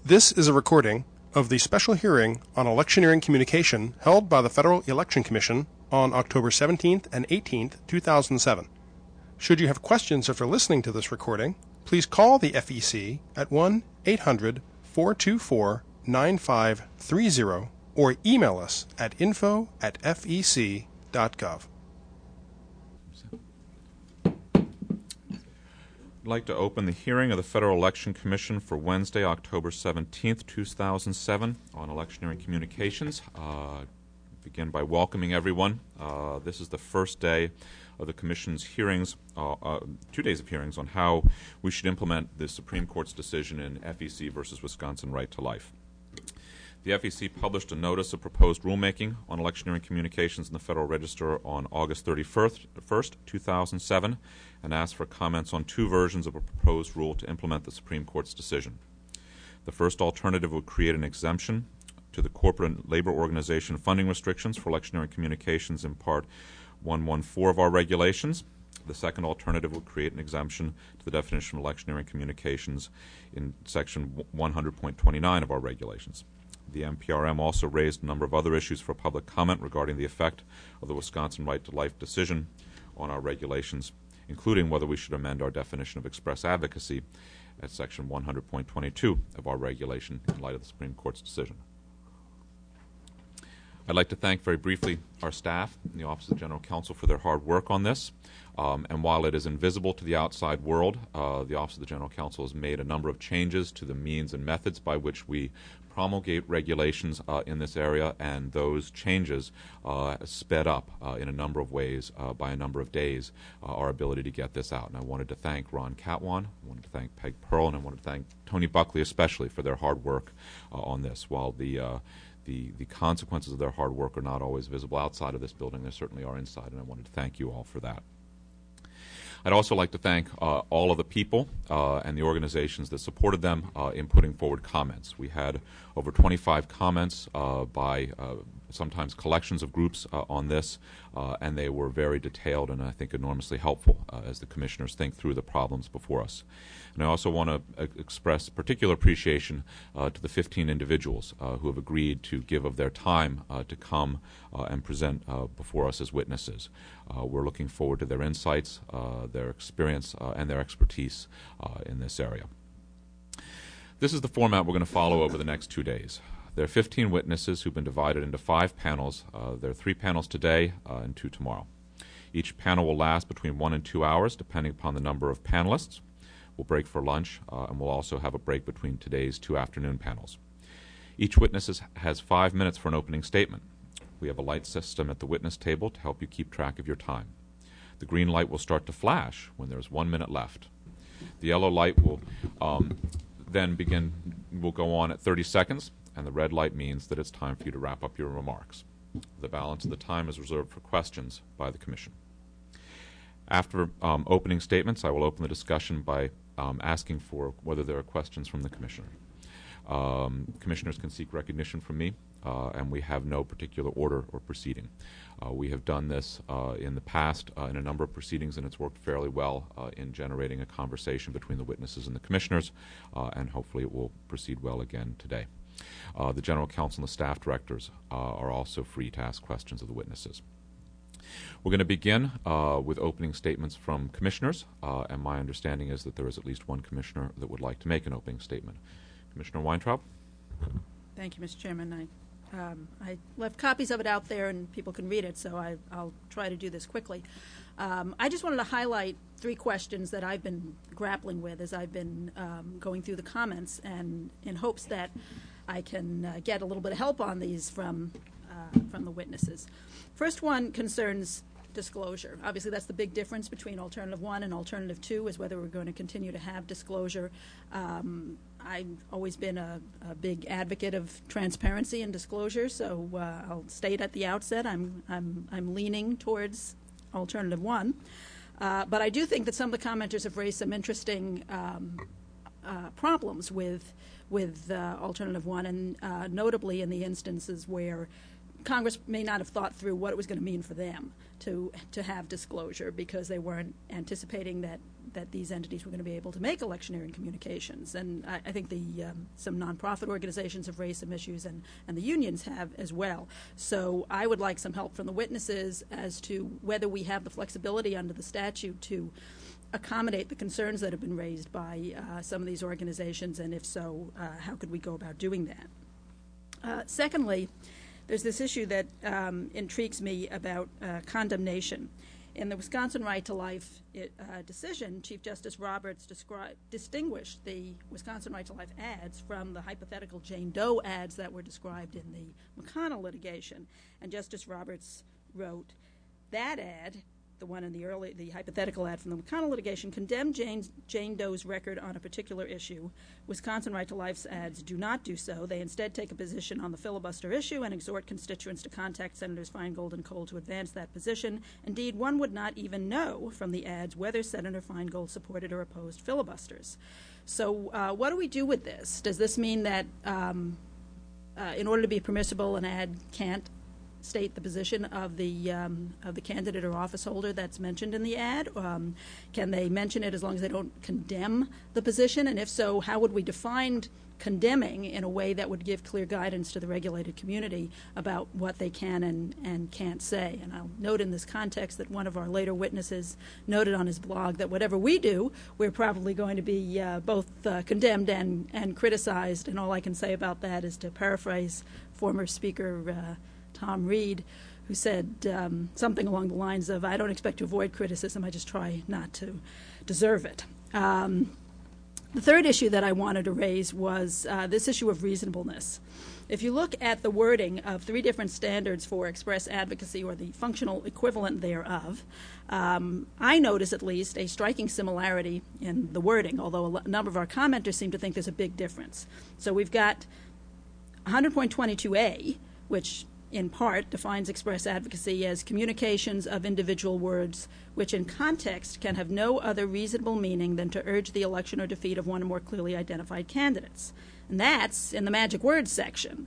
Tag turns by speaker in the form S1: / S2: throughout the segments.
S1: This is a recording of the special hearing on electioneering communication held by the Federal Election Commission on October 17th and 18th, 2007. Should you have questions after listening to this recording, please call the FEC at 1-800-424-9530 or email us at info@fec.gov.
S2: I'd like to open the hearing of the Federal Election Commission for Wednesday, October 17th, 2007 on electioneering communications. Begin by welcoming everyone. This is the first day of the Commission's hearings, 2 days of hearings on how we should implement the Supreme Court's decision in FEC versus Wisconsin Right to Life. The FEC published a notice of proposed rulemaking on electioneering communications in the Federal Register on August 31st, 2007, and asked for comments on two versions of a proposed rule to implement the Supreme Court's decision. The first alternative would create an exemption to the corporate and labor organization funding restrictions for electioneering communications in Part 114 of our regulations. The second alternative would create an exemption to the definition of electioneering communications in Section 100.29 of our regulations. The NPRM also raised a number of other issues for public comment regarding the effect of the Wisconsin Right to Life decision on our regulations, including whether we should amend our definition of express advocacy at Section 100.22 of our regulation in light of the Supreme Court's decision. I'd like to thank very briefly our staff and the Office of the General Counsel for their hard work on this. And while it is invisible to the outside world, the Office of the General Counsel has made a number of changes to the means and methods by which we promulgate regulations in this area, and those changes sped up in a number of ways by a number of days our ability to get this out. And I wanted to thank Ron Catwan, I wanted to thank Peg Pearl, and I wanted to thank Tony Buckley especially for their hard work on this. While the consequences of their hard work are not always visible outside of this building, they certainly are inside, and I wanted to thank you all for that. I'd also like to thank all of the people and the organizations that supported them in putting forward comments. We had over 25 comments by sometimes collections of groups on this, and they were very detailed and I think enormously helpful as the commissioners think through the problems before us. And I also want to express particular appreciation to the 15 individuals who have agreed to give of their time to come and present before us as witnesses. We're looking forward to their insights, their experience, and their expertise in this area. This is the format we're going to follow over the next 2 days. There are 15 witnesses who've been divided into 5 panels. There are 3 panels today and 2 tomorrow. Each panel will last between 1 and 2 hours, depending upon the number of panelists. We'll break for lunch, and we'll also have a break between today's 2 afternoon panels. Each witness has 5 minutes for an opening statement. We have a light system at the witness table to help you keep track of your time. The green light will start to flash when there's 1 minute left. The yellow light will will go on at 30 seconds, and the red light means that it's time for you to wrap up your remarks. The balance of the time is reserved for questions by the Commission. After opening statements, I will open the discussion by asking for whether there are questions from the Commissioner. Commissioners can seek recognition from me, and we have no particular order or proceeding. We have done this in the past in a number of proceedings, and it's worked fairly well in generating a conversation between the witnesses and the commissioners, and hopefully it will proceed well again today. The General Counsel and the staff directors are also free to ask questions of the witnesses. We're going to begin with opening statements from commissioners, and my understanding is that there is at least one commissioner that would like to make an opening statement. Commissioner Weintraub?
S3: Thank you, Mr. Chairman. I left copies of it out there and people can read it, so I'll try to do this quickly. I just wanted to highlight 3 questions that I've been grappling with as I've been going through the comments, and in hopes that I can get a little bit of help on these from the witnesses. First one concerns disclosure. Obviously, that's the big difference between Alternative 1 and Alternative 2 is whether we're going to continue to have disclosure. I've always been a big advocate of transparency and disclosure, so I'll state at the outset I'm leaning towards Alternative 1. But I do think that some of the commenters have raised some interesting problems with Alternative 1, and notably in the instances where Congress may not have thought through what it was going to mean for them to have disclosure, because they weren't anticipating that these entities were going to be able to make electioneering communications. And I think some nonprofit organizations have raised some issues, and the unions have as well. So I would like some help from the witnesses as to whether we have the flexibility under the statute to accommodate the concerns that have been raised by some of these organizations, and if so, how could we go about doing that? Secondly, there's this issue that intrigues me about condemnation. In the Wisconsin Right to Life decision, Chief Justice Roberts distinguished the Wisconsin Right to Life ads from the hypothetical Jane Doe ads that were described in the McConnell litigation. And Justice Roberts wrote, that ad, the one in the hypothetical ad from the McConnell litigation, condemned Jane Doe's record on a particular issue. Wisconsin Right to Life's ads do not do so. They instead take a position on the filibuster issue and exhort constituents to contact Senators Feingold and Cole to advance that position. Indeed, one would not even know from the ads whether Senator Feingold supported or opposed filibusters. So what do we do with this? Does this mean that in order to be permissible, an ad can't state the position of the candidate or office holder that's mentioned in the ad? Can they mention it as long as they don't condemn the position? And if so, how would we define condemning in a way that would give clear guidance to the regulated community about what they can and can't say? And I'll note in this context that one of our later witnesses noted on his blog that whatever we do, we're probably going to be both condemned and criticized. And all I can say about that is to paraphrase former Speaker Tom Reed, who said something along the lines of, I don't expect to avoid criticism, I just try not to deserve it. The third issue that I wanted to raise was this issue of reasonableness. If you look at the wording of three different standards for express advocacy, or the functional equivalent thereof, I notice at least a striking similarity in the wording, although a number of our commenters seem to think there's a big difference. So we've got 100.22a, which in part defines express advocacy as communications of individual words which in context can have no other reasonable meaning than to urge the election or defeat of one or more clearly identified candidates. And that's in the magic words section.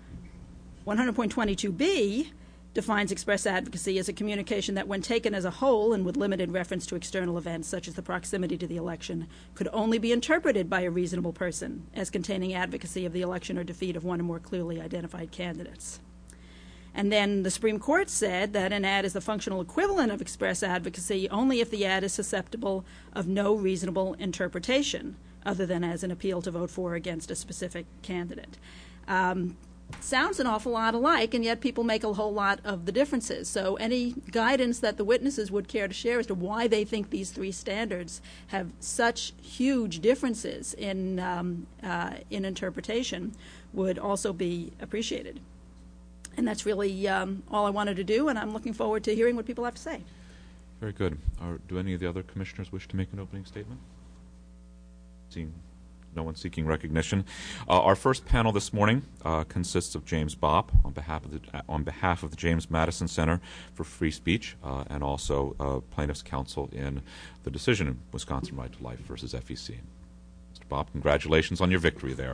S3: 100.22b defines express advocacy as a communication that, when taken as a whole and with limited reference to external events such as the proximity to the election, could only be interpreted by a reasonable person as containing advocacy of the election or defeat of one or more clearly identified candidates. And then the Supreme Court said that an ad is the functional equivalent of express advocacy only if the ad is susceptible of no reasonable interpretation other than as an appeal to vote for or against a specific candidate. Sounds an awful lot alike, and yet people make a whole lot of the differences. So any guidance that the witnesses would care to share as to why they think these three standards have such huge differences in interpretation would also be appreciated. And that's really all I wanted to do, and I'm looking forward to hearing what people have to say.
S2: Very good. Do any of the other commissioners wish to make an opening statement? Seeing no one seeking recognition. Our first panel this morning consists of James Bopp on behalf of the James Madison Center for Free Speech and also plaintiffs' counsel in the decision in Wisconsin Right to Life versus FEC. Mr. Bopp, congratulations on your victory there.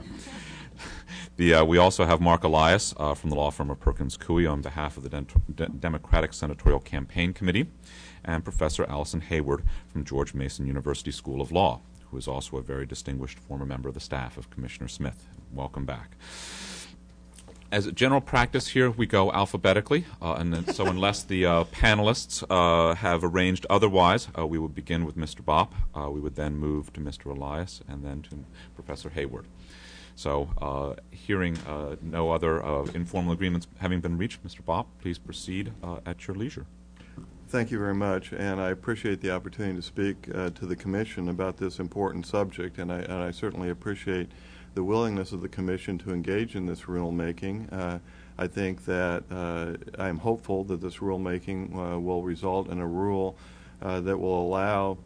S2: We also have Mark Elias from the law firm of Perkins Coie on behalf of the Democratic Senatorial Campaign Committee, and Professor Allison Hayward from George Mason University School of Law, who is also a very distinguished former member of the staff of Commissioner Smith. Welcome back. As a general practice here, we go alphabetically, and then, so unless the panelists have arranged otherwise, we will begin with Mr. Bopp. We would then move to Mr. Elias and then to Professor Hayward. So hearing no other informal agreements having been reached, Mr. Bopp, please proceed at your leisure.
S4: Thank you very much, and I appreciate the opportunity to speak to the Commission about this important subject, and I certainly appreciate the willingness of the Commission to engage in this rulemaking. I think that I'm hopeful that this rulemaking will result in a rule that will allow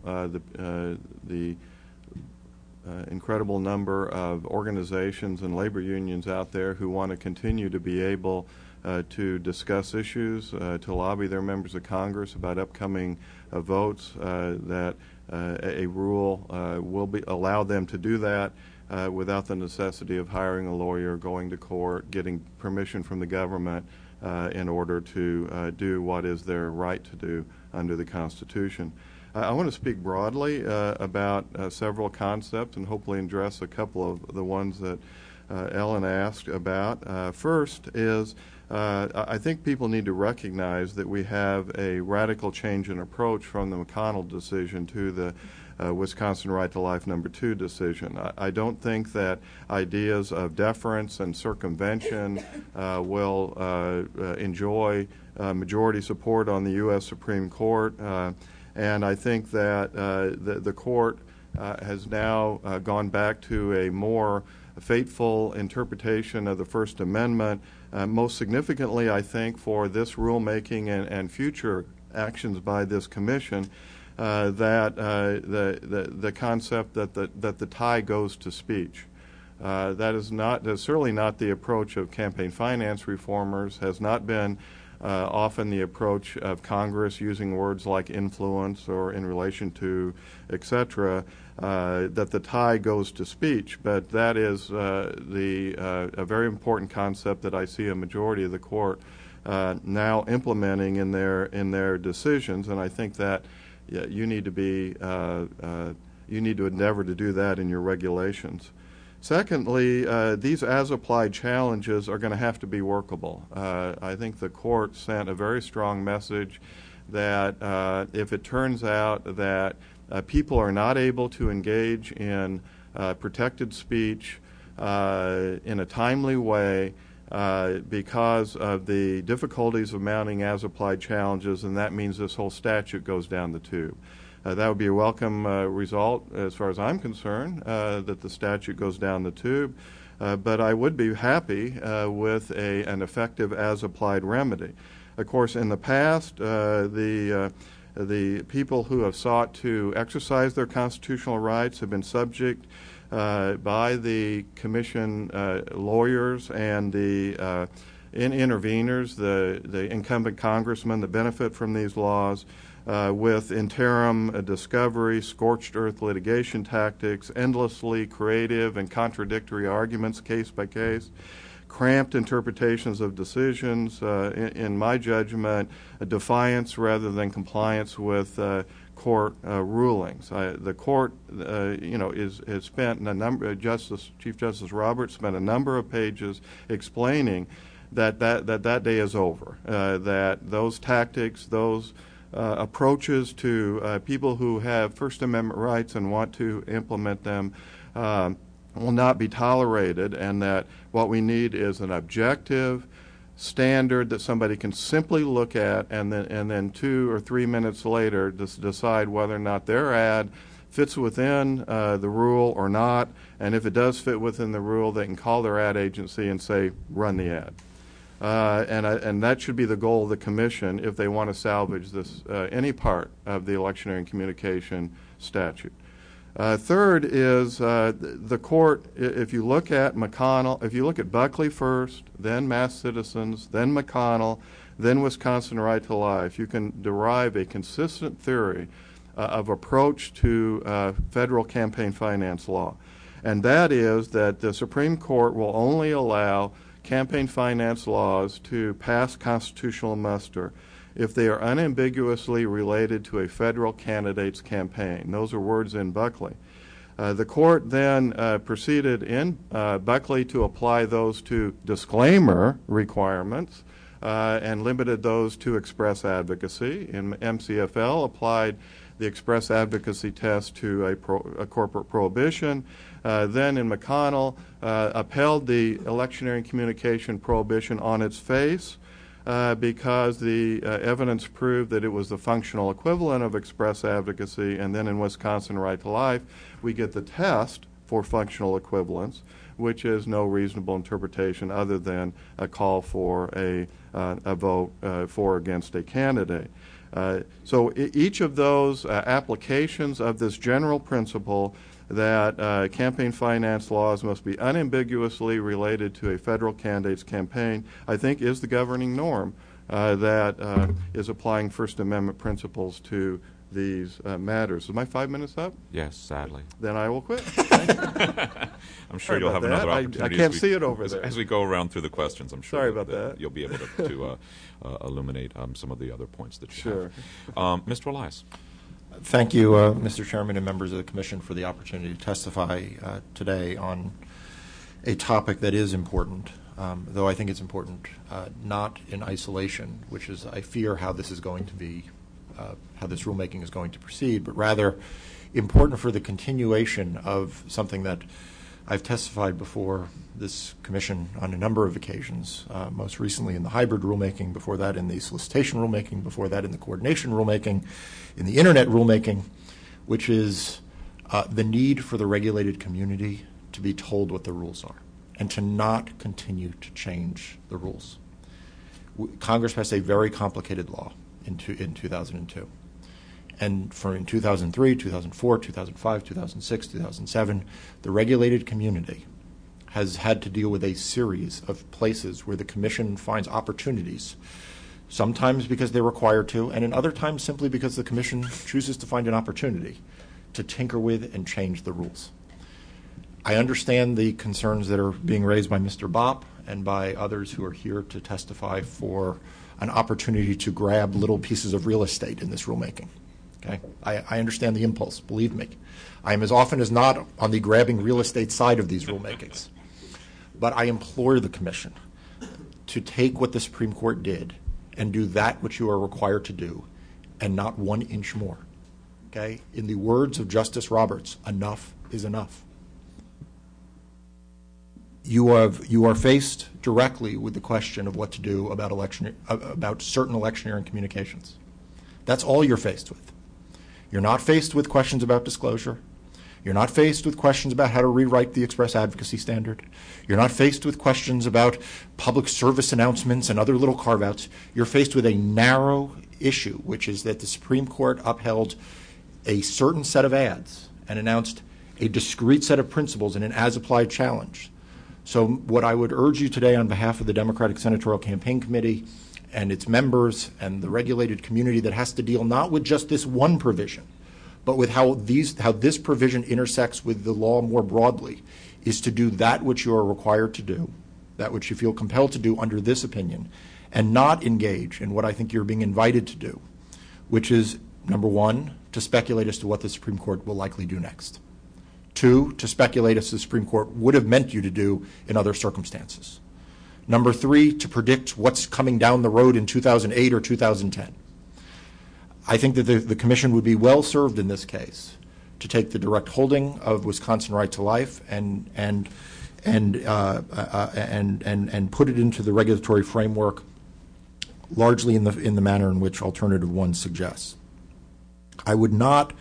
S4: the incredible number of organizations and labor unions out there who want to continue to be able to discuss issues, to lobby their members of Congress about upcoming votes, that a rule will allow them to do that without the necessity of hiring a lawyer, going to court, getting permission from the government, in order to do what is their right to do under the Constitution. I want to speak broadly about several concepts and hopefully address a couple of the ones that Ellen asked about. First is I think people need to recognize that we have a radical change in approach from the McConnell decision to the Wisconsin Right to Life No. 2 decision. I don't think that ideas of deference and circumvention will enjoy majority support on the U.S. Supreme Court, and I think that the court has now gone back to a more faithful interpretation of the First Amendment. Most significantly, I think, for this rulemaking and future actions by this commission, that the concept that the tie goes to speech. That's certainly not the approach of campaign finance reformers, has not been often the approach of Congress using words like influence or in relation to, etc., that the tie goes to speech. But that is a very important concept that I see a majority of the court now implementing in their decisions, and I think that you need to endeavor to do that in your regulations. Secondly, these as-applied challenges are going to have to be workable. I think the court sent a very strong message that if it turns out that people are not able to engage in protected speech in a timely way because of the difficulties of mounting as-applied challenges, and that means this whole statute goes down the tube. That would be a welcome result as far as I'm concerned, that the statute goes down the tube. But I would be happy with an effective as-applied remedy. Of course, in the past, the people who have sought to exercise their constitutional rights have been subject by the commission lawyers and the interveners, the incumbent congressmen that benefit from these laws, with interim discovery, scorched earth litigation tactics, endlessly creative and contradictory arguments case by case, cramped interpretations of decisions, in my judgment, a defiance rather than compliance with court rulings. The court, has spent a number. Chief Justice Roberts spent a number of pages explaining that day is over. That those tactics, those approaches to people who have First Amendment rights and want to implement them will not be tolerated, and that what we need is an objective standard that somebody can simply look at and then 2 or 3 minutes later decide whether or not their ad fits within the rule or not, and if it does fit within the rule, they can call their ad agency and say, run the ad. And that should be the goal of the commission if they want to salvage this any part of the electioneering communication statute. Third is the court. If you look at McConnell, if you look at Buckley first, then Mass Citizens, then McConnell, then Wisconsin Right to Life, you can derive a consistent theory of approach to federal campaign finance law, and that is that the Supreme Court will only allow campaign finance laws to pass constitutional muster if they are unambiguously related to a federal candidate's campaign. Those are words in Buckley. The court then proceeded in Buckley to apply those to disclaimer requirements and limited those to express advocacy. In MCFL, applied the express advocacy test to a corporate prohibition. Then in McConnell, upheld the electioneering communication prohibition on its face because the evidence proved that it was the functional equivalent of express advocacy. And then in Wisconsin Right to Life, we get the test for functional equivalence, which is no reasonable interpretation other than a call for a vote for or against a candidate. So each of those applications of this general principle that campaign finance laws must be unambiguously related to a federal candidate's campaign, I think is the governing norm that is applying First Amendment principles to these matters. Is my 5 minutes up?
S2: Yes, sadly.
S4: Then I will quit.
S2: I'm sure
S4: Sorry
S2: you'll
S4: about
S2: have another
S4: that.
S2: opportunity.
S4: I can't see it over there.
S2: As we go around through the questions, I'm sure
S4: Sorry about that.
S2: you'll be able to illuminate some of the other points that you
S4: Sure.
S2: have. Mr. Elias.
S5: Thank you, Mr. Chairman and members of the Commission, for the opportunity to testify today on a topic that is important, though I think it's important not in isolation, which is, I fear, how this is going to be, how this rulemaking is going to proceed, but rather important for the continuation of something that I've testified before this Commission on a number of occasions, most recently in the hybrid rulemaking, before that in the solicitation rulemaking, before that in the coordination rulemaking, in the Internet rulemaking, which is the need for the regulated community to be told what the rules are and to not continue to change the rules. Congress passed a very complicated law in 2002. And in 2003, 2004, 2005, 2006, 2007, the regulated community has had to deal with a series of places where the Commission finds opportunities, sometimes because they're required to, and in other times simply because the Commission chooses to find an opportunity to tinker with and change the rules. I understand the concerns that are being raised by Mr. Bopp and by others who are here to testify for an opportunity to grab little pieces of real estate in this rulemaking. Okay? I understand the impulse, believe me. I am as often as not on the grabbing real estate side of these rulemakings. But I implore the Commission to take what the Supreme Court did and do that which you are required to do, and not 1 inch more. Okay? In the words of Justice Roberts, enough is enough. You are faced directly with the question of what to do about certain electioneering communications. That's all you're faced with. You're not faced with questions about disclosure. You're not faced with questions about how to rewrite the express advocacy standard. You're not faced with questions about public service announcements and other little carve-outs. You're faced with a narrow issue, which is that the Supreme Court upheld a certain set of ads and announced a discrete set of principles in an as-applied challenge. So what I would urge you today on behalf of the Democratic Senatorial Campaign Committee and its members and the regulated community that has to deal not with just this one provision, but with how this provision intersects with the law more broadly, is to do that which you are required to do, that which you feel compelled to do under this opinion, and not engage in what I think you're being invited to do, which is, number one, to speculate as to what the Supreme Court will likely do next. 2, to speculate as the Supreme Court would have meant you to do in other circumstances. Number 3, to predict what's coming down the road in 2008 or 2010. I think that the Commission would be well served in this case to take the direct holding of Wisconsin Right to Life and put it into the regulatory framework largely in the manner in which Alternative 1 suggests. I would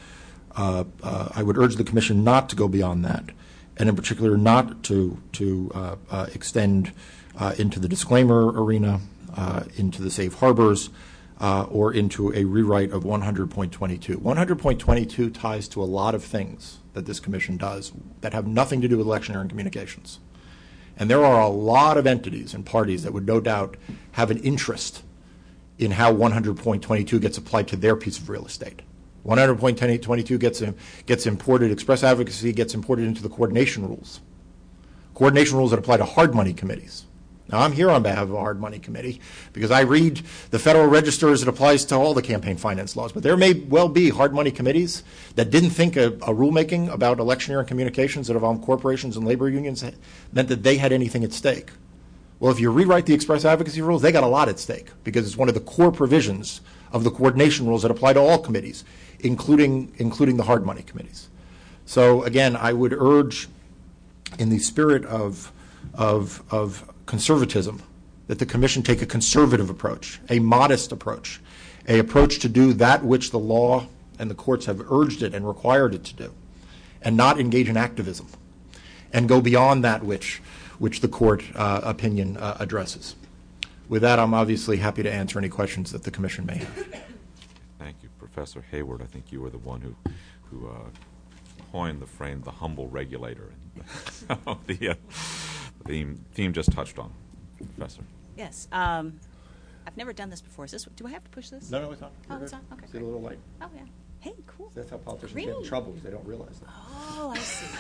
S5: urge the Commission not to go beyond that, and in particular not to extend into the disclaimer arena, into the safe harbors, or into a rewrite of 100.22. 100.22 ties to a lot of things that this Commission does that have nothing to do with electioneering communications. And there are a lot of entities and parties that would no doubt have an interest in how 100.22 gets applied to their piece of real estate. 100.22 gets imported, express advocacy gets imported into the coordination rules. Coordination rules that apply to hard money committees. Now, I'm here on behalf of a hard money committee because I read the Federal Register as it applies to all the campaign finance laws. But there may well be hard money committees that didn't think a rulemaking about electioneering communications that involved corporations and labor unions meant that they had anything at stake. Well, if you rewrite the express advocacy rules, they got a lot at stake because it's one of the core provisions of the coordination rules that apply to all committees, including the hard money committees. So again, I would urge, in the spirit of conservatism, that the Commission take a conservative approach, a modest approach, an approach to do that which the law and the courts have urged it and required it to do, and not engage in activism, and go beyond that which the court opinion addresses. With that, I'm obviously happy to answer any questions that the Commission may have.
S2: Thank you, Professor Hayward. I think you were the one who coined the frame "the humble regulator." The theme just touched on, Professor.
S6: Yes. I've never done this before. Do I have to push this?
S5: No, it's on.
S6: Oh, it's on. Okay.
S5: See a little light.
S6: Oh, yeah. Hey, cool.
S5: That's how politicians get in trouble, because they don't realize that.
S6: Oh, I see.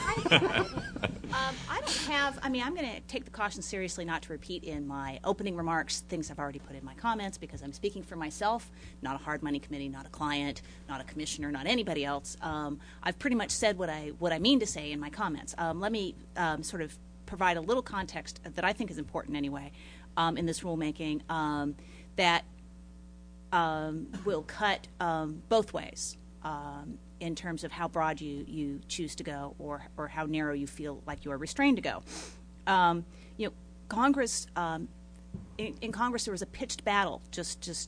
S6: I don't have, I'm going to take the caution seriously not to repeat in my opening remarks things I've already put in my comments, because I'm speaking for myself, not a hard money committee, not a client, not a commissioner, not anybody else. I've pretty much said what I mean to say in my comments. Let me sort of provide a little context that I think is important anyway in this rulemaking that will cut both ways in terms of how broad you choose to go or how narrow you feel like you are restrained to go. Congress, in Congress there was a pitched battle just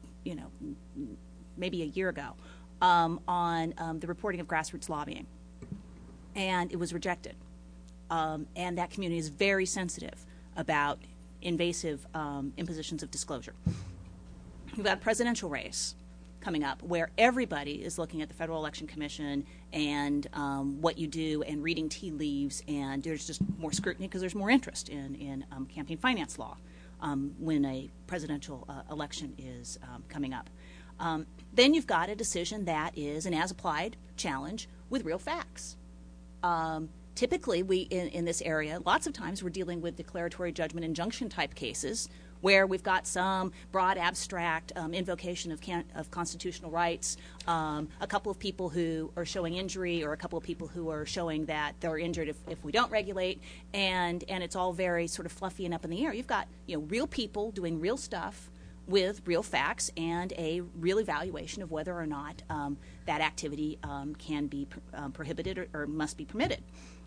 S6: maybe a year ago on the reporting of grassroots lobbying, and it was rejected. And that community is very sensitive about invasive impositions of disclosure. We've got a presidential race coming up where everybody is looking at the Federal Election Commission and what you do and reading tea leaves, and there's just more scrutiny because there's more interest in campaign finance law when a presidential election is coming up. Then you've got a decision that is an as-applied challenge with real facts. Typically, we in this area, lots of times we're dealing with declaratory judgment injunction type cases where we've got some broad abstract invocation of constitutional rights, a couple of people who are showing injury or a couple of people who are showing that they're injured if we don't regulate, and it's all very sort of fluffy and up in the air. You've got real people doing real stuff with real facts and a real evaluation of whether or not that activity can be prohibited or must be permitted.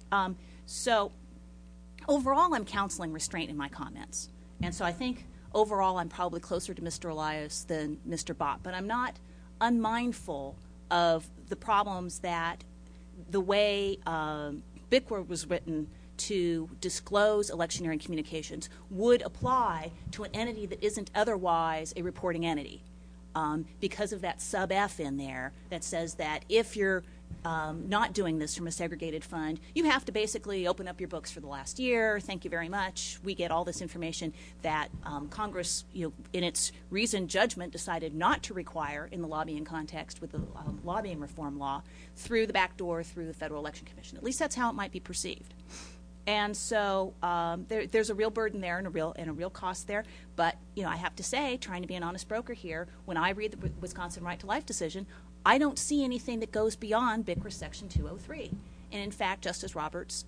S6: So overall, I'm counseling restraint in my comments. And so I think overall I'm probably closer to Mr. Elias than Mr. Bopp. But I'm not unmindful of the problems that the way BICWA was written to disclose electioneering communications would apply to an entity that isn't otherwise a reporting entity. Because of that sub F in there that says that if you're not doing this from a segregated fund, you have to basically open up your books for the last year. Thank you very much. We get all this information that Congress, in its reasoned judgment, decided not to require in the lobbying context with the lobbying reform law through the back door through the Federal Election Commission. At least that's how it might be perceived. And so there's a real burden there and a real cost there. But I have to say, trying to be an honest broker here, when I read the Wisconsin Right to Life decision, I don't see anything that goes beyond BICRA Section 203. And in fact, Justice Roberts'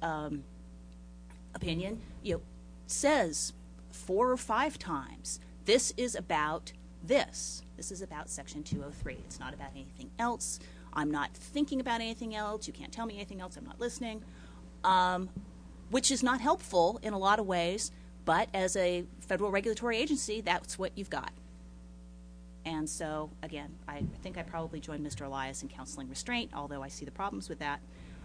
S6: opinion, says 4 or 5 times, this is about this. This is about Section 203. It's not about anything else. I'm not thinking about anything else. You can't tell me anything else. I'm not listening. Which is not helpful in a lot of ways, but as a federal regulatory agency, that's what you've got. And so, again, I think I probably joined Mr. Elias in counseling restraint, although I see the problems with that.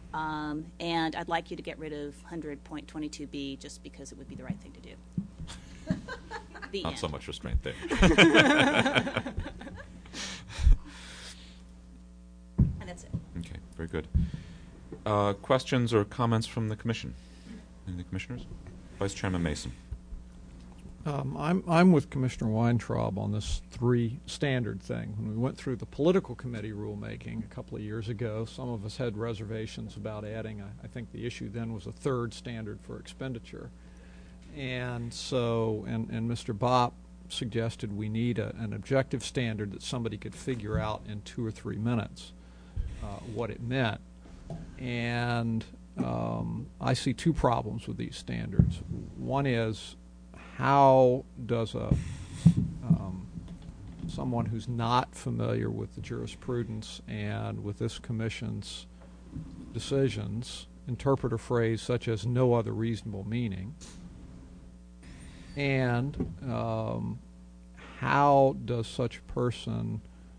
S6: And I'd like you to get rid of 100.22b just because it would be the right thing to do.
S2: Not so much restraint there.
S6: And that's it.
S2: Okay, very good. Questions or comments from the Commission? Any of the Commissioners? Vice Chairman Mason.
S7: I'm with Commissioner Weintraub on this 3 standard thing. When we went through the political committee rulemaking a couple of years ago, some of us had reservations about adding, I think the issue then was a 3rd standard for expenditure. And so, and Mr. Bopp suggested we need an objective standard that somebody could figure out in 2 or 3 minutes what it meant. And I see 2 problems with these standards. One is, how does someone who's not familiar with the jurisprudence and with this Commission's decisions interpret a phrase such as no other reasonable meaning? And how does such a person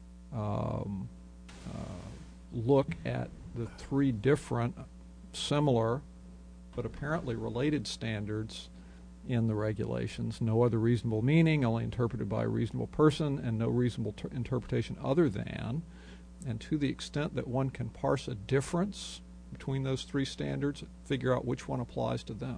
S7: look at the 3 different similar but apparently related standards in the regulations? No other reasonable meaning, only interpreted by a reasonable person, and no reasonable interpretation other than. And to the extent that one can parse a difference between those 3 standards, figure out which one applies to them.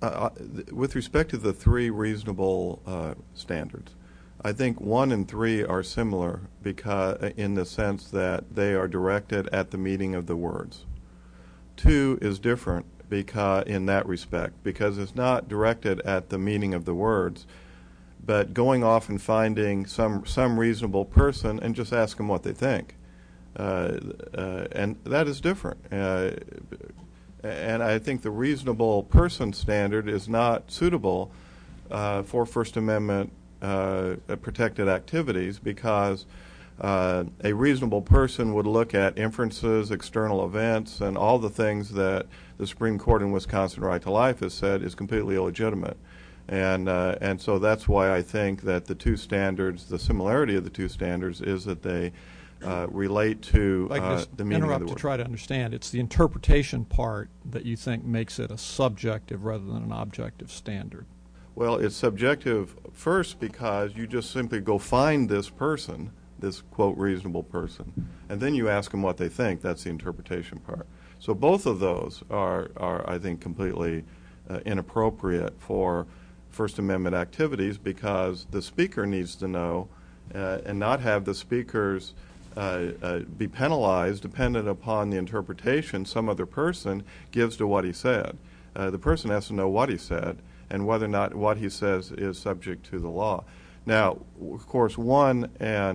S4: with respect to the three reasonable standards, I think 1 and 3 are similar because in the sense that they are directed at the meaning of the words. 2 is different because in that respect, because it's not directed at the meaning of the words, but going off and finding some reasonable person and just ask them what they think. And that is different. And I think the reasonable person standard is not suitable for First Amendment protected activities because a reasonable person would look at inferences, external events, and all the things that the Supreme Court in Wisconsin Right to Life has said is completely illegitimate. And so that's why I think that the two standards, the similarity of the two standards is that they relate to the meaning of the word.
S7: To try to understand, it's the interpretation part that you think makes it a subjective rather than an objective standard.
S4: Well, it's subjective first because you just simply go find this person, this, quote, reasonable person, and then you ask them what they think. That's the interpretation part. So both of those are I think, completely inappropriate for First Amendment activities because the speaker needs to know and not have the speakers be penalized dependent upon the interpretation some other person gives to what he said. The person has to know what he said and whether or not what he says is subject to the law. Now, of course, 2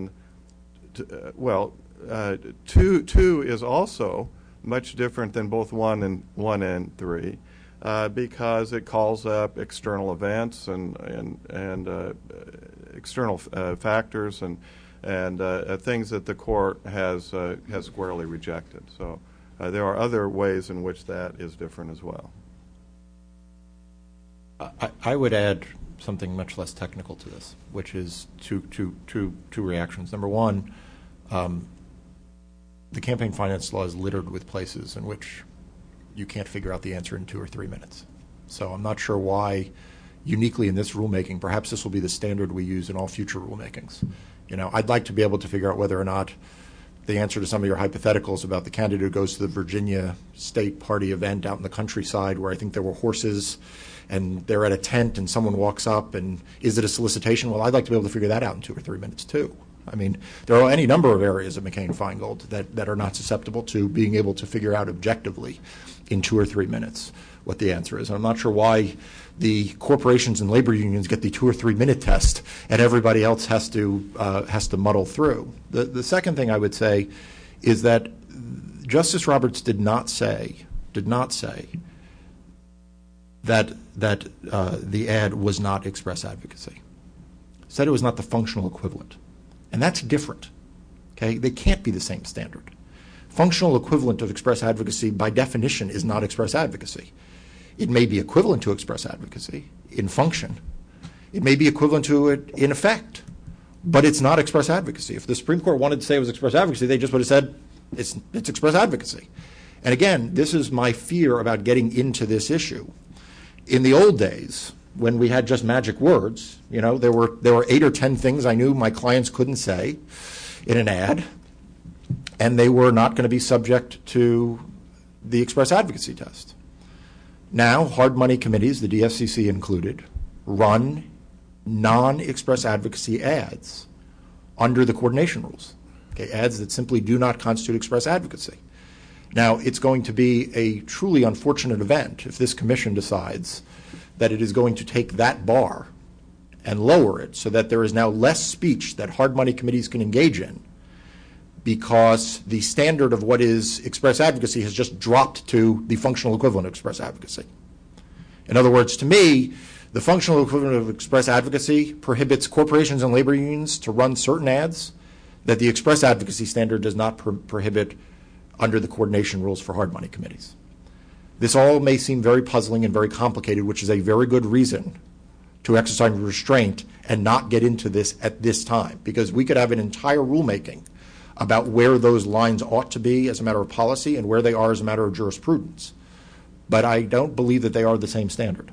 S4: is also much different than both 1 and 3 because it calls up external events and external factors and things that the court has squarely rejected. So there are other ways in which that is different as well.
S5: I would add something much less technical to this, which is two reactions. Number one, the campaign finance law is littered with places in which you can't figure out the answer in 2 or 3 minutes. So I'm not sure why, uniquely in this rulemaking, perhaps this will be the standard we use in all future rulemakings. I'd like to be able to figure out whether or not the answer to some of your hypotheticals about the candidate who goes to the Virginia State Party event out in the countryside where I think there were horses and they're at a tent and someone walks up and is it a solicitation? Well, I'd like to be able to figure that out in 2 or 3 minutes too. I mean, there are any number of areas of McCain-Feingold that are not susceptible to being able to figure out objectively in 2 or 3 minutes what the answer is. And I'm not sure why the corporations and labor unions get the 2 or 3 minute test and everybody else has to muddle through. The second thing I would say is that Justice Roberts did not say that the ad was not express advocacy. Said it was not the functional equivalent. And that's different. Okay? They can't be the same standard. Functional equivalent of express advocacy by definition is not express advocacy. It may be equivalent to express advocacy in function. It may be equivalent to it in effect, but it's not express advocacy. If the Supreme Court wanted to say it was express advocacy, they just would have said it's express advocacy. And again, this is my fear about getting into this issue. In the old days, when we had just magic words, there were 8 or 10 things I knew my clients couldn't say in an ad, and they were not going to be subject to the express advocacy test. Now, hard money committees, the DFCC included, run non-express advocacy ads under the coordination rules, okay, ads that simply do not constitute express advocacy. Now, it's going to be a truly unfortunate event if this commission decides that it is going to take that bar and lower it so that there is now less speech that hard money committees can engage in because the standard of what is express advocacy has just dropped to the functional equivalent of express advocacy. In other words, to me, the functional equivalent of express advocacy prohibits corporations and labor unions to run certain ads that the express advocacy standard does not prohibit under the coordination rules for hard money committees. This all may seem very puzzling and very complicated, which is a very good reason to exercise restraint and not get into this at this time, because we could have an entire rulemaking about where those lines ought to be as a matter of policy and where they are as a matter of jurisprudence. But I don't believe that they are the same standard.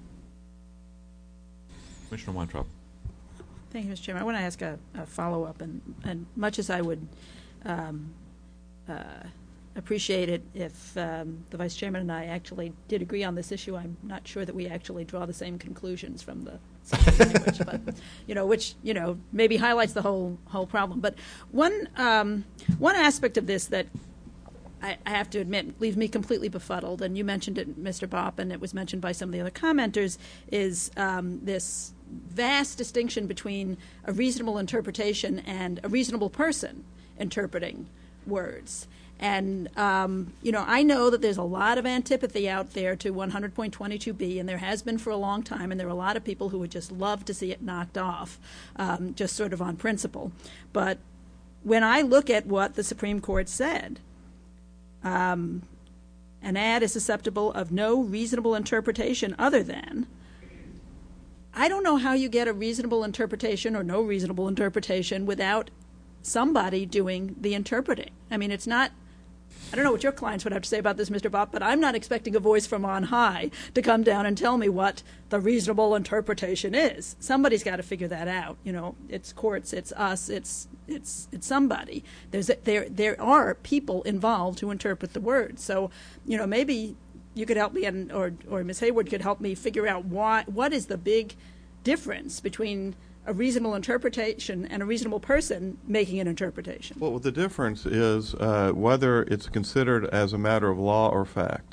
S2: Commissioner Weintraub.
S3: Thank you, Mr. Chairman. I want to ask a follow-up, and much as I would appreciate it if the Vice Chairman and I actually did agree on this issue. I'm not sure that we actually draw the same conclusions from the same language, but which maybe highlights the whole problem. But one aspect of this that I have to admit leaves me completely befuddled, and you mentioned it, Mr. Bopp, and it was mentioned by some of the other commenters, is this vast distinction between a reasonable interpretation and a reasonable person interpreting words. And, I know that there's a lot of antipathy out there to 100.22b, and there has been for a long time, and there are a lot of people who would just love to see it knocked off, just sort of on principle. But when I look at what the Supreme Court said, an ad is susceptible of no reasonable interpretation other than, I don't know how you get a reasonable interpretation or no reasonable interpretation without somebody doing the interpreting. I mean, it's not, I don't know what your clients would have to say about this, Mr. Bopp, but I'm not expecting a voice from on high to come down and tell me what the reasonable interpretation is. Somebody's got to figure that out. It's courts, it's us, it's somebody. There are people involved who interpret the words. So, maybe you could help me, or Ms. Hayward could help me figure out what is the big difference between a reasonable interpretation and a reasonable person making an interpretation.
S4: Well, the difference is whether it's considered as a matter of law or fact.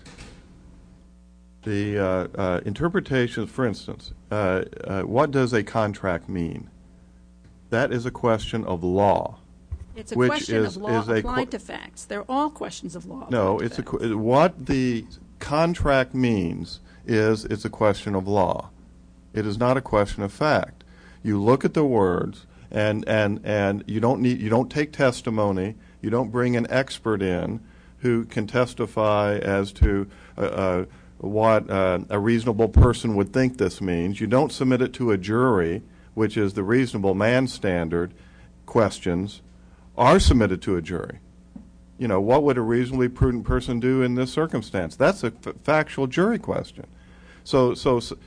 S4: The interpretation, for instance, what does a contract mean? That is a question of law.
S3: It's a question of law applied to facts. They're all questions of law.
S4: No, what the contract means is it's a question of law. It is not a question of fact. You look at the words, and you don't take testimony. You don't bring an expert in who can testify as to what a reasonable person would think this means. You don't submit it to a jury, which is the reasonable man standard. Questions are submitted to a jury. What would a reasonably prudent person do in this circumstance? That's a factual jury question. So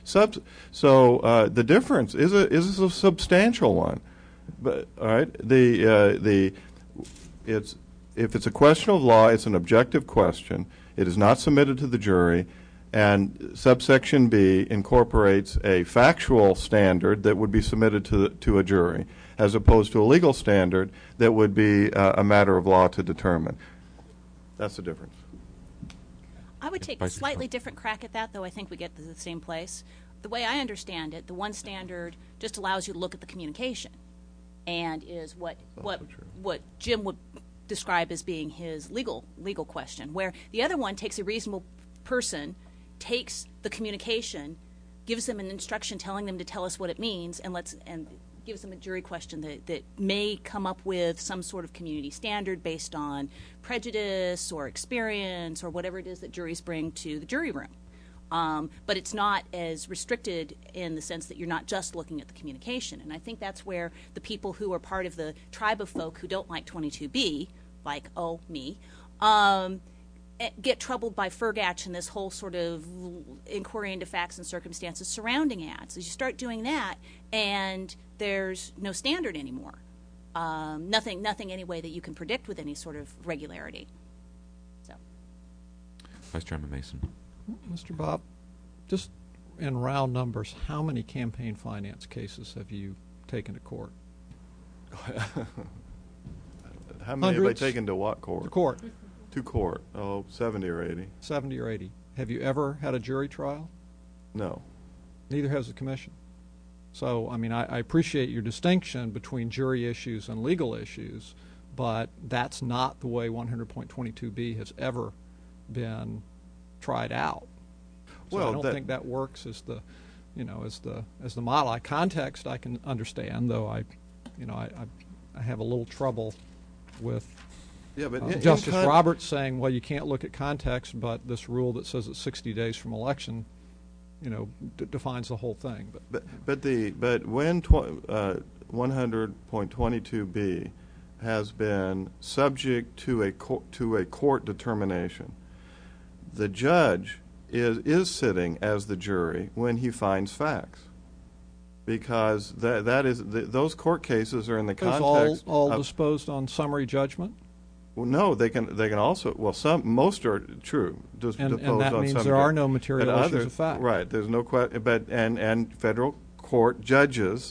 S4: the difference is a substantial one. But all right, if it's a question of law, it's an objective question. It is not submitted to the jury, and subsection B incorporates a factual standard that would be submitted to a jury, as opposed to a legal standard that would be a matter of law to determine. That's the difference.
S6: I would take a slightly different crack at that, though I think we get to the same place. The way I understand it, the one standard just allows you to look at the communication, and is what Jim would describe as being his legal question, where the other one takes a reasonable person, takes the communication, gives them an instruction telling them to tell us what it means, and gives them a jury question that may come up with some sort of community standard based on prejudice or experience or whatever it is that juries bring to the jury room. But it's not as restricted in the sense that you're not just looking at the communication. And I think that's where the people who are part of the tribe of folk who don't like 22B, like, me, get troubled by Fergatch and this whole sort of inquiry into facts and circumstances surrounding ads. As you start doing that, and there's no standard anymore, nothing anyway that you can predict with any sort of regularity. So,
S2: Vice Chairman Mason.
S7: Mr. Bopp, just in round numbers, how many campaign finance cases have you taken to court?
S4: How many have I taken to what court?
S7: To court.
S4: To court. 70 or 80.
S7: 70 or 80. Have you ever had a jury trial?
S4: No.
S7: Neither has the commission. So, I appreciate your distinction between jury issues and legal issues, but that's not the way 100.22b has ever been tried out. So I don't think that works as the model. Context I can understand, though I have a little trouble with Justice Roberts saying, well, you can't look at context, but this rule that says it's 60 days from election, defines the whole thing.
S4: But when 100.22b has been subject to a court determination, the judge is sitting as the jury when he finds facts, because those court cases are in the context
S7: all disposed on summary judgment.
S4: Well, no, they can also. Well, most are true.
S7: And that means there are no material issues of fact.
S4: Right. There's no question. But and federal court judges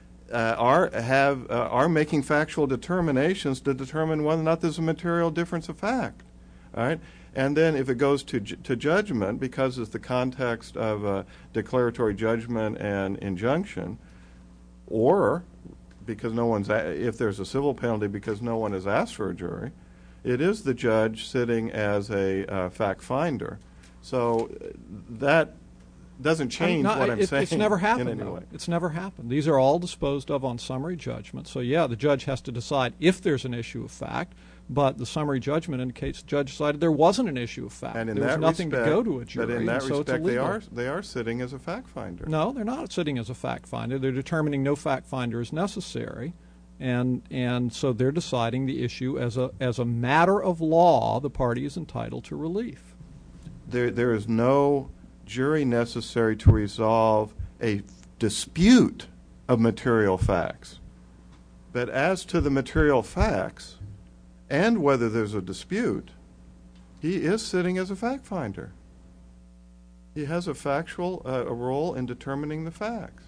S4: are making factual determinations to determine whether or not there's a material difference of fact. All right. And then if it goes to judgment, because it's the context of declaratory judgment and injunction, or because if there's a civil penalty because no one has asked for a jury, it is the judge sitting as a fact finder. So that doesn't change what I'm saying.
S7: It's never happened.
S4: In any way.
S7: It's never happened. These are all disposed of on summary judgment. So yeah, the judge has to decide if there's an issue of fact. But the summary judgment indicates the judge decided there wasn't an issue of fact.
S4: And in
S7: there was
S4: that
S7: nothing
S4: respect,
S7: to go to a jury.
S4: But in that
S7: so
S4: respect,
S7: it's
S4: they are sitting as a fact finder.
S7: No, they're not sitting as a fact finder. They're determining no fact finder is necessary, and so they're deciding the issue as a matter of law. The party is entitled to relief.
S4: There is no jury necessary to resolve a dispute of material facts. But as to the material facts, and whether there's a dispute, he is sitting as a fact finder. He has a factual a role in determining the facts.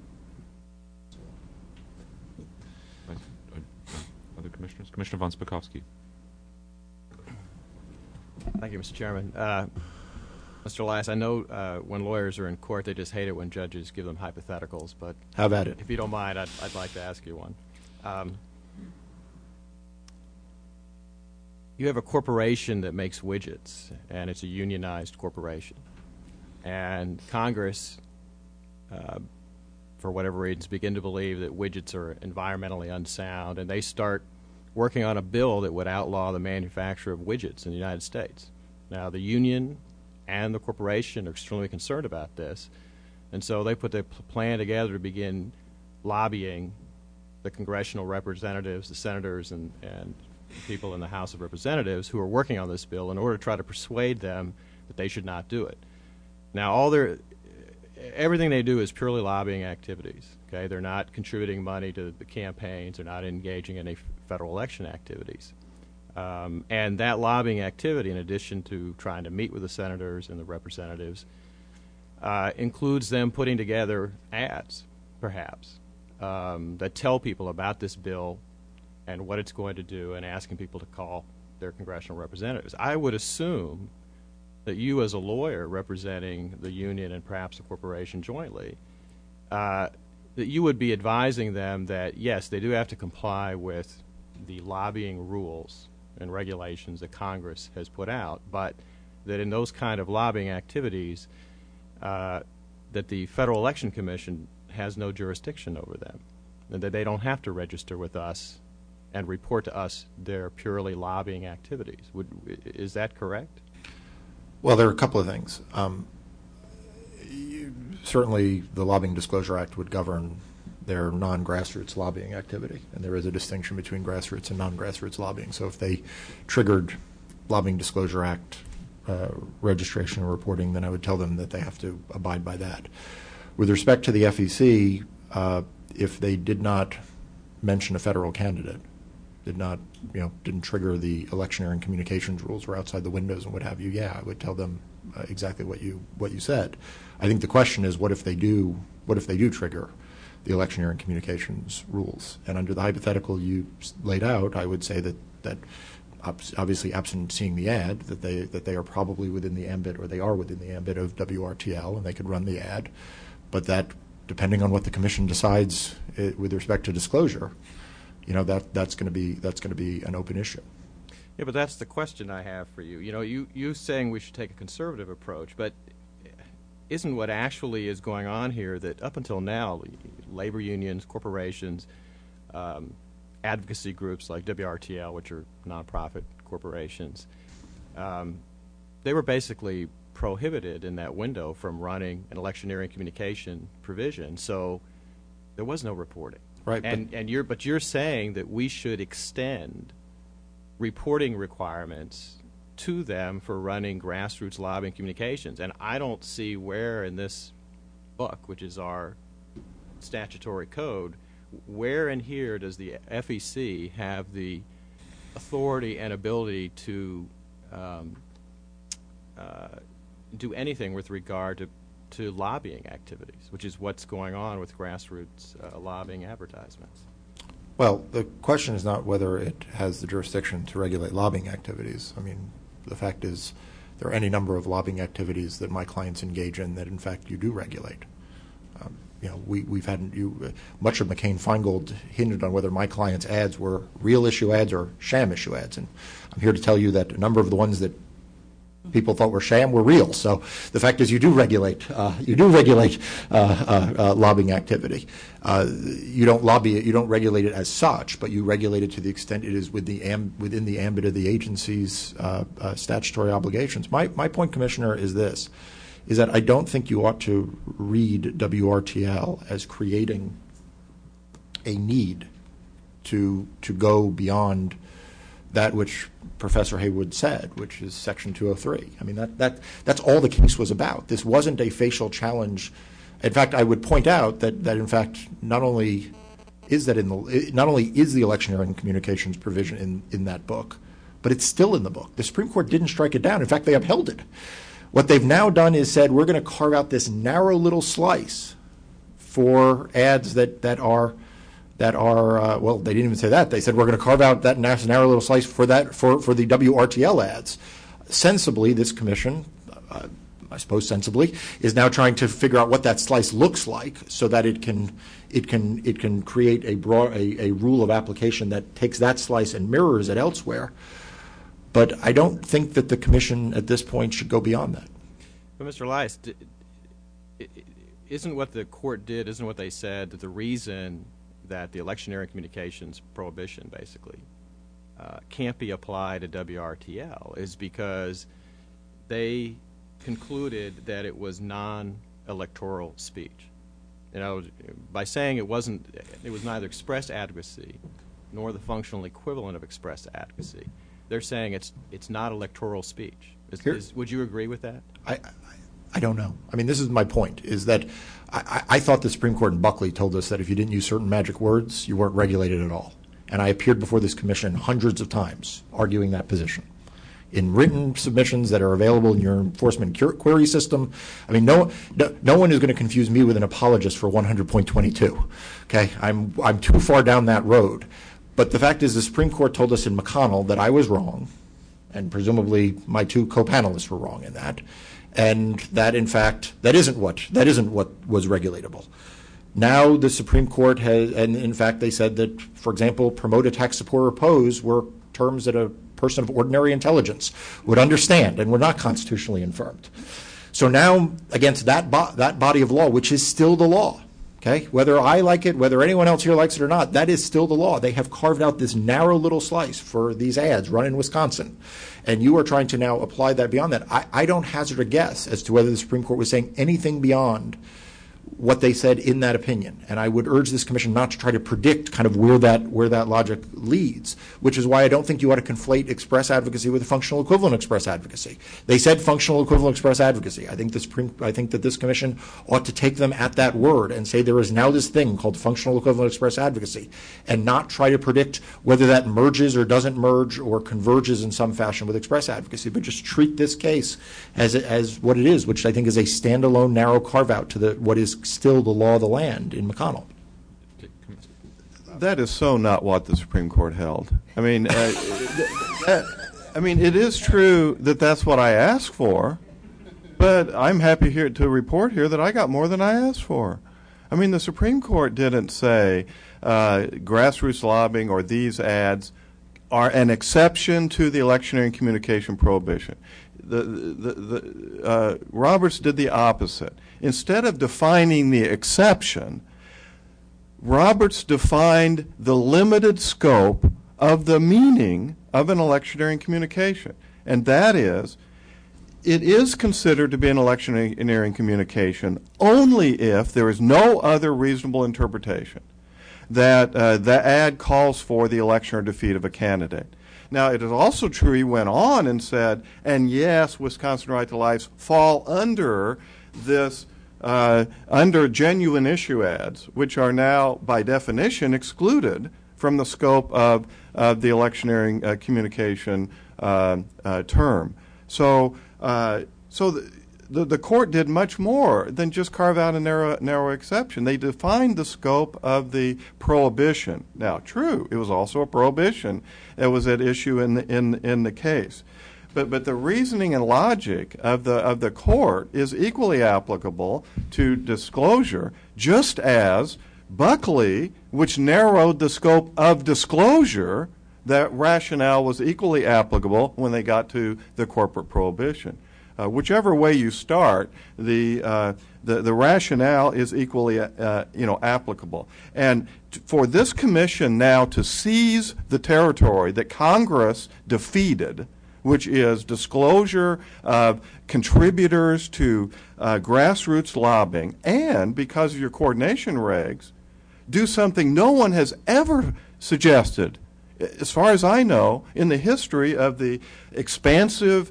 S2: Other commissioners? Commissioner von Spakovsky.
S8: Thank you, Mr. Chairman. Mr. Elias, I know when lawyers are in court, they just hate it when judges give them hypotheticals, but
S5: Have at it.
S8: if you don't mind, I'd like to ask you one. You have a corporation that makes widgets, and it's a unionized corporation. And Congress, for whatever reasons, begin to believe that widgets are environmentally unsound, and they start working on a bill that would outlaw the manufacture of widgets in the United States. Now, the union and the corporation are extremely concerned about this, and so they put their plan together to begin lobbying the congressional representatives, the senators, and people in the House of Representatives who are working on this bill in order to try to persuade them that they should not do it. Now, everything they do is purely lobbying activities. Okay, they're not contributing money to the campaigns. They're not engaging in any federal election activities. And that lobbying activity, in addition to trying to meet with the senators and the representatives, includes them putting together ads, perhaps, that tell people about this bill and what it's going to do, and asking people to call their congressional representatives. I would assume that you, as a lawyer representing the union and perhaps the corporation jointly, that you would be advising them that, yes, they do have to comply with the lobbying rules and regulations that Congress has put out, but that in those kind of lobbying activities, that the Federal Election Commission has no jurisdiction over them, and that they don't have to register with us and report to us their purely lobbying activities. Is that correct?
S5: Well, there are a couple of things. Certainly, the Lobbying Disclosure Act would govern their non-grassroots lobbying activity, and there is a distinction between grassroots and non-grassroots lobbying. So if they triggered Lobbying Disclosure Act registration and reporting, then I would tell them that they have to abide by that. With respect to the FEC, if they did not mention a federal candidate, didn't trigger the electioneering communications rules or outside the windows and what have you, yeah, I would tell them exactly what you said. I think the question is, what if they do trigger the electioneering communications rules? And under the hypothetical you laid out, I would say that obviously, absent seeing the ad, that they are probably within the ambit, or they are within the ambit of WRTL, and they could run the ad. But that, depending on what the commission decides with respect to disclosure, that's going to be an open issue.
S8: Yeah, but that's the question I have for you. You saying we should take a conservative approach, but isn't what actually is going on here that up until now, labor unions, corporations, advocacy groups like WRTL, which are nonprofit corporations, they were basically prohibited in that window from running an electioneering communication provision, so there was no reporting.
S5: Right.
S8: But you're saying that we should extend reporting requirements to them for running grassroots lobbying communications, and I don't see where in this book, which is our statutory code, where in here does the FEC have the authority and ability to do anything with regard to lobbying activities, which is what's going on with grassroots lobbying advertisements.
S5: Well, the question is not whether it has the jurisdiction to regulate lobbying activities. I mean, the fact is there are any number of lobbying activities that my clients engage in that, in fact, you do regulate. We've had much of McCain-Feingold hinged on whether my clients' ads were real issue ads or sham issue ads, and I'm here to tell you that a number of the ones that people thought were sham were real. So the fact is, you do regulate lobbying activity. You don't lobby it, you don't regulate it as such, but you regulate it to the extent it is within the ambit of the agency's statutory obligations. My point, Commissioner, is this: is that I don't think you ought to read WRTL as creating a need to go beyond that which Professor Haywood said, which is Section 203. I mean, that's all the case was about. This wasn't a facial challenge. In fact, I would point out that in fact not only is the electioneering communications provision in that book, but it's still in the book. The Supreme Court didn't strike it down. In fact, they upheld it. What they've now done is said, we're going to carve out this narrow little slice for ads that are well, they didn't even say that. They said we're going to carve out that narrow little slice for the WRTL ads. Sensibly, this commission, I suppose sensibly, is now trying to figure out what that slice looks like so that it can create a rule of application that takes that slice and mirrors it elsewhere. But I don't think that the commission at this point should go beyond that.
S8: But Mr. Elias, isn't what the court did, isn't what they said, that the reason that the electioneering communications prohibition basically can't be applied to WRTL is because they concluded that it was non-electoral speech. By saying it was neither express advocacy nor the functional equivalent of express advocacy, they're saying it's not electoral speech. Would you agree with that?
S5: I don't know. I mean, this is my point, is that I thought the Supreme Court in Buckley told us that if you didn't use certain magic words, you weren't regulated at all. And I appeared before this commission hundreds of times arguing that position. In written submissions that are available in your enforcement query system, I mean, no one is going to confuse me with an apologist for 100.22. Okay, I'm too far down that road. But the fact is, the Supreme Court told us in McConnell that I was wrong, and presumably my two co-panelists were wrong in that, and that in fact that isn't what was regulatable. Now the Supreme Court has, and in fact they said that, for example, promote, attack, support, or oppose were terms that a person of ordinary intelligence would understand and were not constitutionally infirmed. So now, against that body of law, which is still the law, okay, whether I like it, whether anyone else here likes it or not, that is still the law. They have carved out this narrow little slice for these ads run in Wisconsin. And you are trying to now apply that beyond that. I don't hazard a guess as to whether the Supreme Court was saying anything beyond what they said in that opinion. And I would urge this commission not to try to predict kind of where that logic leads, which is why I don't think you ought to conflate express advocacy with functional equivalent express advocacy. They said functional equivalent express advocacy. I think that this commission ought to take them at that word and say there is now this thing called functional equivalent express advocacy, and not try to predict whether that merges or doesn't merge or converges in some fashion with express advocacy, but just treat this case as what it is, which I think is a standalone narrow carve out to what is still the law of the land in McConnell.
S4: That is so not what the Supreme Court held. I mean, it is true that that's what I asked for, but I'm happy here to report here that I got more than I asked for. I mean, the Supreme Court didn't say grassroots lobbying or these ads are an exception to the electioneering communication prohibition. Roberts did the opposite. Instead of defining the exception, Roberts defined the limited scope of the meaning of an electioneering communication. And that is, it is considered to be an electioneering communication only if there is no other reasonable interpretation that the ad calls for the election or defeat of a candidate. Now, it is also true he went on and said, and yes, Wisconsin Right to Life fall under this, under genuine issue ads, which are now, by definition, excluded from the scope of the electioneering communication term. So the court did much more than just carve out a narrow exception. They defined the scope of the prohibition. Now, true, it was also a prohibition that was at issue in the case. But the reasoning and logic of the court is equally applicable to disclosure, just as Buckley, which narrowed the scope of disclosure, that rationale was equally applicable when they got to the corporate prohibition. Whichever way you start, the rationale is equally applicable. And for this commission now to seize the territory that Congress defeated, which is disclosure of contributors to grassroots lobbying, and because of your coordination regs, do something no one has ever suggested, as far as I know, in the history of the expansive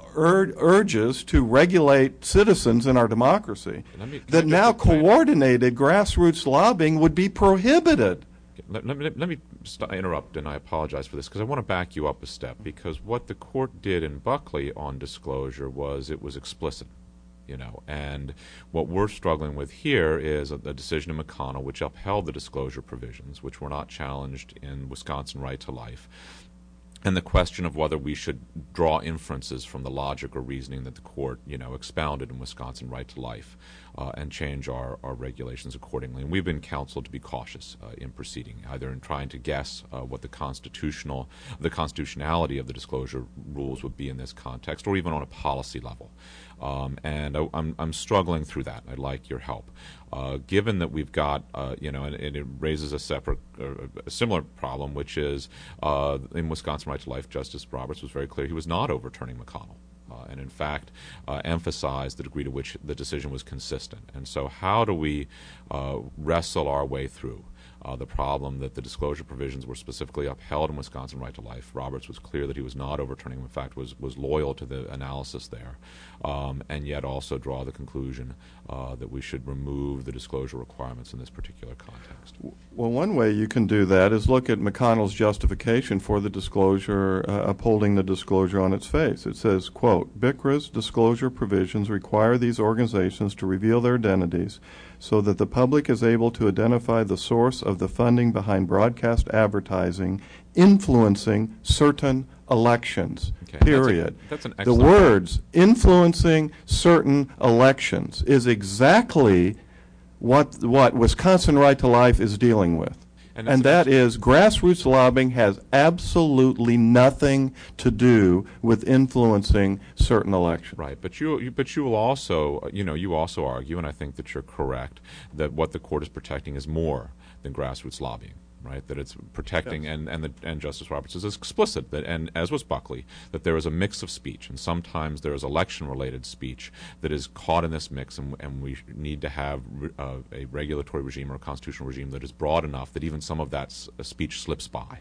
S4: urges to regulate citizens in our democracy, that now coordinated grassroots lobbying would be prohibited.
S2: Let me interrupt, and I apologize for this, because I want to back you up a step, because what the court did in Buckley on disclosure was it was explicit, and what we're struggling with here is a decision in McConnell which upheld the disclosure provisions, which were not challenged in Wisconsin Right to Life, and the question of whether we should draw inferences from the logic or reasoning that the court, expounded in Wisconsin Right to Life, and change our regulations accordingly. And we've been counseled to be cautious in proceeding, either in trying to guess what the constitutionality of the disclosure rules would be in this context, or even on a policy level. And I'm struggling through that. I'd like your help. Given that we've got, and it raises a similar problem, which is in Wisconsin Right to Life, Justice Roberts was very clear he was not overturning McConnell. And in fact, emphasized the degree to which the decision was consistent. And so how do we wrestle our way through the problem that the disclosure provisions were specifically upheld in Wisconsin Right to Life? Roberts was clear that he was not overturning, in fact, was loyal to the analysis there, and yet also draw the conclusion that we should remove the disclosure requirements in this particular context.
S4: Well, one way you can do that is look at McConnell's justification for the disclosure, upholding the disclosure on its face. It says, quote, BICRA's disclosure provisions require these organizations to reveal their identities so that the public is able to identify the source of the funding behind broadcast advertising influencing certain elections,
S2: Okay.
S4: period.
S2: That's an
S4: the
S2: excellent
S4: words influencing certain elections is exactly what Wisconsin Right to Life is dealing with. And that is grassroots lobbying has absolutely nothing to do with influencing certain elections.
S2: Right, but you will also, you also argue, and I think that you're correct, that what the court is protecting is more than grassroots lobbying. Right, that it's protecting, yes. and Justice Roberts is explicit that, and as was Buckley, that there is a mix of speech, and sometimes there is election-related speech that is caught in this mix, and we need to have a regulatory regime or a constitutional regime that is broad enough that even some of that speech slips by.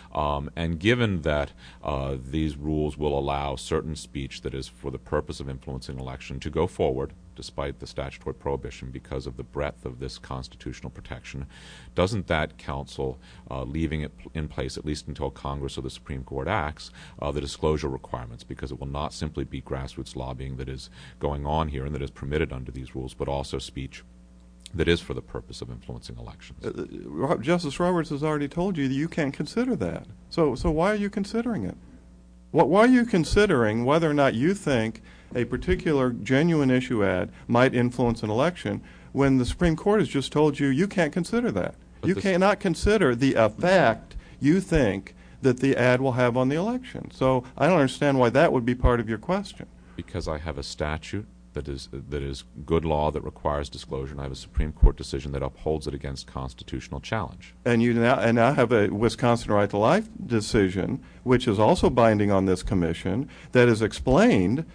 S2: And given that these rules will allow certain speech that is for the purpose of influencing election to go forward, despite the statutory prohibition, because of the breadth of this constitutional protection, doesn't that counsel leaving it in place, at least until Congress or the Supreme Court acts, the disclosure requirements, because it will not simply be grassroots lobbying that is going on here and that is permitted under these rules, but also speech that is for the purpose of influencing elections.
S4: Justice Roberts has already told you that you can't consider that. So why are you considering it? Why are you considering whether or not you think a particular genuine issue ad might influence an election when the Supreme Court has just told you you can't consider that? But you cannot consider the effect you think that the ad will have on the election. So I don't understand why that would be part of your question.
S2: Because I have a statute that is good law that requires disclosure, and I have a Supreme Court decision that upholds it against constitutional challenge.
S4: And you now have a Wisconsin Right to Life decision, which is also binding on this commission, that has explained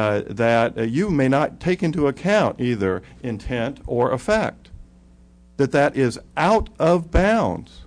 S4: that you may not take into account either intent or effect, that is out of bounds.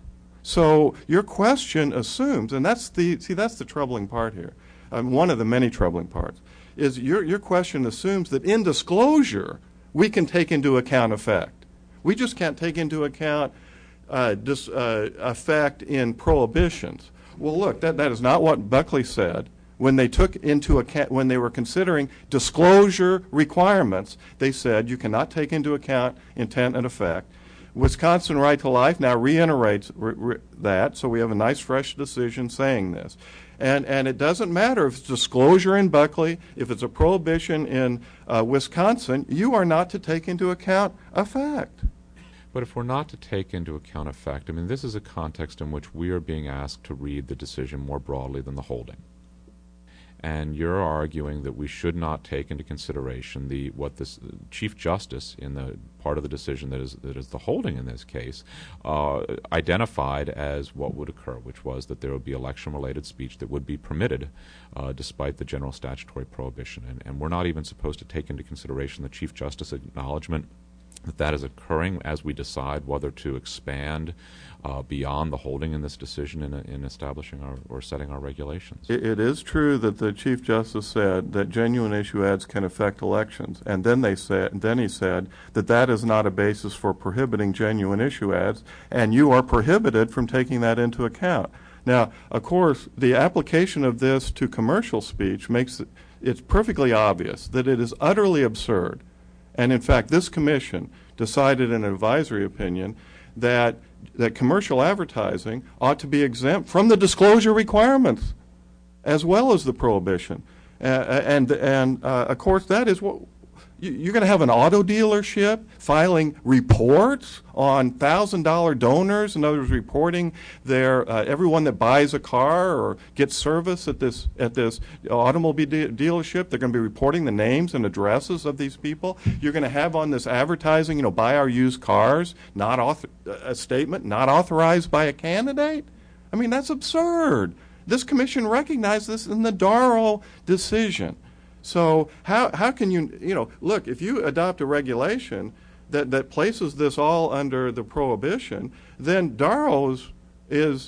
S4: So your question assumes, and that's the troubling part here, one of the many troubling parts, is your question assumes that in disclosure we can take into account effect. We just can't take into account effect in prohibitions. Well, look, that is not what Buckley said. When they took into account, when they were considering disclosure requirements, they said you cannot take into account intent and effect. Wisconsin Right to Life now reiterates that, so we have a nice fresh decision saying this. And it doesn't matter if it's disclosure in Buckley, if it's a prohibition in Wisconsin, you are not to take into account effect.
S2: But if we're not to take into account effect, I mean, this is a context in which we are being asked to read the decision more broadly than the holding. And you're arguing that we should not take into consideration what this Chief Justice in the part of the decision that is the holding in this case identified as what would occur, which was that there would be election-related speech that would be permitted despite the general statutory prohibition. And we're not even supposed to take into consideration the Chief Justice acknowledgement that is occurring as we decide whether to expand beyond the holding in this decision in establishing or setting our regulations.
S4: It is true that the Chief Justice said that genuine issue ads can affect elections, and then he said that is not a basis for prohibiting genuine issue ads, and you are prohibited from taking that into account. Now, of course, the application of this to commercial speech makes it's perfectly obvious that it is utterly absurd. And in fact, this commission decided in an advisory opinion that commercial advertising ought to be exempt from the disclosure requirements as well as the prohibition. And of course, that is what you're going to have an auto dealership filing reports on $1,000 donors, in other words, reporting their everyone that buys a car or gets service at this automobile dealership. They're going to be reporting the names and addresses of these people. You're going to have on this advertising, buy our used cars, a statement not authorized by a candidate. I mean, that's absurd. This commission recognized this in the Darrow decision. So how can you look, if you adopt a regulation that places this all under the prohibition, then Darrow's is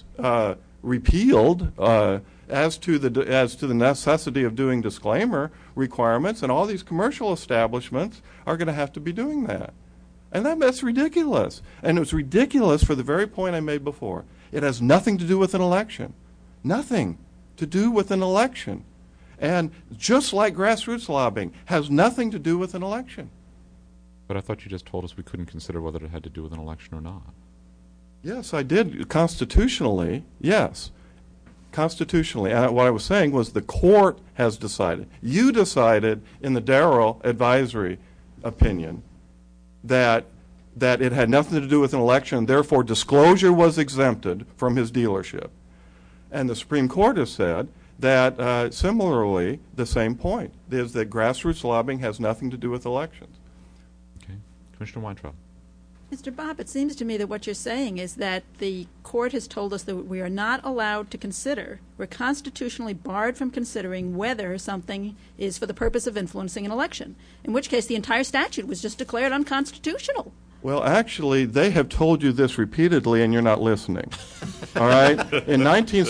S4: repealed as to the necessity of doing disclaimer requirements, and all these commercial establishments are going to have to be doing that. And that's ridiculous. And it was ridiculous for the very point I made before. It has nothing to do with an election. Nothing to do with an election. And just like grassroots lobbying, has nothing to do with an election.
S2: But I thought you just told us we couldn't consider whether it had to do with an election or not.
S4: Yes, I did. Constitutionally, yes. Constitutionally. And what I was saying was the court has decided. You decided in the Darrow advisory opinion that it had nothing to do with an election, and therefore disclosure was exempted from his dealership. And the Supreme Court has said that similarly, the same point is that grassroots lobbying has nothing to do with elections.
S2: Okay. Commissioner Weintraub.
S3: Mr. Bob, it seems to me that what you're saying is that the court has told us that we are not allowed to consider, we're constitutionally barred from considering whether something is for the purpose of influencing an election, in which case the entire statute was just declared unconstitutional.
S4: Well, actually, they have told you this repeatedly, and you're not listening. All right? In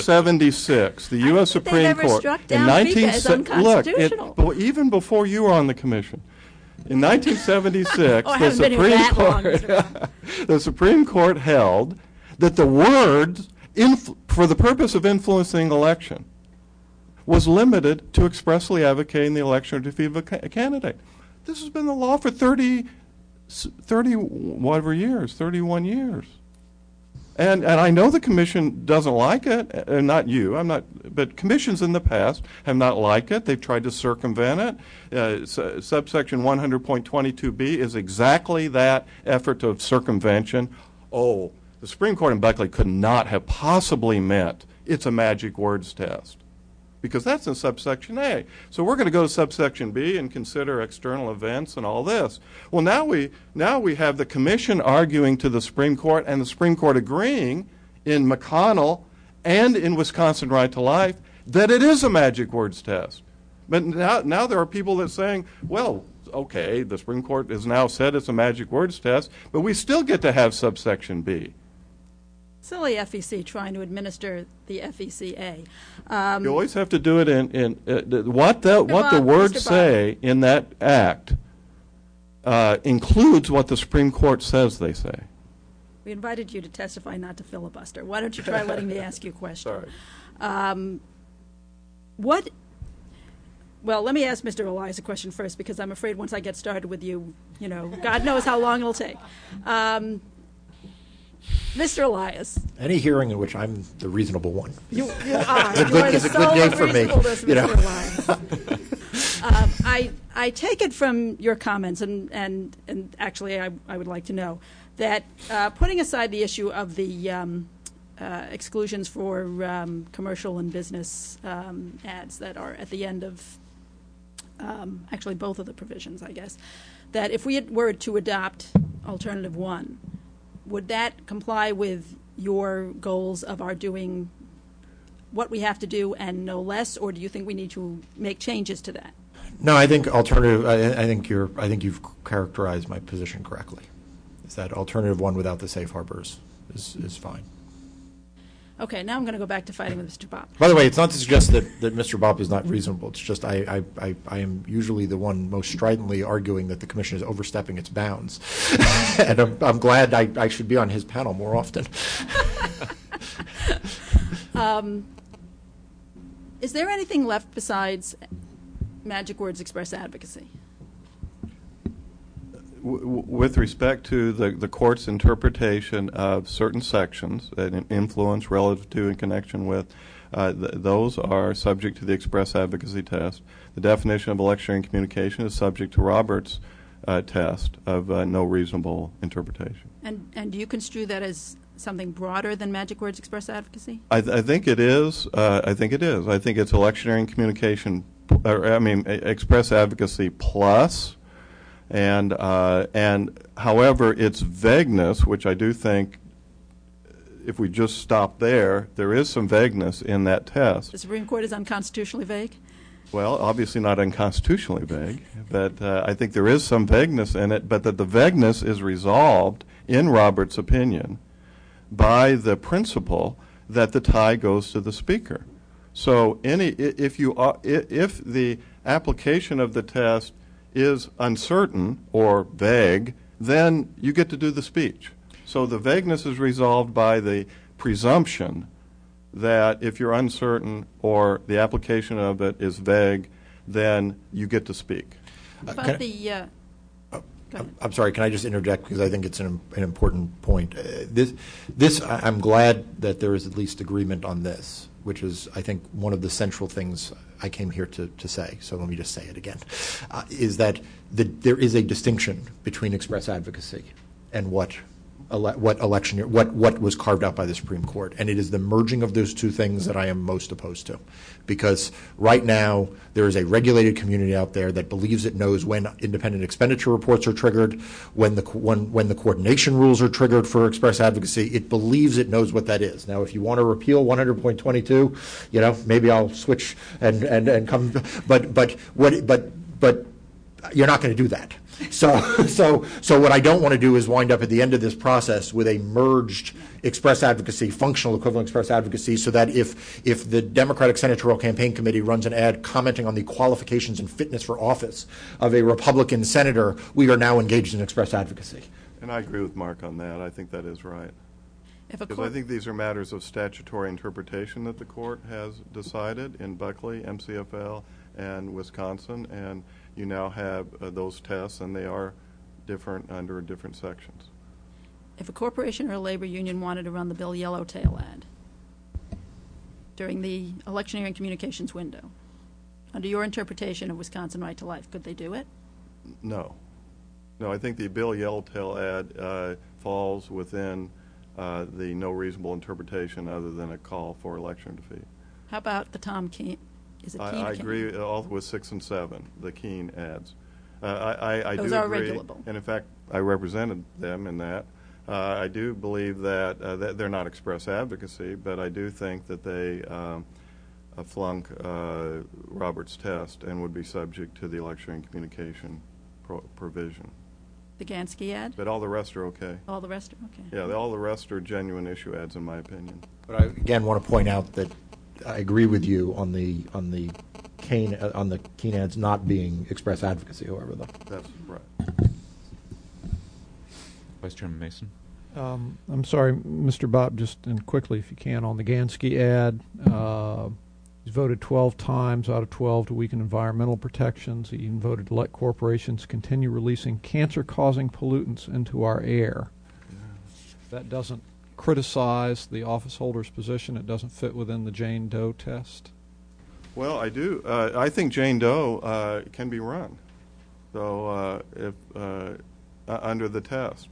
S4: 1976, the U.S. Supreme Court.
S3: Struck down FICA as unconstitutional.
S4: Look, even before you were on the commission, in 1976, the Supreme Court held that the words for the purpose of influencing election was limited to expressly advocating the election or defeat of a candidate. This has been the law for 31 years. And I know the commission doesn't like it, not you, but commissions in the past have not liked it. They've tried to circumvent it. Subsection 100.22b is exactly that effort of circumvention. Oh, the Supreme Court in Buckley could not have possibly meant it's a magic words test, because that's in subsection A. So we're going to go to subsection B and consider external events and all this. Well, now we have the commission arguing to the Supreme Court and the Supreme Court agreeing in McConnell and in Wisconsin Right to Life that it is a magic words test. But now there are people that are saying, well, okay, the Supreme Court has now said it's a magic words test, but we still get to have subsection B.
S3: Silly FEC trying to administer the FECA.
S4: You always have to do it in what the words say in that act includes what the Supreme Court says they say.
S3: We invited you to testify, not to filibuster. Why don't you try letting me ask you a question?
S4: Sorry.
S3: Well, let me ask Mr. Elias a question first, because I'm afraid once I get started with you, God knows how long it'll take. Mr. Elias.
S5: Any hearing in which I'm the reasonable one.
S3: You are.
S5: It's a good day for me.
S3: Mr. Elias. I take it from your comments, and actually I would like to know, that putting aside the issue of the exclusions for commercial and business ads that are at the end of actually both of the provisions, I guess, that if we were to adopt Alternative 1, would that comply with your goals of our doing what we have to do and no less, or do you think we need to make changes to that?
S5: No, I think alternative. I think you've characterized my position correctly. Is that Alternative 1 without the safe harbors is fine.
S3: Okay, now I'm going to go back to fighting with Mr. Bopp.
S5: By the way, it's not to suggest that Mr. Bopp is not reasonable. It's just I am usually the one most stridently arguing that the Commission is overstepping its bounds. And I'm glad I should be on his panel more often.
S3: Is there anything left besides magic words express advocacy?
S4: With respect to the court's interpretation of certain sections, an influence relative to in connection with, those are subject to the express advocacy test. The definition of electioneering communication is subject to Roberts' test of no reasonable interpretation.
S3: And do you construe that as something broader than magic words express advocacy?
S4: I think it is. I think it's electioneering communication, express advocacy plus. And however, its vagueness, which I do think, if we just stop there is some vagueness in that test.
S3: The Supreme Court is unconstitutionally vague?
S4: Well, obviously not unconstitutionally vague, but I think there is some vagueness in it, but that the vagueness is resolved, in Roberts' opinion, by the principle that the tie goes to the speaker. So if the application of the test is uncertain or vague, then you get to do the speech. So the vagueness is resolved by the presumption that if you're uncertain or the application of it is vague, then you get to speak.
S3: But
S5: I'm sorry, can I just interject, because I think it's an important point. I'm glad that there is at least agreement on this, which is, I think, one of the central things I came here to say, so let me just say it again, is that there is a distinction between express advocacy and what was carved out by the Supreme Court. And it is the merging of those two things that I am most opposed to. Because right now, there is a regulated community out there that believes it knows when independent expenditure reports are triggered, when the coordination rules are triggered for express advocacy. It believes it knows what that is. Now, if you want to repeal 100.22, maybe I'll switch and come. But you're not going to do that. So what I don't want to do is wind up at the end of this process with a merged express advocacy, functional equivalent express advocacy, so that if the Democratic Senatorial Campaign Committee runs an ad commenting on the qualifications and fitness for office of a Republican senator, we are now engaged in express advocacy.
S4: And I agree with Mark on that. I think that is right. Because I think these are matters of statutory interpretation that the court has decided in Buckley, MCFL, and Wisconsin, and you now have those tests, and they are different under different sections.
S3: If a corporation or a labor union wanted to run the Bill Yellowtail ad during the electioneering communications window, under your interpretation of Wisconsin Right to Life, could they do it?
S4: No. No, I think the Bill Yellowtail ad falls within the no reasonable interpretation other than a call for election defeat.
S3: How about the Tom Keene? Is it Keene?
S4: I agree all with 6 and 7, the Keene ads. I
S3: Those
S4: do
S3: are
S4: agree,
S3: regulable.
S4: and in fact, I represented them in that. I do believe that they're not express advocacy, but I do think that they flunk Roberts' test and would be subject to the electioneering communication provision.
S3: The Gansky ad?
S4: But all the rest are okay.
S3: All the rest are okay.
S4: Yeah, all the rest are genuine issue ads, in my opinion.
S5: But I again want to point out that I agree with you on the Keene ads not being express advocacy, however, though.
S4: That's right.
S2: Vice Chairman Mason.
S7: I'm sorry, Mr. Bob, just quickly, if you can, on the Gansky ad. He's voted 12 times out of 12 to weaken environmental protections. He even voted to let corporations continue releasing cancer-causing pollutants into our air. That doesn't criticize the office holder's position. It doesn't fit within the Jane Doe test.
S4: Well, I do. I think Jane Doe can be run, though, if under the test.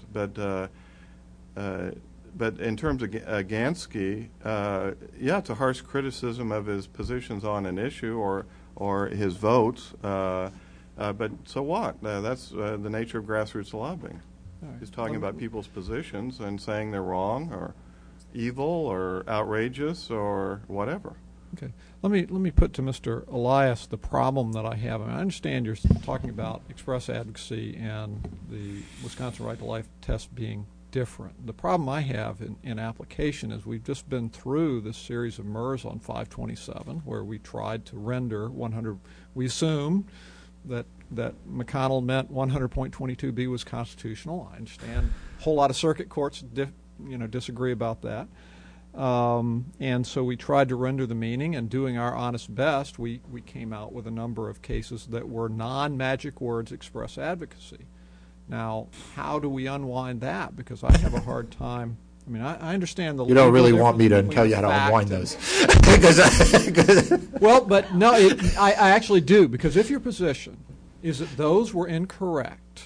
S4: But in terms of Gansky, yeah, it's a harsh criticism of his positions on an issue or his votes. But so what? That's the nature of grassroots lobbying.
S7: Right.
S4: He's talking about people's positions and saying they're wrong or evil or outrageous or whatever.
S7: Okay. Let me put to Mr. Elias the problem that I have. I mean, I understand you're talking about express advocacy and the Wisconsin Right to Life test being different. The problem I have in application is we've just been through this series of MERS on 527 where we tried to render 100. We assumed that McConnell meant 100.22b was constitutional. I understand a whole lot of circuit courts disagree about that. And so we tried to render the meaning, and doing our honest best, we came out with a number of cases that were non-magic words express advocacy. Now, how do we unwind that? Because I have a hard time. I mean, I understand the.
S5: You don't really want me to tell you how to unwind those.
S7: Well, but no, I actually do, because if your position is that those were incorrect,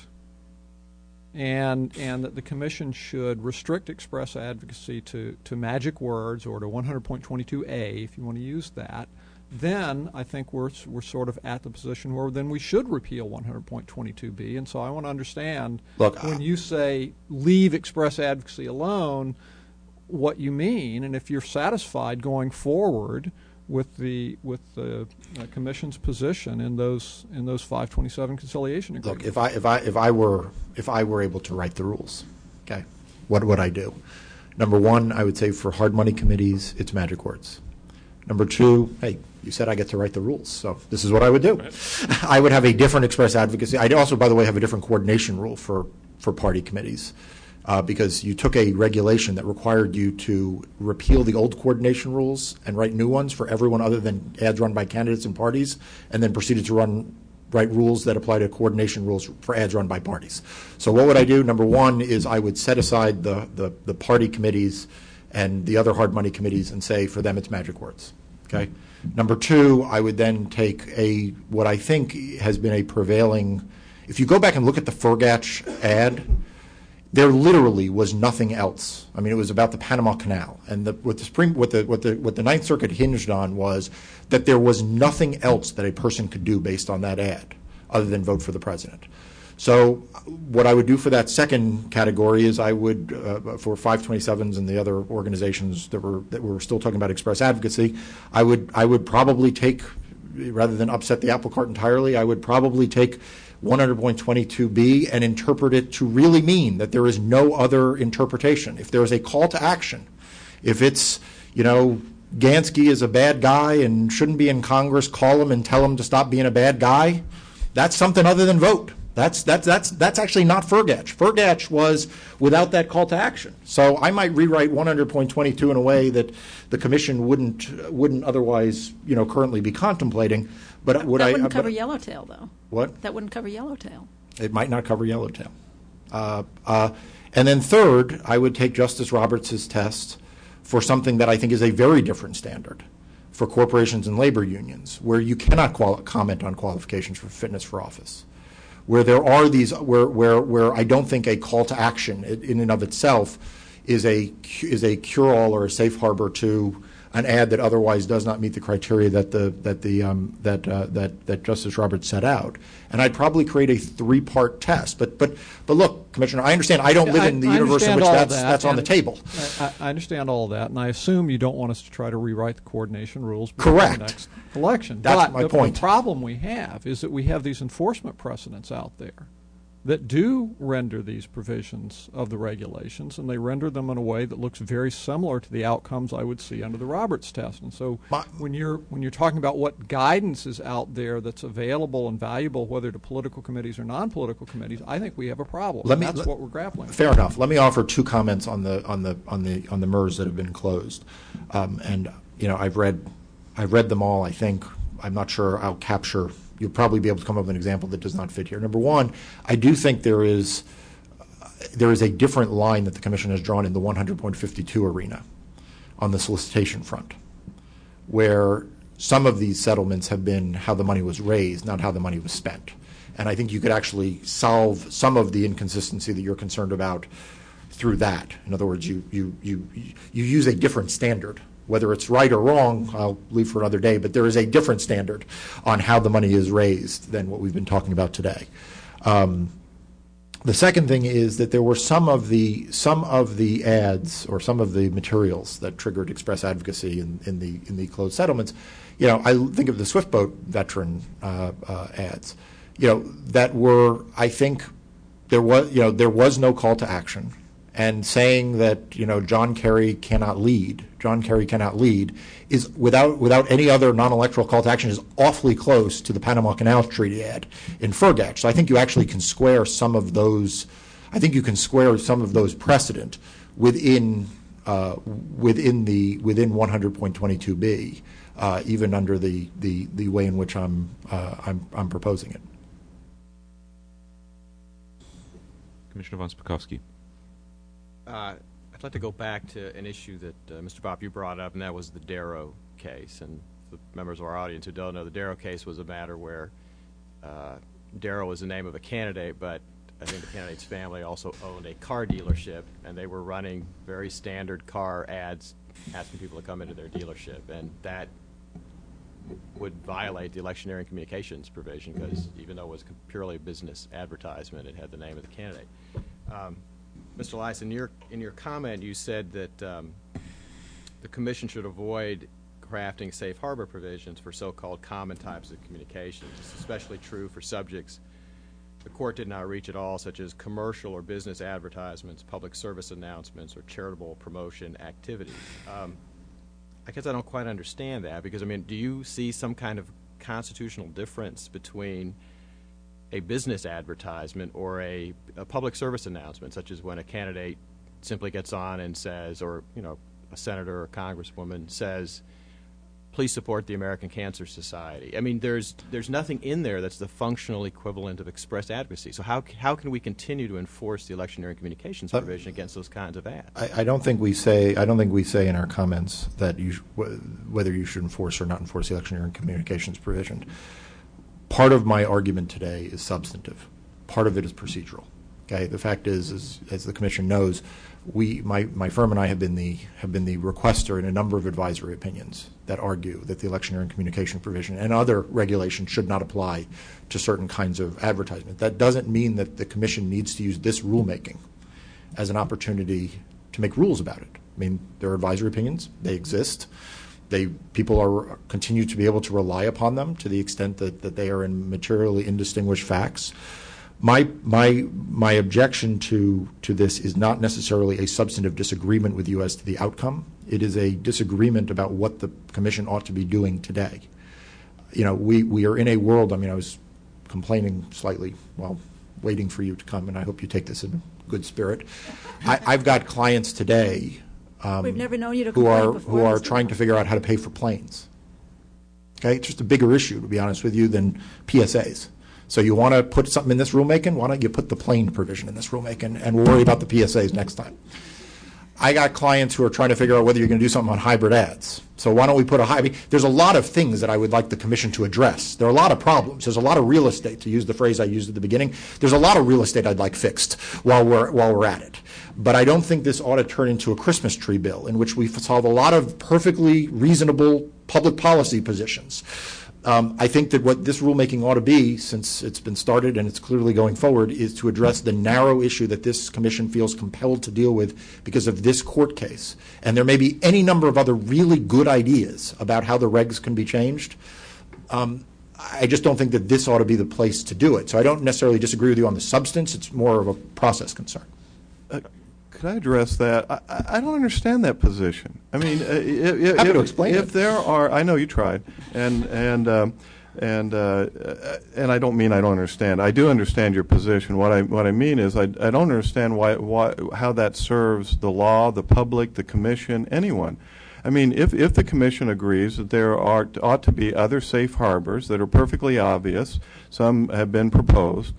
S7: and that the commission should restrict express advocacy to magic words or to 100.22a, if you want to use that, then I think we're sort of at the position where then we should repeal 100.22b. And so I want to understand, when you say leave express advocacy alone, what you mean, and if you're satisfied going forward with the commission's position in those 527 conciliation agreements.
S5: Look, if I were able to write the rules, okay, what would I do? Number one, I would say for hard money committees, it's magic words. Number two, hey, you said I get to write the rules, so this is what I would do. Right. I would have a different express advocacy. I'd also, by the way, have a different coordination rule for party committees. Because you took a regulation that required you to repeal the old coordination rules and write new ones for everyone other than ads run by candidates and parties, and then proceeded to write rules that apply to coordination rules for ads run by parties. So what would I do? Number one is I would set aside the party committees and the other hard money committees and say for them it's magic words. Okay. Number two, I would then take what I think has been a prevailing. If you go back and look at the Fergatch ad, there literally was nothing else. I mean, it was about the Panama Canal, and what the Ninth Circuit hinged on was that there was nothing else that a person could do based on that ad, other than vote for the president. So, what I would do for that second category is I would, for 527s and the other organizations that were still talking about express advocacy, I would probably take, rather than upset the apple cart entirely, I would probably take 100.22b and interpret it to really mean that there is no other interpretation. If there is a call to action, if it's, Gansky is a bad guy and shouldn't be in Congress, call him and tell him to stop being a bad guy, that's something other than vote. That's actually not Fergatch. Fergatch was without that call to action. So I might rewrite 100.22 in a way that the commission wouldn't otherwise, currently be contemplating. But
S3: that wouldn't cover Yellowtail, though.
S5: What?
S3: That wouldn't cover Yellowtail.
S5: It might not cover Yellowtail. And then third, I would take Justice Roberts' test for something that I think is a very different standard for corporations and labor unions, where you cannot comment on qualifications for fitness for office, where there are these, where I don't think a call to action in and of itself is a cure-all or a safe harbor to an ad that otherwise does not meet the criteria that Justice Roberts set out. And I'd probably create a three-part test. But look, Commissioner, I understand. I don't live in the universe in which that's on the table.
S7: I understand all that, and I assume you don't want us to try to rewrite the coordination rules before
S5: Correct.
S7: the next election.
S5: That's my point.
S7: The problem we have is that we have these enforcement precedents out there that do render these provisions of the regulations, and they render them in a way that looks very similar to the outcomes I would see under the Roberts test. And so when you're talking about what guidance is out there that's available and valuable, whether to political committees or non-political committees, I think we have a problem. That's what we're grappling with.
S5: Fair enough. Let me offer two comments on the MERS that have been closed. And I've read them all. I think I'm not sure I'll capture. You'll probably be able to come up with an example that does not fit here. Number one, I do think there is a different line that the Commission has drawn in the 100.52 arena on the solicitation front, where some of these settlements have been how the money was raised, not how the money was spent. And I think you could actually solve some of the inconsistency that you're concerned about through that. In other words, you use a different standard. Whether it's right or wrong, I'll leave for another day, but there is a different standard on how the money is raised than what we've been talking about today. The second thing is that there were some of the ads or some of the materials that triggered express advocacy in the closed settlements. I think of the Swiftboat veteran ads. That were, I think, there was no call to action. And saying that John Kerry cannot lead is without any other non-electoral call to action is awfully close to the Panama Canal Treaty ad in FERGAC. So I think you actually can square some of those. I think you can square some of those precedent within 100.22b, even under the way in which I'm proposing it.
S2: Commissioner von Spakovsky.
S8: I'd like to go back to an issue that Mr. Bopp, you brought up, and that was the Darrow case. And the members of our audience who don't know, the Darrow case was a matter where Darrow was the name of a candidate, but I think the candidate's family also owned a car dealership, and they were running very standard car ads asking people to come into their dealership. And that would violate the electioneering communications provision because even though it was purely a business advertisement, it had the name of the candidate. Mr. Elias, in your comment, you said that the Commission should avoid crafting safe harbor provisions for so-called common types of communications. It's especially true for subjects the Court did not reach at all, such as commercial or business advertisements, public service announcements, or charitable promotion activities. I guess I don't quite understand that because, do you see some kind of constitutional difference between a business advertisement or a public service announcement, such as when a candidate simply gets on and says, or a senator or congresswoman says, please support the American Cancer Society. There's nothing in there that's the functional equivalent of express advocacy. So how can we continue to enforce the electioneering communications provision against those kinds of ads?
S5: I don't think we say in our comments that whether you should enforce or not enforce the electioneering communications provision. Part of my argument today is substantive. Part of it is procedural. Okay. The fact is, as the Commission knows, my firm and I have been the requester in a number of advisory opinions that argue that the electioneering communication provision and other regulations should not apply to certain kinds of advertisement. That doesn't mean that the Commission needs to use this rulemaking as an opportunity to make rules about it. There are advisory opinions. They exist. People continue to be able to rely upon them to the extent that they are in materially indistinguished facts. My objection to this is not necessarily a substantive disagreement with you as to the outcome. It is a disagreement about what the Commission ought to be doing today. We are in a world. I was complaining slightly while waiting for you to come, and I hope you take this in good spirit. I've got clients today.
S3: We've never known you to complain before.
S5: Who are trying to figure out how to pay for planes. Okay, it's just a bigger issue, to be honest with you, than PSAs. So you want to put something in this rulemaking? Why don't you put the plane provision in this rulemaking, and we'll worry about the PSAs next time. I got clients who are trying to figure out whether you're going to do something on hybrid ads. So why don't we put there's a lot of things that I would like the Commission to address. There are a lot of problems. There's a lot of real estate, to use the phrase I used at the beginning. There's a lot of real estate I'd like fixed while we're at it. But I don't think this ought to turn into a Christmas tree bill in which we solve a lot of perfectly reasonable public policy positions. I think that what this rulemaking ought to be, since it's been started and it's clearly going forward, is to address the narrow issue that this Commission feels compelled to deal with because of this court case. And there may be any number of other really good ideas about how the regs can be changed. I just don't think that this ought to be the place to do it. So I don't necessarily disagree with you on the substance. It's more of a process concern.
S4: Could I address that? I don't understand that position. I mean,
S5: Happy to explain
S4: if there are, I know you tried, and I don't mean I don't understand. I do understand your position. What I mean is I don't understand how that serves the law, the public, the commission, anyone. I mean, if the commission agrees that there ought to be other safe harbors that are perfectly obvious, some have been proposed,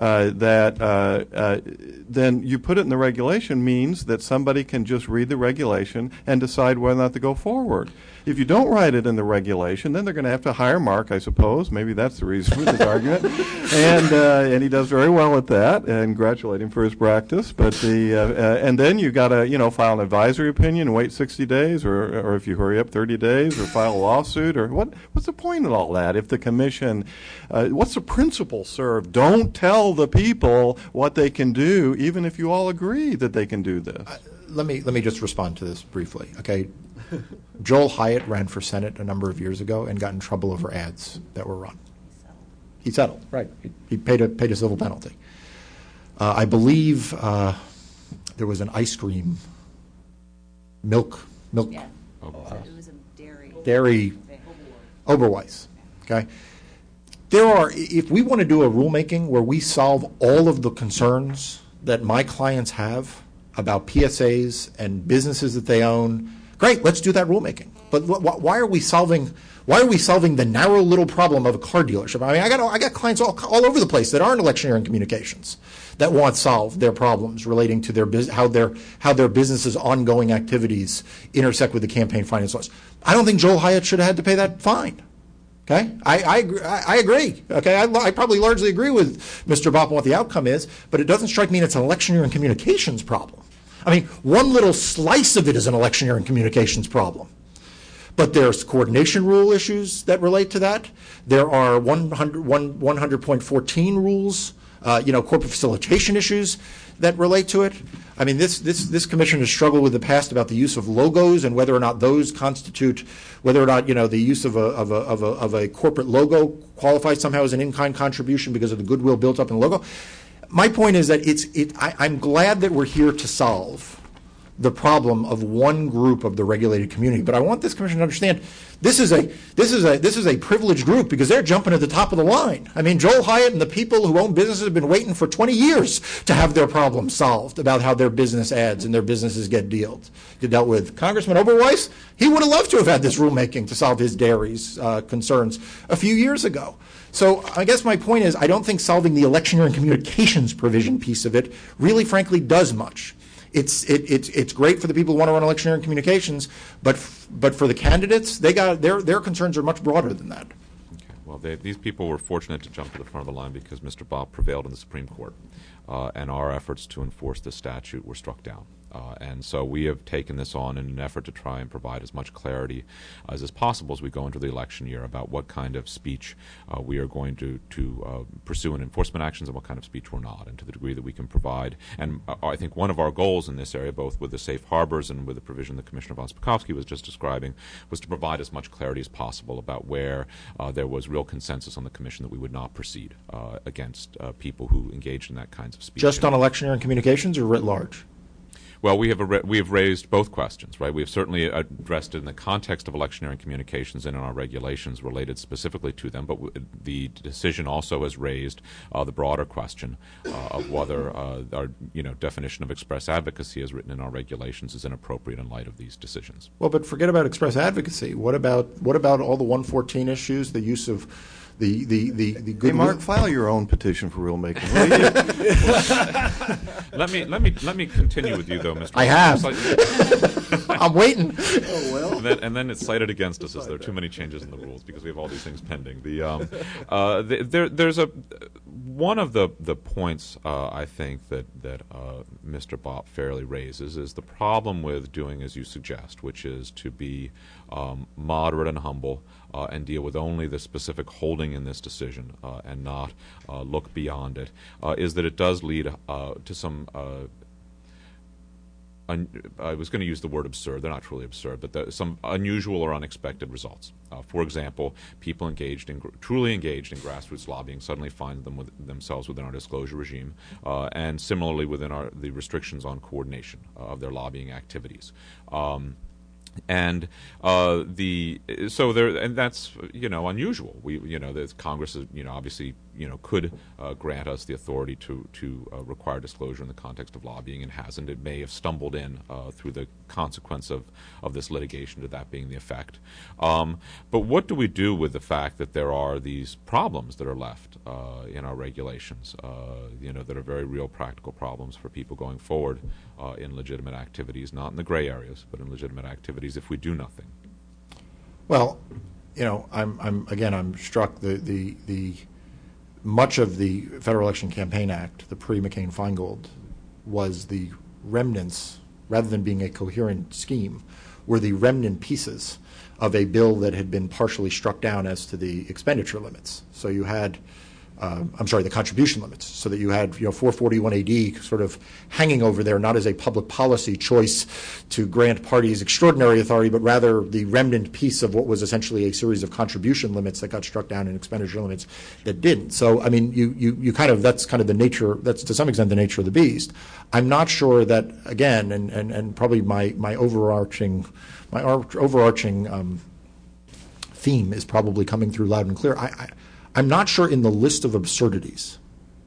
S4: then you put it in the regulation means that somebody can just read the regulation and decide whether or not to go forward. If you don't write it in the regulation, then they're going to have to hire Mark, I suppose. Maybe that's the reason for this argument. And he does very well at that, and congratulate him for his practice. But and then you got to file an advisory opinion and wait 60 days, or if you hurry up 30 days, or file a lawsuit, or what's the point of all that? If the commission, what's the principle served? Don't tell the people what they can do, even if you all agree that they can do this.
S5: Let me just respond to this briefly, okay? Joel Hyatt ran for Senate a number of years ago and got in trouble over ads that were run. He settled, right? He paid a civil penalty. I believe there was an ice cream, milk.
S6: Yeah. It was a dairy.
S5: Oberweis. Okay. If we want to do a rulemaking where we solve all of the concerns that my clients have about PSAs and businesses that they own, great, let's do that rulemaking. But why are we solving the narrow little problem of a car dealership? I mean, I got clients all over the place that aren't electioneering communications that want solved their problems relating to their how their business's ongoing activities intersect with the campaign finance laws. I don't think Joel Hyatt should have had to pay that fine. Okay, I agree. Okay, I probably largely agree with Mr. Bopp on what the outcome is, but it doesn't strike me it's an electioneering communications problem. I mean, one little slice of it is an electioneering communications problem. But there's coordination rule issues that relate to that. There are 100.14 rules, corporate facilitation issues that relate to it. I mean, this commission has struggled with the past about the use of logos and whether or not those constitute, whether or not the use of a corporate logo qualifies somehow as an in-kind contribution because of the goodwill built up in the logo. My point is that I'm glad that we're here to solve the problem of one group of the regulated community, but I want this commission to understand this is a privileged group because they're jumping at the top of the line. I mean, Joel Hyatt and the people who own businesses have been waiting for 20 years to have their problems solved about how their business ads and their businesses get dealt with. Congressman Oberweis, he would have loved to have had this rulemaking to solve his dairy's concerns a few years ago. So I guess my point is I don't think solving the electioneering communications provision piece of it really, frankly, does much. It's great for the people who want to run electioneering communications, but for the candidates, their concerns are much broader than that.
S2: Okay. Well, these people were fortunate to jump to the front of the line because Mr. Bopp prevailed in the Supreme Court, and our efforts to enforce the statute were struck down. And so we have taken this on in an effort to try and provide as much clarity as is possible as we go into the election year about what kind of speech we are going to pursue in enforcement actions and what kind of speech we're not, and to the degree that we can provide. And I think one of our goals in this area, both with the safe harbors and with the provision that Commissioner von Spakovsky was just describing, was to provide as much clarity as possible about where there was real consensus on the Commission that we would not proceed against people who engaged in that kinds of speech.
S5: Just on electioneering communications or writ large?
S2: Well, we have raised both questions, right? We have certainly addressed it in the context of electioneering communications and in our regulations related specifically to them, but the decision also has raised the broader question of whether our definition of express advocacy as written in our regulations is inappropriate in light of these decisions.
S5: Well, but forget about express advocacy. What about all the 114 issues, the use of the good.
S4: Hey, Mark, file your own petition for rulemaking.
S2: Let me continue with you, though, Mr.
S5: I have. I'm waiting.
S4: Oh, well.
S2: And then it's cited against us as there are too many changes in the rules because we have all these things pending. There's one of the points I think that Mr. Bopp fairly raises is the problem with doing as you suggest, which is to be moderate and humble and deal with only the specific holding in this decision and not look beyond it, is that it does lead to some I was going to use the word absurd. They're not truly absurd, but some unusual or unexpected results. For example, people truly engaged in grassroots lobbying suddenly find themselves within our disclosure regime, and similarly within the restrictions on coordination of their lobbying activities. And that's unusual. The Congress is obviously could grant us the authority to require disclosure in the context of lobbying, and hasn't. It may have stumbled in through the consequence of this litigation to that being the effect. But what do we do with the fact that there are these problems that are left in our regulations? That are very real practical problems for people going forward in legitimate activities, not in the gray areas, but in legitimate activities if we do nothing.
S5: Well, I'm struck the much of the Federal Election Campaign Act, the pre-McCain-Feingold, was the remnants, rather than being a coherent scheme, were the remnant pieces of a bill that had been partially struck down as to the expenditure limits. So you had the contribution limits, so that you had 441AD sort of hanging over there, not as a public policy choice to grant parties extraordinary authority, but rather the remnant piece of what was essentially a series of contribution limits that got struck down and expenditure limits that didn't. So I mean, that's kind of the nature. That's to some extent the nature of the beast. I'm not sure that, again, and probably my overarching theme is probably coming through loud and clear. I'm not sure in the list of absurdities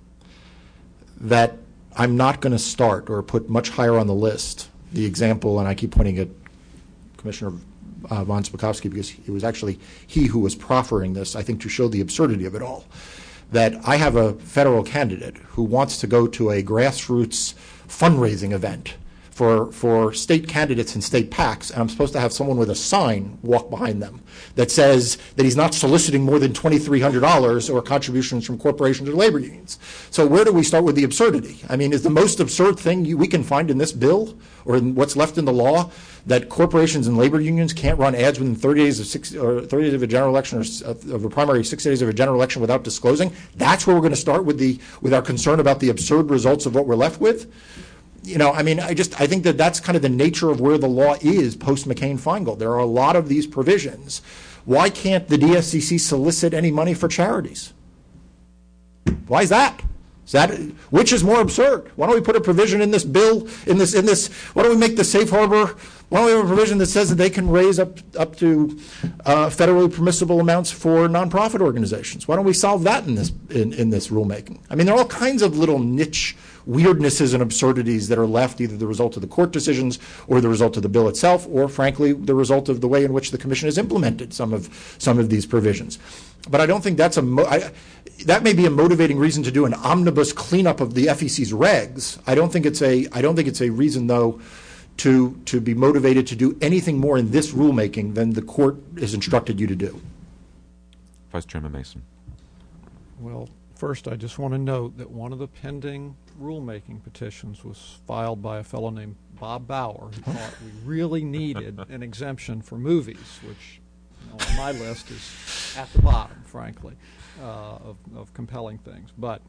S5: that I'm not going to start or put much higher on the list the example, and I keep pointing at Commissioner von Spakovsky because it was actually he who was proffering this, I think, to show the absurdity of it all, that I have a federal candidate who wants to go to a grassroots fundraising event for state candidates and state PACs, and I'm supposed to have someone with a sign walk behind them that says that he's not soliciting more than $2,300 or contributions from corporations or labor unions. So where do we start with the absurdity? I mean, is the most absurd thing we can find in this bill or in what's left in the law that corporations and labor unions can't run ads within 30 days of a general election or of a primary, 60 days of a general election without disclosing? That's where we're going to start with our concern about the absurd results of what we're left with? I think that's kind of the nature of where the law is post McCain-Feingold. There are a lot of these provisions. Why can't the DSCC solicit any money for charities? Why is that? Which is more absurd? Why don't we put a provision in this bill, why don't we make the safe harbor, why don't we have a provision that says that they can raise up to federally permissible amounts for nonprofit organizations? Why don't we solve that in this rulemaking? I mean, there are all kinds of little niche weirdnesses and absurdities that are left, either the result of the court decisions or the result of the bill itself, or frankly the result of the way in which the commission has implemented some of these provisions. But I don't think that's that may be a motivating reason to do an omnibus cleanup of the FEC's regs. I don't think it's a reason though to be motivated to do anything more in this rulemaking than the court has instructed you to do.
S2: Vice Chairman Mason.
S7: Well, first, I just want to note that one of the pending rulemaking petitions was filed by a fellow named Bob Bauer, who thought we really needed an exemption for movies, which on my list is at the bottom, frankly, of compelling things. But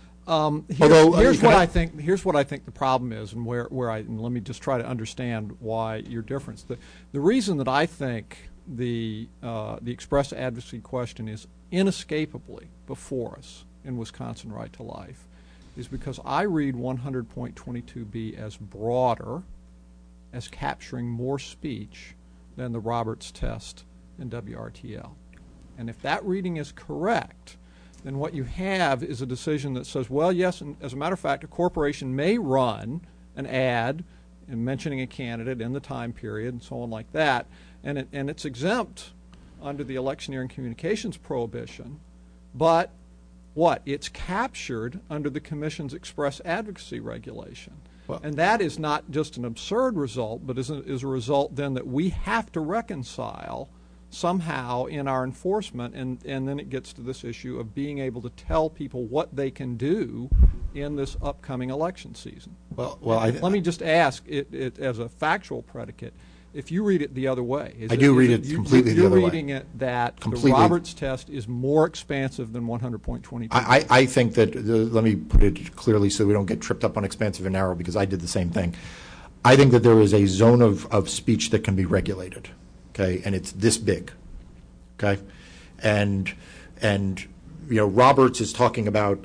S7: here's what I think the problem is, and and let me just try to understand why your difference. The reason that I think the express advocacy question is inescapably before us in Wisconsin Right to Life is because I read 100.22b as broader, as capturing more speech than the Roberts test in WRTL. And if that reading is correct, then what you have is a decision that says, well, yes, and as a matter of fact, a corporation may run an ad in mentioning a candidate in the time period and so on like that, and it's exempt under the electioneering communications prohibition, but what? It's captured under the Commission's express advocacy regulation. Well, and that is not just an absurd result, but is a result then that we have to reconcile somehow in our enforcement, and then it gets to this issue of being able to tell people what they can do in this upcoming election season. Let me just ask it as a factual predicate. If you read it the other way,
S5: I do read it completely the other way.
S7: You're reading it that completely. The Roberts test is more expansive than 100.22.
S5: I think that, let me put it clearly so we don't get tripped up on expansive and narrow, because I did the same thing. I think that there is a zone of speech that can be regulated, okay, and it's this big, okay, and Roberts is talking about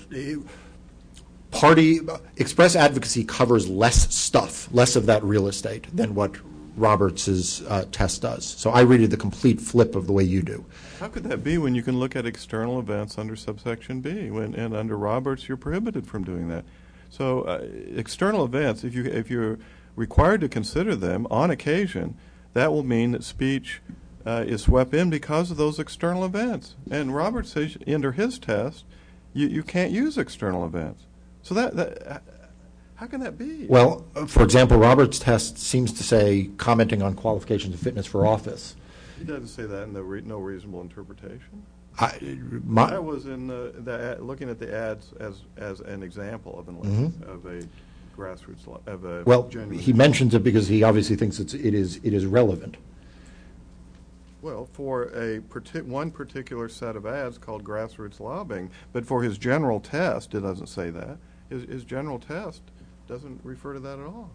S5: express advocacy covers less of that real estate than what Roberts's test does. So I read it the complete flip of the way you do.
S4: How could that be when you can look at external events under subsection B? And under Roberts, you're prohibited from doing that. So external events, if you're required to consider them on occasion, that will mean that speech is swept in because of those external events. And Roberts says under his test, you can't use external events. So that how can that be?
S5: Well, for example, Roberts' test seems to say commenting on qualifications of fitness for office.
S4: He doesn't say that in the no reasonable interpretation.
S5: I
S4: was in looking at the ads as an example of of a grassroots of a.
S5: Well,
S4: genuine
S5: he mentions it because he obviously thinks it is relevant.
S4: Well, for one particular set of ads called grassroots lobbying, but for his general test, it doesn't say that. His general test doesn't refer to that at all.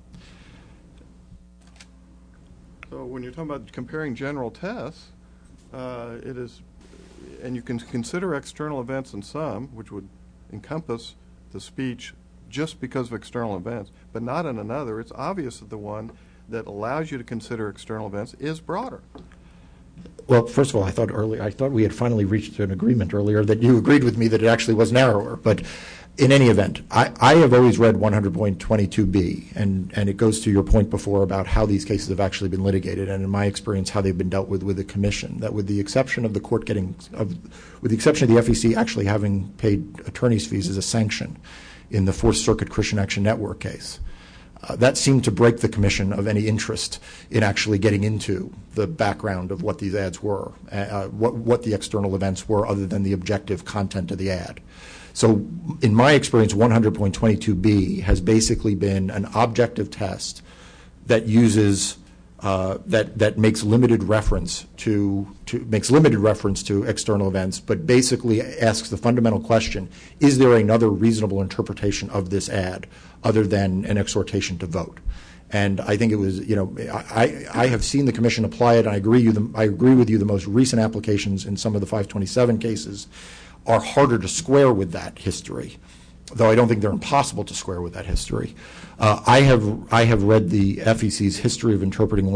S4: So when you're talking about comparing general tests, it is, and you can consider external events in some, which would encompass the speech just because of external events, but not in another. It's obvious that the one that allows you to consider external events is broader.
S5: Well, first of all, I thought we had finally reached an agreement earlier that you agreed with me that it actually was narrower. But in any event, I have always read 100.22b, and it goes to your point before about how these cases have actually been litigated, and in my experience, how they've been dealt with the commission. That with the exception of the court with the exception of the FEC actually having paid attorney's fees as a sanction in the Fourth Circuit Christian Action Network case. That seemed to break the commission of any interest in actually getting into the background of what these ads were, what the external events were other than the objective content of the ad. So in my experience, 100.22b has basically been an objective test that uses that makes limited reference to external events, but basically asks the fundamental question: is there another reasonable interpretation of this ad other than an exhortation to vote? And I think it was, I have seen the commission apply it, and I agree with you. The most recent applications in some of the 527 cases are harder to square with that history, though I don't think they're impossible to square with that history. I have read the FEC's history of interpreting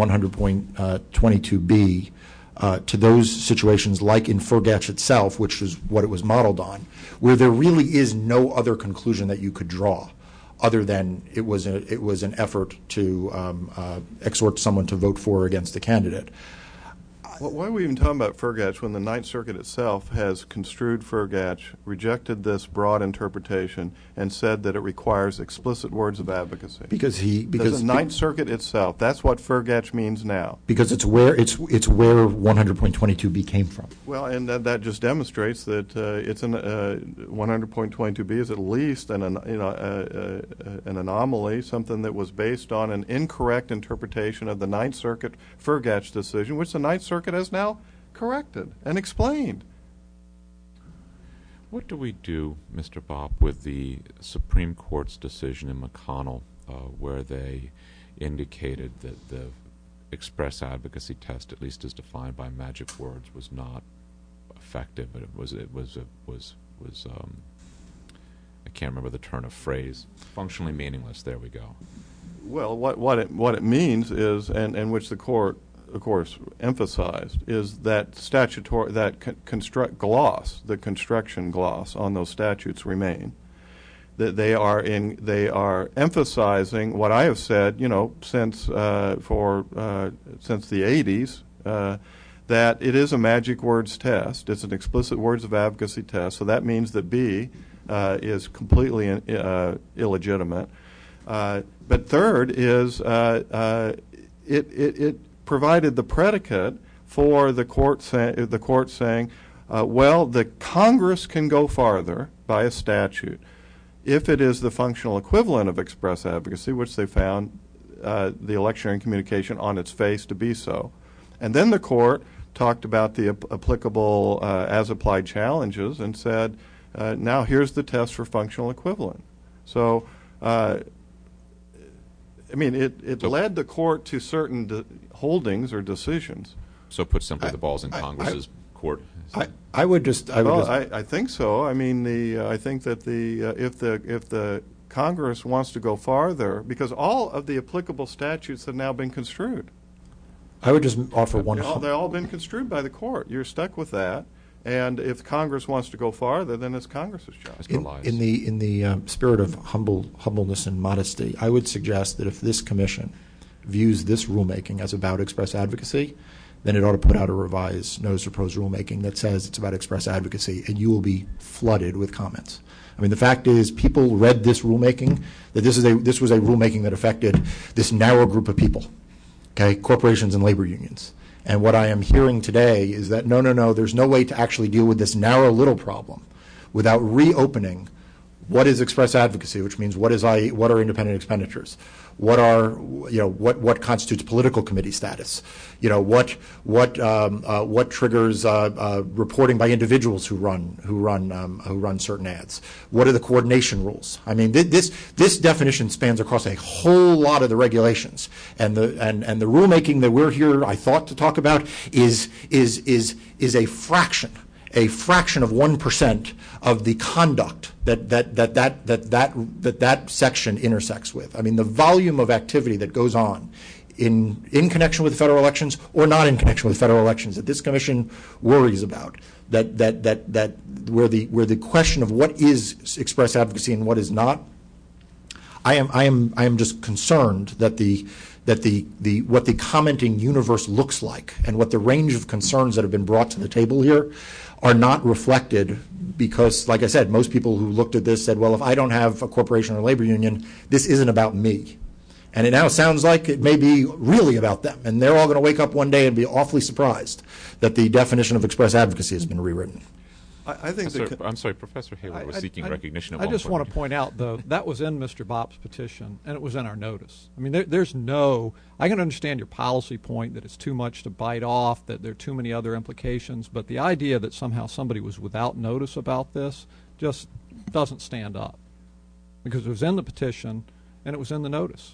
S5: 100.22b to those situations like in Fergatch itself, which is what it was modeled on, where there really is no other conclusion that you could draw other than it was an effort to exhort someone to vote for or against a candidate.
S4: Why are we even talking about Fergatch when the Ninth Circuit itself has construed Fergatch, rejected this broad interpretation, and said that it requires explicit words of advocacy?
S5: Because
S4: the Ninth Circuit itself, that's what Fergatch means now.
S5: Because it's where 100.22b came from.
S4: Well, and that just demonstrates that 100.22b is at least an anomaly, something that was based on an incorrect interpretation of the Ninth Circuit Fergatch decision, which the Ninth Circuit has now corrected and explained.
S2: What do we do, Mr. Bopp, with the Supreme Court's decision in McConnell where they indicated that the express advocacy test, at least as defined by magic words, was not effective, but it was I can't remember the turn of phrase, functionally meaningless. There we go.
S4: Well, what it means is, and which the court, of course, emphasized, is that the construction gloss on those statutes remain. That they are emphasizing what I have said, since the 80s, that it is a magic words test. It's an explicit words of advocacy test. So that means that B is completely illegitimate. But third is it provided the predicate for the court saying, well, the Congress can go farther by a statute if it is the functional equivalent of express advocacy, which they found the electioneering communication on its face to be so. And then the court talked about the applicable as-applied challenges and said, now here's the test for functional equivalent. So I mean, it led the court to certain holdings or decisions.
S2: So put simply, the ball's in Congress's court.
S4: I think so. I mean, I think that if the Congress wants to go farther, because all of the applicable statutes have now been construed.
S5: I would just offer one.
S4: They've all been construed by the court. You're stuck with that. And if Congress wants to go farther, then it's Congress's job.
S5: In the spirit of humbleness and modesty, I would suggest that if this commission views this rulemaking as about express advocacy, then it ought to put out a revised notice of proposed rulemaking that says it's about express advocacy, and you will be flooded with comments. I mean, the fact is, people read this rulemaking, that this was a rulemaking that affected this narrow group of people, okay, corporations and labor unions. And what I am hearing today is that no, there's no way to actually deal with this narrow little problem without reopening what is express advocacy, which means what are independent expenditures, what constitutes political committee status, what triggers reporting by individuals who run certain ads, what are the coordination rules. I mean, this definition spans across a whole lot of the regulations, and the rulemaking that we're here, I thought, to talk about is a fraction of 1% of the conduct that section intersects with. I mean, the volume of activity that goes on in connection with federal elections or not in connection with federal elections that this commission worries about, that where the question of what is express advocacy and what is not, I am just concerned that what the commenting universe looks like and what the range of concerns that have been brought to the table here are not reflected, because, like I said, most people who looked at this said, well, if I don't have a corporation or labor union, this isn't about me. And it now sounds like it may be really about them, and they're all going to wake up one day and be awfully surprised that the definition of express advocacy has been rewritten.
S2: I'm sorry, Professor Hayward was seeking recognition.
S7: I just want to point out, though, that was in Mr. Bopp's petition, and it was in our notice. I mean, there's no – I can understand your policy point that it's too much to bite off, that there are too many other implications, but the idea that somehow somebody was without notice about this just doesn't stand up, because it was in the petition and it was in the notice.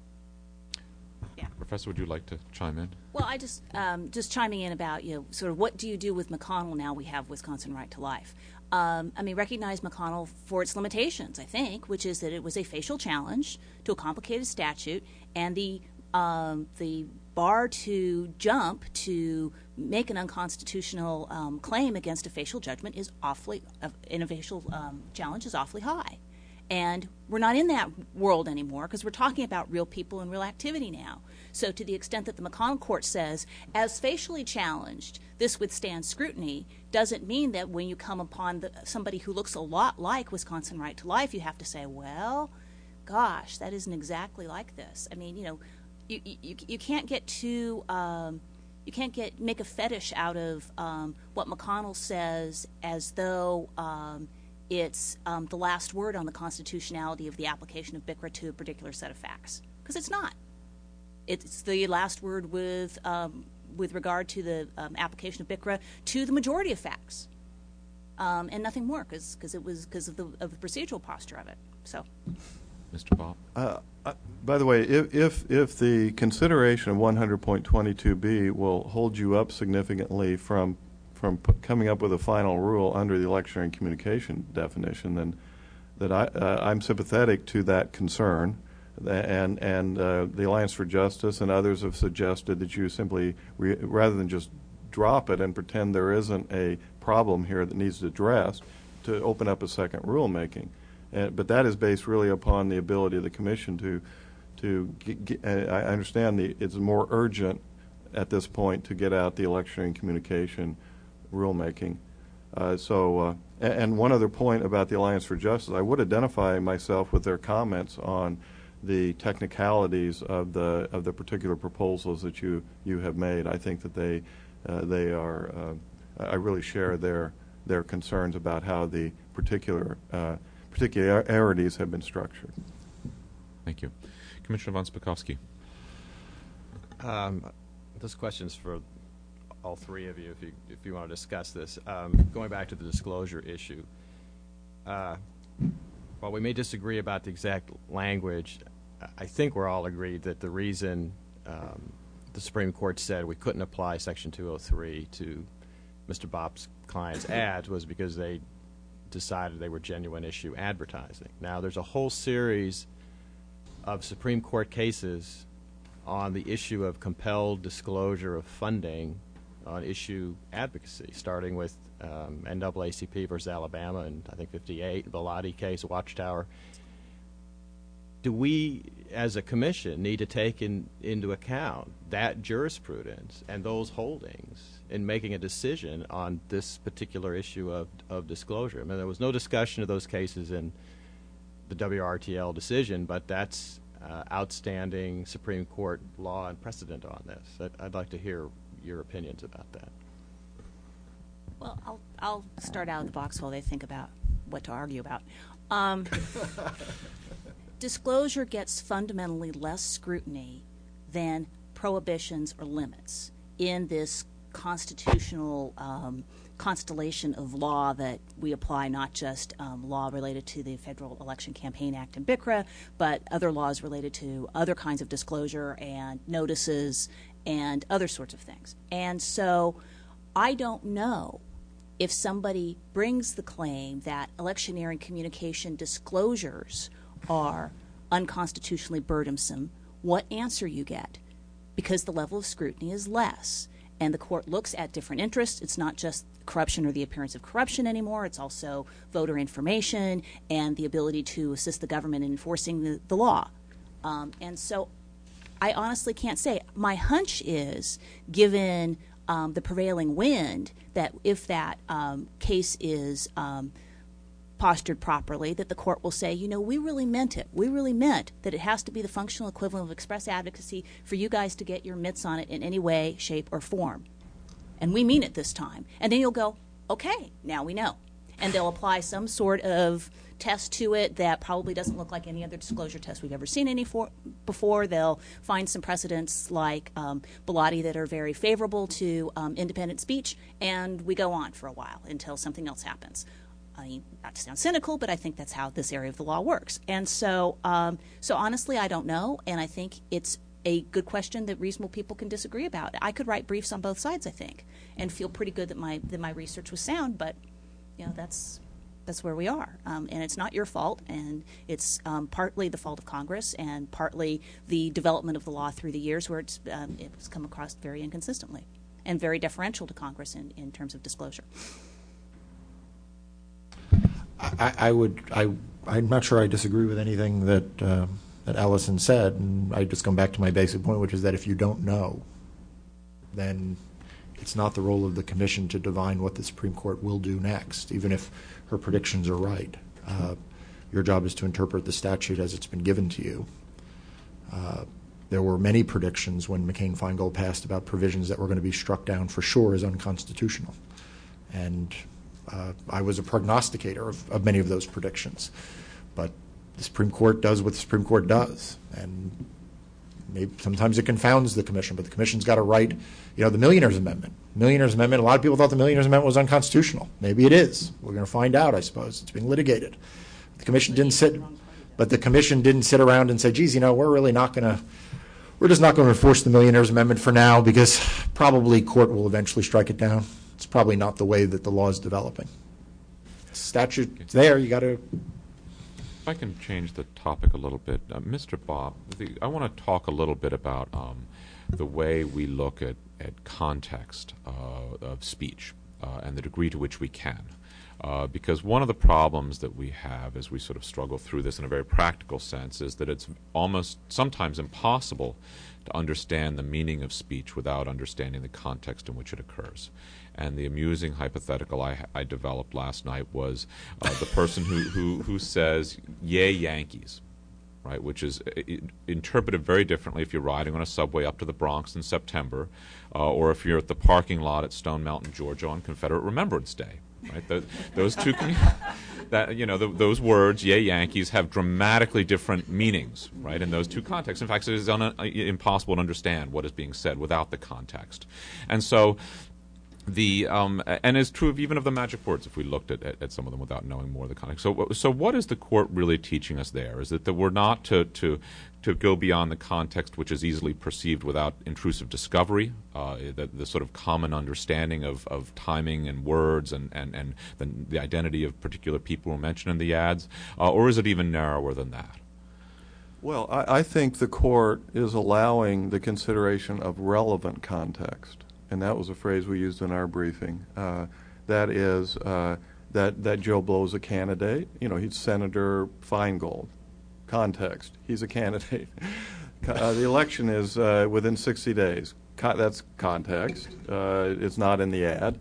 S6: Yeah.
S2: Professor, would you like to chime in?
S6: Well, I just chiming in about, sort of what do you do with McConnell now we have Wisconsin Right to Life? I mean, recognize McConnell for its limitations, I think, which is that it was a facial challenge to a complicated statute, and the bar to jump to make an unconstitutional claim against a facial judgment is in a facial challenge is awfully high. And we're not in that world anymore, because we're talking about real people and real activity now. So to the extent that the McConnell court says, as facially challenged, this withstands scrutiny, doesn't mean that when you come upon somebody who looks a lot like Wisconsin Right to Life, you have to say, well, gosh, that isn't exactly like this. I mean, you can't get too make a fetish out of what McConnell says as though it's the last word on the constitutionality of the application of BICRA to a particular set of facts, because it's not. It's the last word with regard to the application of BICRA to the majority of facts, and nothing more, because of the procedural posture of it. So,
S2: Mr. Bopp.
S4: By the way, if the consideration of 100.22b will hold you up significantly from coming up with a final rule under the electioneering communication definition, then I'm sympathetic to that concern, and the Alliance for Justice and others have suggested that you simply, rather than just drop it and pretend there isn't a problem here that needs to be addressed, to open up a second rulemaking. But that is based really upon the ability of the Commission to I understand it's more urgent at this point to get out the electioneering communication rulemaking. And one other point about the Alliance for Justice, I would identify myself with their comments on the technicalities of the particular proposals that you have made. I think that they are. I really share their concerns about how the particularities have been structured.
S2: Thank you, Commissioner von Spakovsky.
S8: This question's for all three of you, if you want to discuss this. Going back to the disclosure issue, while we may disagree about the exact language, I think we're all agreed that the reason the Supreme Court said we couldn't apply Section 203 to Mr. Bob's client's ads was because they decided they were genuine issue advertising. Now, there's a whole series of Supreme Court cases on the issue of compelled disclosure of funding on issue advocacy, starting with NAACP versus Alabama in, I think, 58, Bellotti case, Watchtower. Do we, as a commission, need to take into account that jurisprudence and those holdings in making a decision on this particular issue of disclosure? I mean, there was no discussion of those cases in the WRTL decision, but that's outstanding Supreme Court law and precedent on this. I'd like to hear your opinions about that.
S6: Well, I'll start out of the box while they think about what to argue about. Disclosure gets fundamentally less scrutiny than prohibitions or limits in this constitutional constellation of law that we apply, not just law related to the Federal Election Campaign Act and BICRA, but other laws related to other kinds of disclosure and notices and other sorts of things. And so I don't know if somebody brings the claim that electioneering communication disclosures are unconstitutionally burdensome, what answer you get, because the level of scrutiny is less. And the court looks at different interests. It's not just corruption or the appearance of corruption anymore. It's also voter information and the ability to assist the government in enforcing the law. And so I honestly can't say. My hunch is, given the prevailing wind, that if that case is postured properly, that the court will say, you know, we really meant it. We really meant that it has to be the functional equivalent of express advocacy for you guys to get your mitts on it in any way, shape, or form. And we mean it this time. And then you'll go, okay, now we know. And they'll apply some sort of test to it that probably doesn't look like any other disclosure test we've ever seen before. They'll find some precedents like Bellotti that are very favorable to independent speech, and we go on for a while until something else happens. I mean, not to sound cynical, but I think that's how this area of the law works. And so honestly, I don't know, and I think it's a good question that reasonable people can disagree about. I could write briefs on both sides, I think, and feel pretty good that my research was sound, but you know, that's where we are. And it's not your fault, and it's partly the fault of Congress and partly the development of the law through the years where it's come across very inconsistently and very deferential to Congress in terms of disclosure.
S5: I'm not sure I disagree with anything that Allison said, and I just come back to my basic point, which is that if you don't know, then it's not the role of the commission to divine what the Supreme Court will do next, even if her predictions are right. Your job is to interpret the statute as it's been given to you. There were many predictions when McCain-Feingold passed about provisions that were going to be struck down for sure as unconstitutional. And I was a prognosticator of many of those predictions. But the Supreme Court does what the Supreme Court does. And maybe sometimes it confounds the commission, but the commission's got to write, you know, the Millionaires Amendment. Millionaires Amendment, a lot of people thought the Millionaires Amendment was unconstitutional. Maybe it is. We're going to find out, I suppose. It's being litigated. The commission didn't sit, but the commission didn't sit around and say, geez, you know, we're just not going to enforce the Millionaires Amendment for now because probably court will eventually strike it down. It's probably not the way that the law is developing. Statute's there, you got to.
S2: If I can change the topic a little bit, Mr. Bob, I want to talk a little bit about the way we look at context of speech and the degree to which we can. Because one of the problems that we have as we sort of struggle through this in a very practical sense is that it's almost sometimes impossible to understand the meaning of speech without understanding the context in which it occurs. And the amusing hypothetical I developed last night was the person who says, "Yay, Yankees," right? Which is interpreted very differently if you're riding on a subway up to the Bronx in September, or if you're at the parking lot at Stone Mountain, Georgia on Confederate Remembrance Day. Right? Those two, those words, "Yay, Yankees," have dramatically different meanings, right? In those two contexts. In fact, it is impossible to understand what is being said without the context. And so, And it's true even of the magic words if we looked at some of them without knowing more of the context. So what is the court really teaching us there? Is it that we're not to go beyond the context which is easily perceived without intrusive discovery, the sort of common understanding of timing and words and the identity of particular people who are mentioned in the ads, or is it even narrower than that?
S4: Well, I think the court is allowing the consideration of relevant context. And that was a phrase we used in our briefing. That is that Joe Blow's a candidate. You know, he's Senator Feingold. Context. He's a candidate. The election is within 60 days. That's context. It's not in the ad.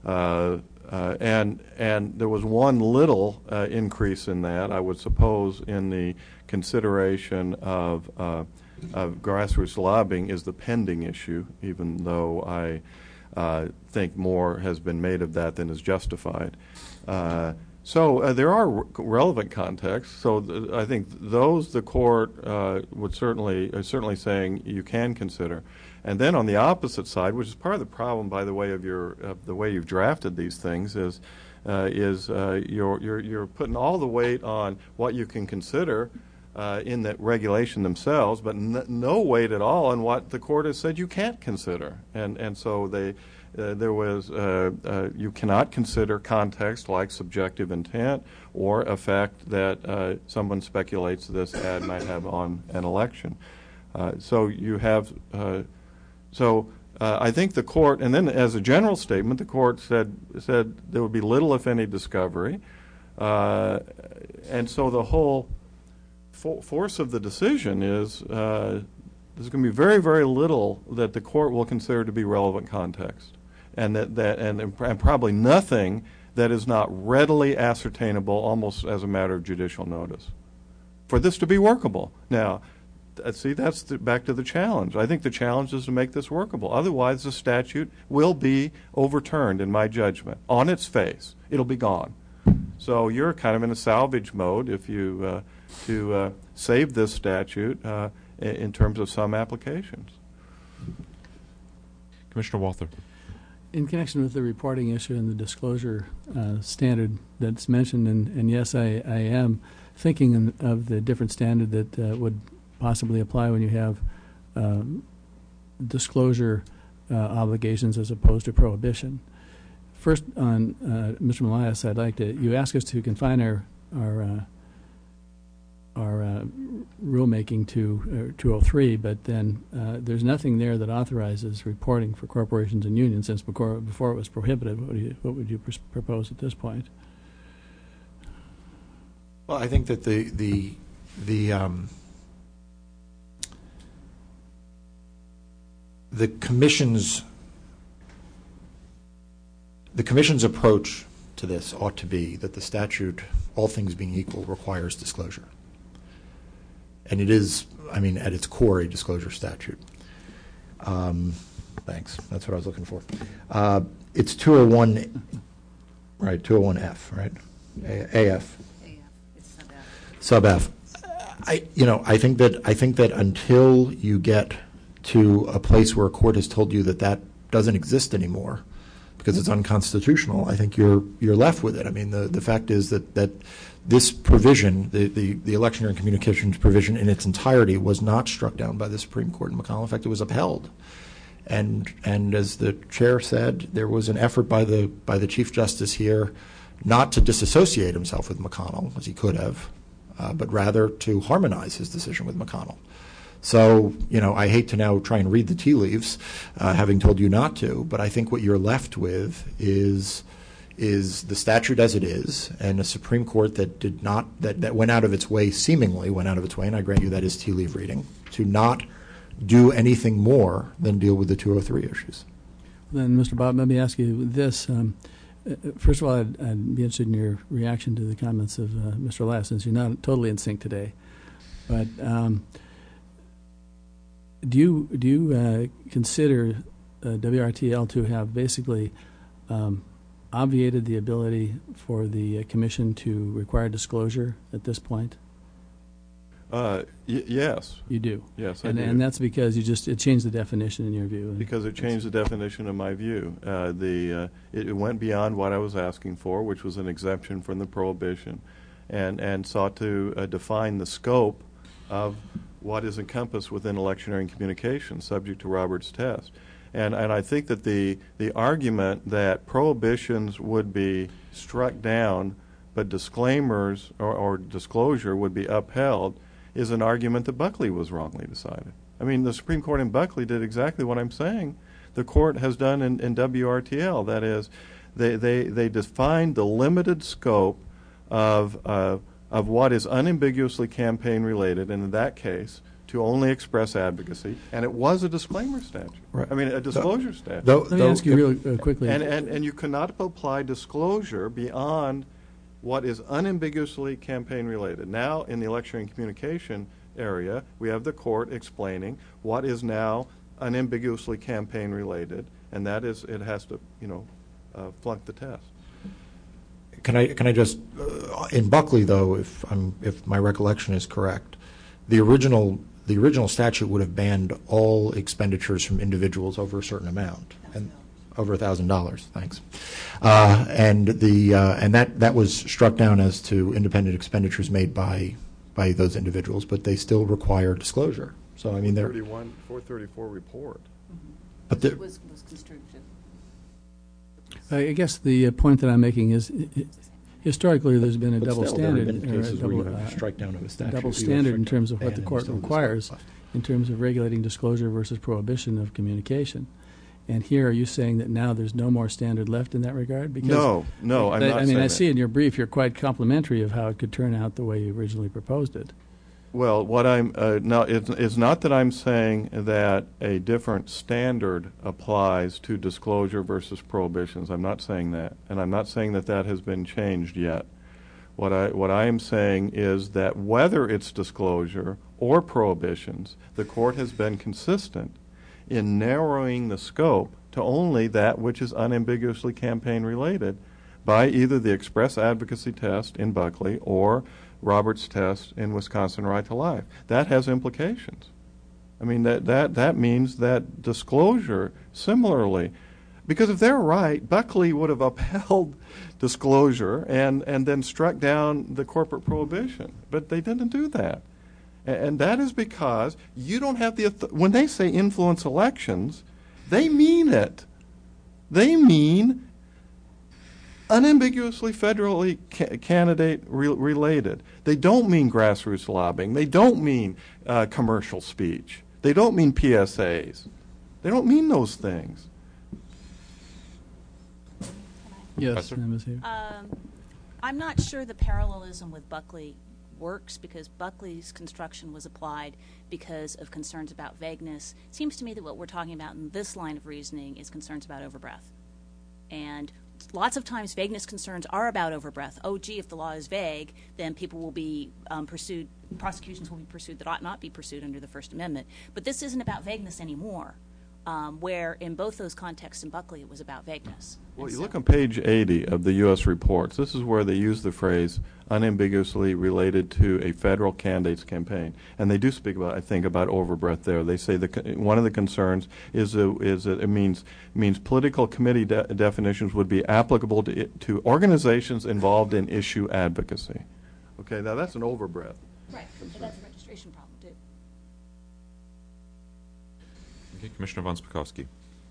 S4: And there was one little increase in that, I would suppose, in the consideration of grassroots lobbying is the pending issue, even though I think more has been made of that than is justified. So there are relevant contexts. So I think those the court would certainly saying you can consider. And then on the opposite side, which is part of the problem, by the way, of the way you've drafted these things, is you're putting all the weight on what you can consider in the regulation themselves, but no weight at all on what the court has said you can't consider. And so there was you cannot consider context like subjective intent or effect that someone speculates this ad might have on an election. So you have I think the court, and then as a general statement, the court said there would be little, if any, discovery, and so the whole force of the decision is there's going to be very, very little that the court will consider to be relevant context, and probably nothing that is not readily ascertainable, almost as a matter of judicial notice, for this to be workable. Now, see, that's back to the challenge. I think the challenge is to make this workable. Otherwise, the statute will be overturned, in my judgment, on its face. It'll be gone. So you're kind of in a salvage mode if you to save this statute in terms of some applications.
S2: Commissioner Walther.
S9: In connection with the reporting issue and the disclosure standard that's mentioned, and yes, I am thinking of the different standard that would possibly apply when you have disclosure obligations as opposed to prohibition. First, on Mr. Malias, I'd like to, you ask us to confine our rulemaking to 203, but then there's nothing there that authorizes reporting for corporations and unions since before it was prohibited. What would you propose at this point?
S5: Well, I think that the commission's approach to this ought to be that the statute, all things being equal, requires disclosure. And it is, I mean, at its core, a disclosure statute. Thanks. That's what I was looking for. It's 201, right? 201F, right? AF.
S6: It's
S5: sub F. I think that until you get to a place where a court has told you that doesn't exist anymore because it's unconstitutional, I think you're left with it. I mean, the fact is that this provision, the electioneering communications provision in its entirety, was not struck down by the Supreme Court in McConnell. In fact, it was upheld. And as the chair said, there was an effort by the Chief Justice here not to disassociate himself with McConnell, as he could have, but rather to harmonize his decision with McConnell. So, I hate to now try and read the tea leaves, having told you not to, but I think what you're left with is the statute as it is, and a Supreme Court that did not, that went out of its way, seemingly went out of its way, and I grant you that is tea leaf reading, to not do anything more than deal with the 203 issues.
S9: Then, Mr. Bob, let me ask you this. First of all, I'd be interested in your reaction to the comments of Mr. Lass, since you're not totally in sync today. But do you consider WRTL to have basically obviated the ability for the commission to require disclosure at this point?
S4: Yes.
S9: You do?
S4: Yes, I
S9: and,
S4: do.
S9: And that's because it changed the definition in your view?
S4: Because it changed the definition in my view. It went beyond what I was asking for, which was an exemption from the prohibition, and sought to define the scope of what is encompassed within electioneering communication, subject to Robert's test. And I think that the argument that prohibitions would be struck down, but disclaimers or disclosure would be upheld, is an argument that Buckley was wrongly decided. I mean, the Supreme Court in Buckley did exactly what I'm saying the court has done in WRTL. That is, they defined the limited scope of what is unambiguously campaign related, and in that case, to only express advocacy, and it was a disclaimer statute.
S5: Right.
S4: I mean, a disclosure statute.
S9: Let me ask you real quickly.
S4: And you cannot apply disclosure beyond what is unambiguously campaign related. Now, in the electioneering communication area, we have the court explaining what is now unambiguously campaign related, and that is it has to, flunk the test.
S5: Can I just in Buckley, though, if my recollection is correct, the original statute would have banned all expenditures from individuals over a certain amount, and over $1,000. Thanks. And that was struck down as to independent expenditures made by those individuals, but they still require disclosure. So I mean,
S4: 434 report.
S5: But
S6: it was construed.
S9: I guess the point that I'm making is, historically, there's been a double standard, double standard in terms of what the court requires in terms of regulating disclosure versus prohibition of communication. And here, are you saying that now there's no more standard left in that regard? Because
S4: no, I'm not saying that.
S9: I mean, I see in your brief you're quite complimentary of how it could turn out the way you originally proposed it.
S4: Well, what I'm no, it's not that I'm saying that a different standard applies to disclosure versus prohibitions. I'm not saying that, and I'm not saying that has been changed yet. What I am saying is that whether it's disclosure or prohibitions, the court has been consistent in narrowing the scope to only that which is unambiguously campaign related by either the express advocacy test in Buckley or Roberts test in Wisconsin Right to Life. That has implications. I mean, that means that disclosure similarly, because if they're right, Buckley would have upheld disclosure and then struck down the corporate prohibition, but they didn't do that. And that is because you don't have when they say influence elections, they mean it. They mean unambiguously federally candidate related. They don't mean grassroots lobbying. They don't mean commercial speech. They don't mean PSAs. They don't mean those things.
S9: Yes,
S6: I'm not sure the parallelism with Buckley works because Buckley's construction was applied because of concerns about vagueness. It seems to me that what we're talking about in this line of reasoning is concerns about overbreadth. And lots of times vagueness concerns are about overbreadth. Oh, gee, if the law is vague, then people will be pursued, prosecutions will be pursued that ought not be pursued under the First Amendment. But this isn't about vagueness anymore, where in both those contexts in Buckley it was about vagueness.
S4: Well, you look on page 80 of the U.S. reports. This is where they use the phrase unambiguously related to a federal candidate's campaign. And they do speak about, I think, about overbreadth there. They say one of the concerns is that it means political committee definitions would be applicable to organizations involved in issue advocacy. Okay, now that's an overbreadth.
S6: Right, but that's a registration problem, too.
S2: Okay, Commissioner von Spakovsky.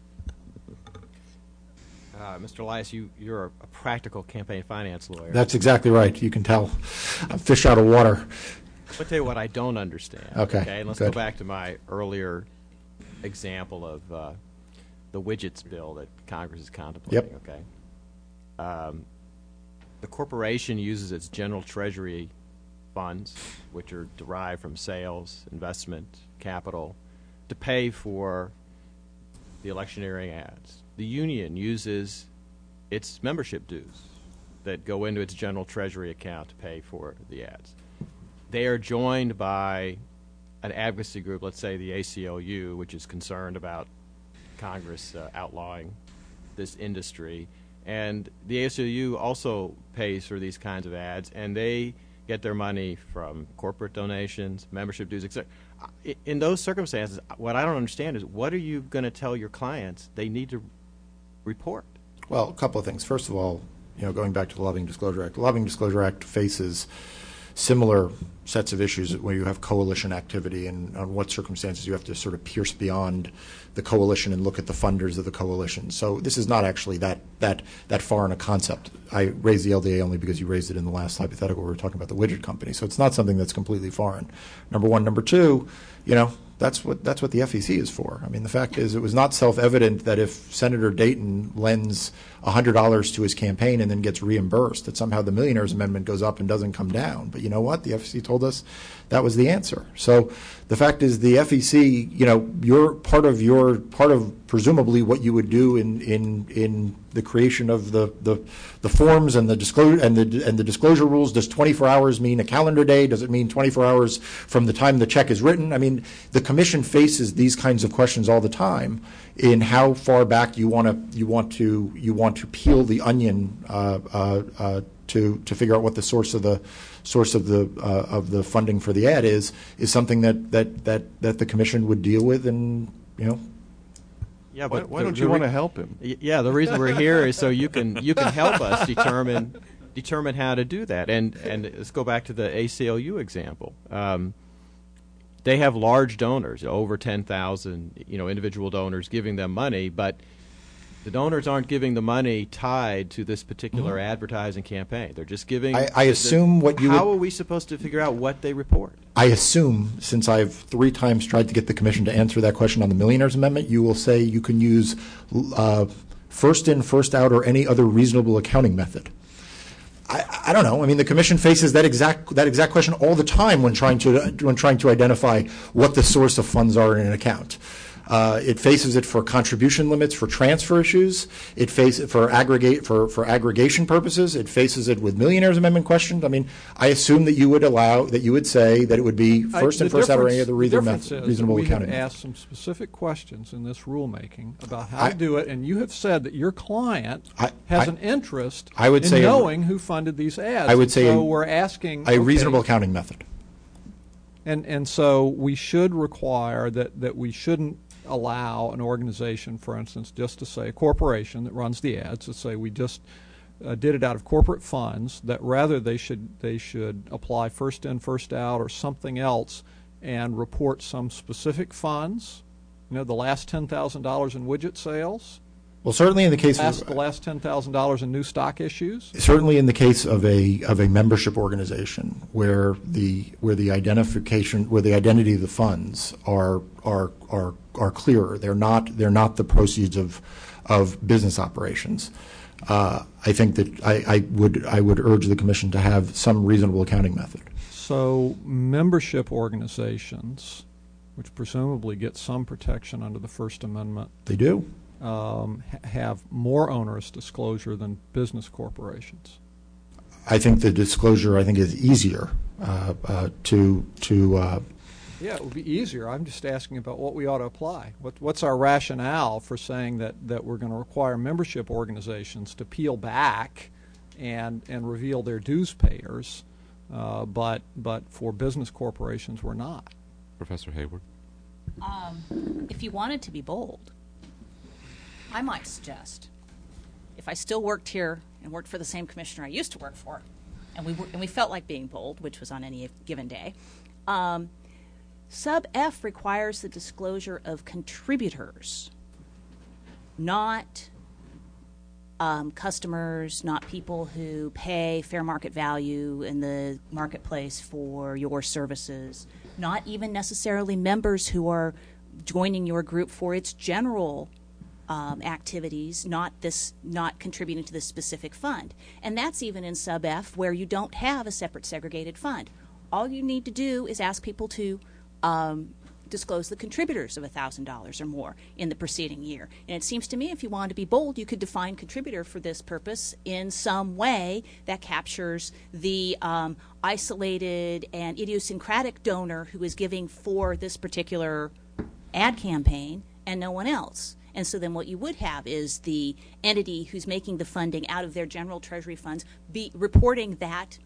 S8: Mr. Elias, you're a practical campaign finance lawyer.
S5: That's exactly right. You can tell I'm fish out of water.
S8: I'll tell you what I don't understand.
S5: Okay,
S8: and let's
S5: good.
S8: go back to my earlier example of the widgets bill that Congress is contemplating.
S5: Yep.
S8: Okay. The corporation uses its general treasury funds, which are derived from sales, investment, capital, to pay for the electioneering ads. The union uses its membership dues that go into its general treasury account to pay for the ads. They are joined by an advocacy group, let's say the ACLU, which is concerned about Congress outlawing this industry. And the ACLU also pays for these kinds of ads, and they get their money from corporate donations, membership dues, etc. In those circumstances, what I don't understand is what are you going to tell your clients they need to report?
S5: Well, a couple of things. First of all, going back to the Lobbying Disclosure Act, the Lobbying Disclosure Act faces similar sets of issues where you have coalition activity and on what circumstances you have to sort of pierce beyond the coalition and look at the funders of the coalition. So this is not actually that far in a concept. I raised the LDA only because you raised it in the last hypothetical where we were talking about the widget company. So it's not something that's completely foreign. Number one. Number two, that's what the FEC is for. I mean, the fact is it was not self-evident that if Senator Dayton lends $100 to his campaign and then gets reimbursed, that somehow the Millionaires Amendment goes up and doesn't come down. But you know what? The FEC told us that was the answer. So the fact is the FEC, you're part of presumably what you would do in the creation of the forms and the disclosure and the disclosure rules. Does 24 hours mean a calendar day? Does it mean 24 hours from the time the check is written? I mean, the Commission faces these kinds of questions all the time in how far back you want to peel the onion to figure out what the source of the funding for the ad is something that the Commission would deal with, and
S8: Yeah, but
S4: why don't you want to help him?
S8: Yeah, the reason we're here is so you can help us determine how to do that. And let's go back to the ACLU example. They have large donors, over 10,000, individual donors giving them money, but the donors aren't giving the money tied to this particular advertising campaign. They're just giving.
S5: I assume what you.
S8: How are we supposed to figure out what they report?
S5: I assume, since I've 3 times tried to get the Commission to answer that question on the Millionaires Amendment, you will say you can use first in, first out, or any other reasonable accounting method. I don't know. I mean, the Commission faces that exact question all the time when trying to identify what the source of funds are in an account. It faces it for contribution limits for transfer issues. It faces it for aggregation purposes. It faces it with Millionaires Amendment questions. I mean, I assume that you would say that it would be first in, first out, or any other reasonable accounting.
S7: We have asked some specific questions in this rulemaking about how to do it, and you have said that your client has an interest in knowing who funded these ads.
S5: I would say
S7: so we're asking
S5: a reasonable accounting method.
S7: And so we should require that we shouldn't allow an organization, for instance, just to say a corporation that runs the ads, to say we just did it out of corporate funds, that rather they should apply first in, first out or something else and report some specific funds, the last $10,000 in widget sales.
S5: Well, certainly in the case
S7: of the last $10,000 in new stock issues.
S5: Certainly in the case of a membership organization where the identity of the funds are clearer. They're not the proceeds of business operations. I think that I would urge the Commission to have some reasonable accounting method.
S7: So membership organizations, which presumably get some protection under the First Amendment,
S5: they do.
S7: Have more onerous disclosure than business corporations.
S5: I think the disclosure is easier to.
S7: Yeah, it would be easier. I'm just asking about what we ought to apply. What's our rationale for saying that we're going to require membership organizations to peel back and reveal their dues payers, but for business corporations we're not?
S2: Professor Hayward?
S6: If you wanted to be bold, I might suggest, if I still worked here and worked for the same commissioner I used to work for, and we felt like being bold, which was on any given day, Sub F requires the disclosure of contributors, not customers, not people who pay fair market value in the marketplace for your services, not even necessarily members who are joining your group for its general activities, not contributing to this specific fund. And that's even in Sub F, where you don't have a separate segregated fund. All you need to do is ask people to disclose the contributors of $1,000 or more in the preceding year. And it seems to me if you wanted to be bold, you could define contributor for this purpose in some way that captures the isolated and idiosyncratic donor who is giving for this particular ad campaign and no one else. And so then what you would have is the entity who's making the funding out of their general treasury funds be reporting that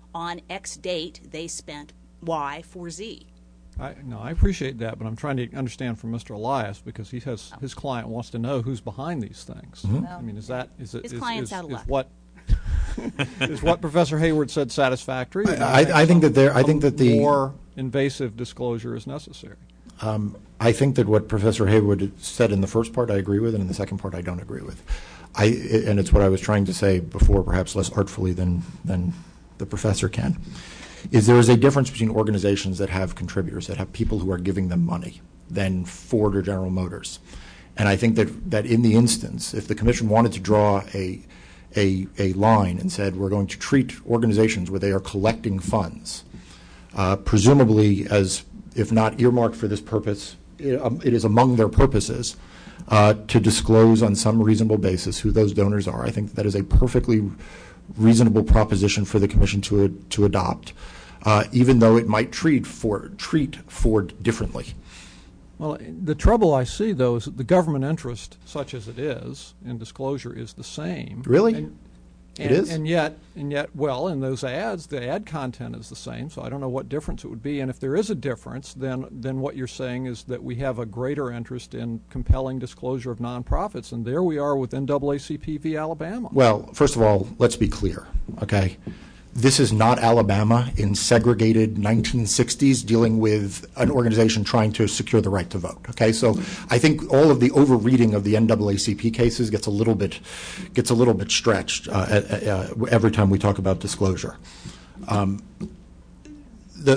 S6: on X date they spent Y for Z.
S7: I appreciate that, but I'm trying to understand from Mr. Elias, because he has his client wants to know who's behind these things.
S6: Well,
S7: I mean, is
S6: his client's out of luck.
S7: what is what Professor Hayward said satisfactory?
S5: I think that the
S7: more invasive disclosure is necessary.
S5: I think that what Professor Hayward said in the first part I agree with, and in the second part I don't agree with. And it's what I was trying to say before, perhaps less artfully than the professor can. Is there is a difference between organizations that have contributors, that have people who are giving them money, than Ford or General Motors. And I think that in the instance, if the commission wanted to draw a line and said we're going to treat organizations where they are collecting funds, presumably as, if not earmarked for this purpose, it is among their purposes to disclose on some reasonable basis who those donors are. I think that is a perfectly reasonable proposition for the commission to adopt, even though it might treat Ford differently.
S7: Well, the trouble I see, though, is that the government interest, such as it is, in disclosure is the same.
S5: Really? It is?
S7: And yet, well, in those ads, the ad content is the same, so I don't know what difference it would be. And if there is a difference, then what you're saying is that we have a greater interest in compelling disclosure of nonprofits, and there we are with NAACP v. Alabama.
S5: Well, first of all, let's be clear, okay? This is not Alabama in segregated 1960s dealing with an organization trying to secure the right to vote, okay? So I think all of the overreading of the NAACP cases gets a little bit stretched every time we talk about disclosure. The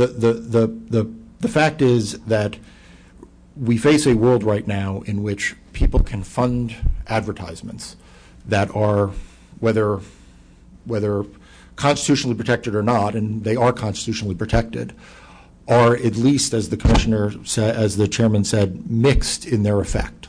S5: fact is that we face a world right now in which people can fund advertisements that are, whether constitutionally protected or not, and they are constitutionally protected, are at least, as the commissioner said, as the chairman said, mixed in their effect,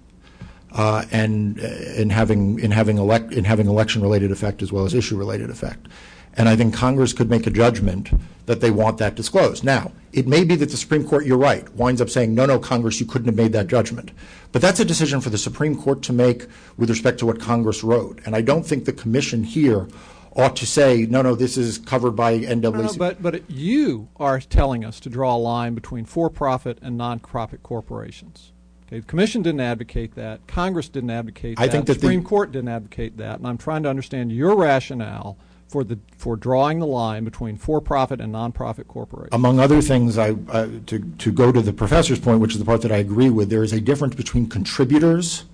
S5: and in having election-related effect as well as issue-related effect. And I think Congress could make a judgment that they want that disclosed. Now, it may be that the Supreme Court, you're right, winds up saying, no, Congress, you couldn't have made that judgment. But that's a decision for the Supreme Court to make with respect to what Congress wrote. And I don't think the commission here ought to say, no, this is covered by NAACP.
S7: No, but you are telling us to draw a line between for-profit and non-profit corporations. Okay, the commission didn't advocate that. Congress didn't advocate that. The Supreme Court didn't advocate that. And I'm trying to understand your rationale for drawing the line between for-profit and non-profit corporations.
S5: Among other things, to go to the professor's point, which is the part that I agree with, there is a difference between contributors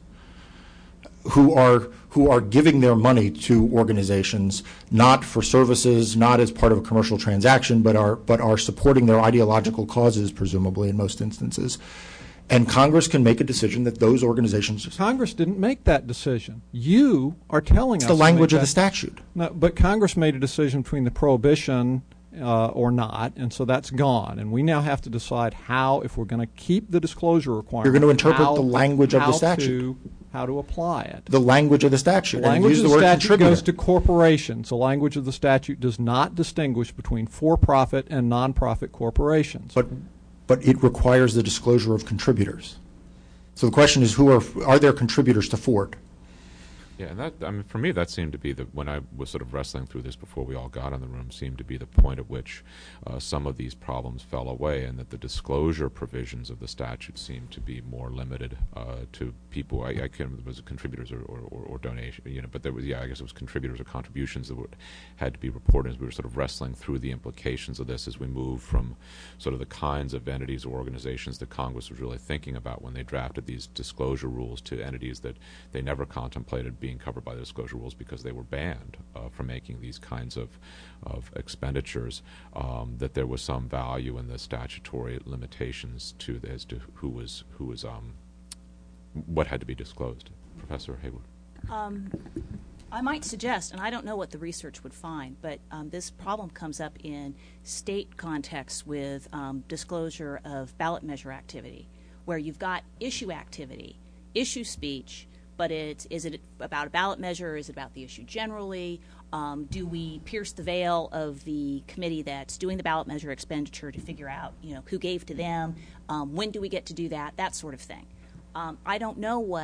S5: who are giving their money to organizations not for services, not as part of a commercial transaction, but are supporting their ideological causes, presumably in most instances. And Congress can make a decision that those organizations.
S7: Congress didn't make that decision. You are telling us.
S5: It's the language of the statute.
S7: No, but Congress made a decision between the prohibition or not, and so that's gone. And we now have to decide how, if we're going to keep the disclosure requirement.
S5: You're going to interpret the language of the statute.
S7: How to apply it.
S5: The language of the statute.
S7: The language of the statute goes to corporations. The language of the statute does not distinguish between for-profit and non-profit corporations.
S5: But it requires the disclosure of contributors. So the question is, are there contributors to Ford?
S2: Yeah, and for me, that seemed to be when I was sort of wrestling through this before we all got in the room, seemed to be the point at which some of these problems fell away, and that the disclosure provisions of the statute seemed to be more limited to people. I can't remember if it was contributors or donation, but there was, I guess it was contributors or contributions that had to be reported. As we were sort of wrestling through the implications of this as we moved from sort of the kinds of entities or organizations that Congress was really thinking about when they drafted these disclosure rules to entities that they never contemplated being covered by the disclosure rules because they were banned from making these kinds of expenditures, that there was some value in the statutory limitations as to who was what had to be disclosed. Professor Hayward.
S6: I might suggest, and I don't know what the research would find, but this problem comes up in state contexts with disclosure of ballot measure activity, where you've got issue activity, issue speech, but is it about a ballot measure? Is it about the issue generally? Do we pierce the veil of the committee that's doing the ballot measure expenditure to figure out, who gave to them? When do we get to do that? That sort of thing. I don't know what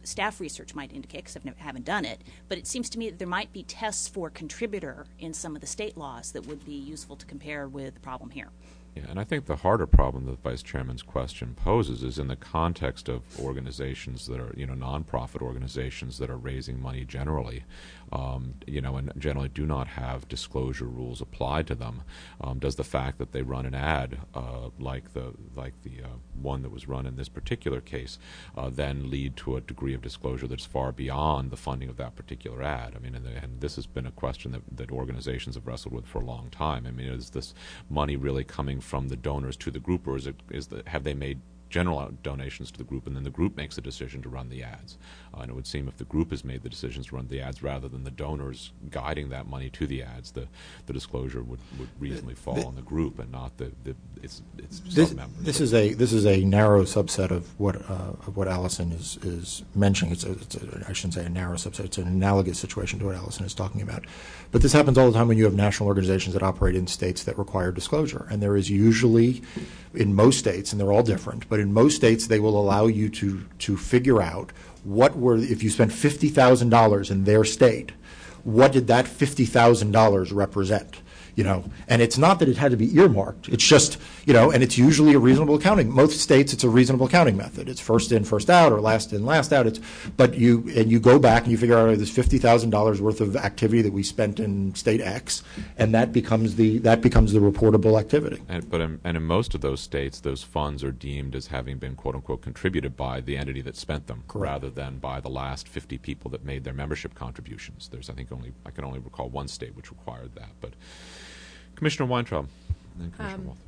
S6: staff research might indicate, because I haven't done it, but it seems to me that there might be tests for contributor in some of the state laws that would be useful to compare with the problem here.
S2: Yeah, and I think the harder problem that the Vice Chairman's question poses is in the context of organizations that are, nonprofit organizations that are raising money generally, and generally do not have disclosure rules applied to them. Does the fact that they run an ad like the one that was run in this particular case then lead to a degree of disclosure that's far beyond the funding of that particular ad? I mean, and this has been a question that organizations have wrestled with for a long time. I mean, is this money really coming from the donors to the group, or have they made general donations to the group, and then the group makes the decision to run the ads? And it would seem if the group has made the decisions to run the ads rather than the donors guiding that money to the ads, the disclosure would reasonably fall on the group and not its sub-members.
S5: This is a narrow subset of what Allison is mentioning. I shouldn't say a narrow subset. It's an analogous situation to what Allison is talking about. But this happens all the time when you have national organizations that operate in states that require disclosure, and there is usually, in most states, and they're all different, but in most states they will allow you to figure out if you spent $50,000 in their state, what did that $50,000 represent? And it's not that it had to be earmarked. It's just, and it's usually a reasonable accounting. Most states, it's a reasonable accounting method. It's first in, first out, or last in, last out. But you go back and you figure out there's $50,000 worth of activity that we spent in state X, and that becomes the reportable activity.
S2: And in most of those states, those funds are deemed as having been quote unquote contributed by the entity that spent them,
S5: correct,
S2: rather than by the last 50 people that made their membership contributions. There's I can only recall one state which required that, but. Commissioner Weintraub, and then Commissioner Walther.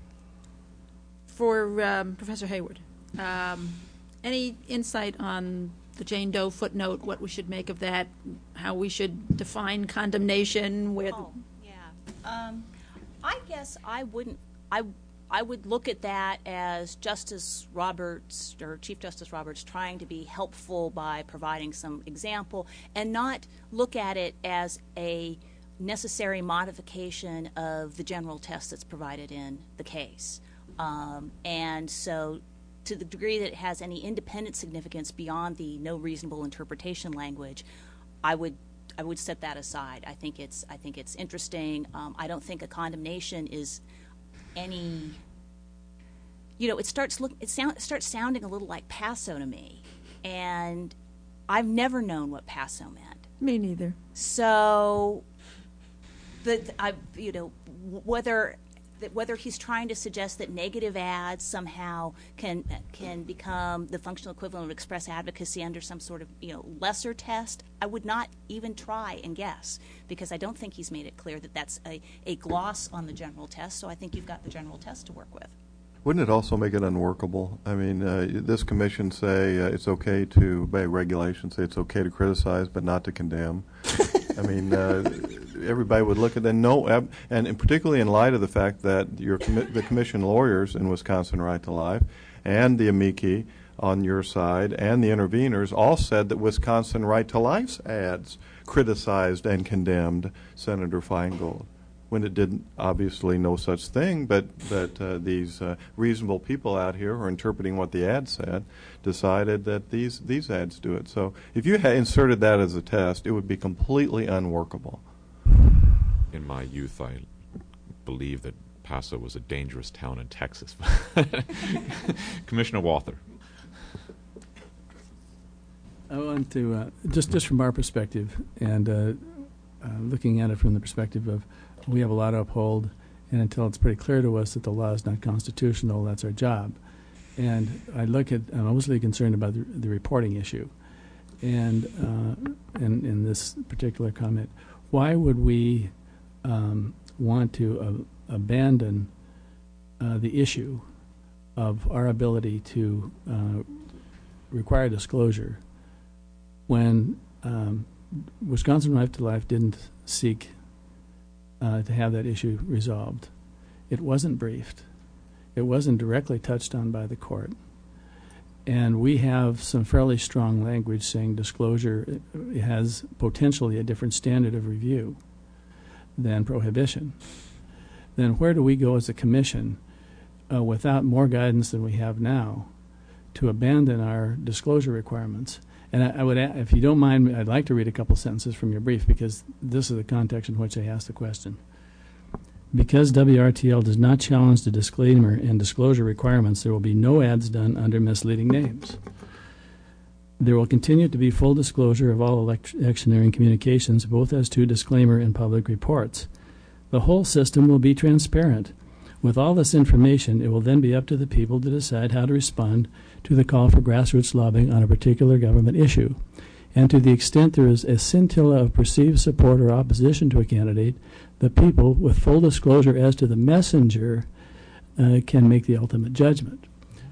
S3: For Professor Hayward, any insight on the Jane Doe footnote, what we should make of that, how we should define condemnation with...
S6: Oh, yeah. I guess I wouldn't... I would look at that as Justice Roberts, or Chief Justice Roberts, trying to be helpful by providing some example, and not look at it as a necessary modification of the general test that's provided in the case. And so to the degree that it has any independent significance beyond the no reasonable interpretation language, I would set that aside. I think it's interesting. I don't think a condemnation is any, it starts sounding a little like PASO to me, and I've never known what PASO meant.
S3: Me neither.
S6: So whether he's trying to suggest that negative ads somehow can become the functional equivalent of express advocacy under some sort of lesser test, I would not even try and guess, because I don't think he's made it clear that that's a gloss on the general test. So I think you've got the general test to work with.
S4: Wouldn't it also make it unworkable? I mean, this commission say it's okay to, by regulation, say it's okay to criticize but not to condemn. I mean, everybody would look at that. And particularly in light of the fact that the commission lawyers in Wisconsin Right to Life and the amici on your side and the interveners all said that Wisconsin Right to Life's ads criticized and condemned Senator Feingold, when it did obviously no such thing, but these reasonable people out here who are interpreting what the ad said decided that these ads do it. So if you had inserted that as a test, it would be completely unworkable.
S2: In my youth, I believed that Paso was a dangerous town in Texas. Commissioner Walther.
S9: I want to, just from our perspective, and looking at it from the perspective of we have a lot to uphold, and until it's pretty clear to us that the law is not constitutional, that's our job. And I'm mostly concerned about the reporting issue. And in this particular comment, why would we want to abandon the issue of our ability to require disclosure when Wisconsin Right to Life didn't seek to have that issue resolved? It wasn't briefed. It wasn't directly touched on by the court. And we have some fairly strong language saying disclosure has potentially a different standard of review than prohibition. Then where do we go as a commission without more guidance than we have now to abandon our disclosure requirements And I would, if you don't mind, I'd like to read a couple sentences from your brief, because this is the context in which I asked the question. Because WRTL does not challenge the disclaimer and disclosure requirements, there will be no ads done under misleading names. There will continue to be full disclosure of all electioneering communications, both as to disclaimer and public reports. The whole system will be transparent. With all this information, it will then be up to the people to decide how to respond to the call for grassroots lobbying on a particular government issue. And to the extent there is a scintilla of perceived support or opposition to a candidate, the people, with full disclosure as to the messenger, can make the ultimate judgment.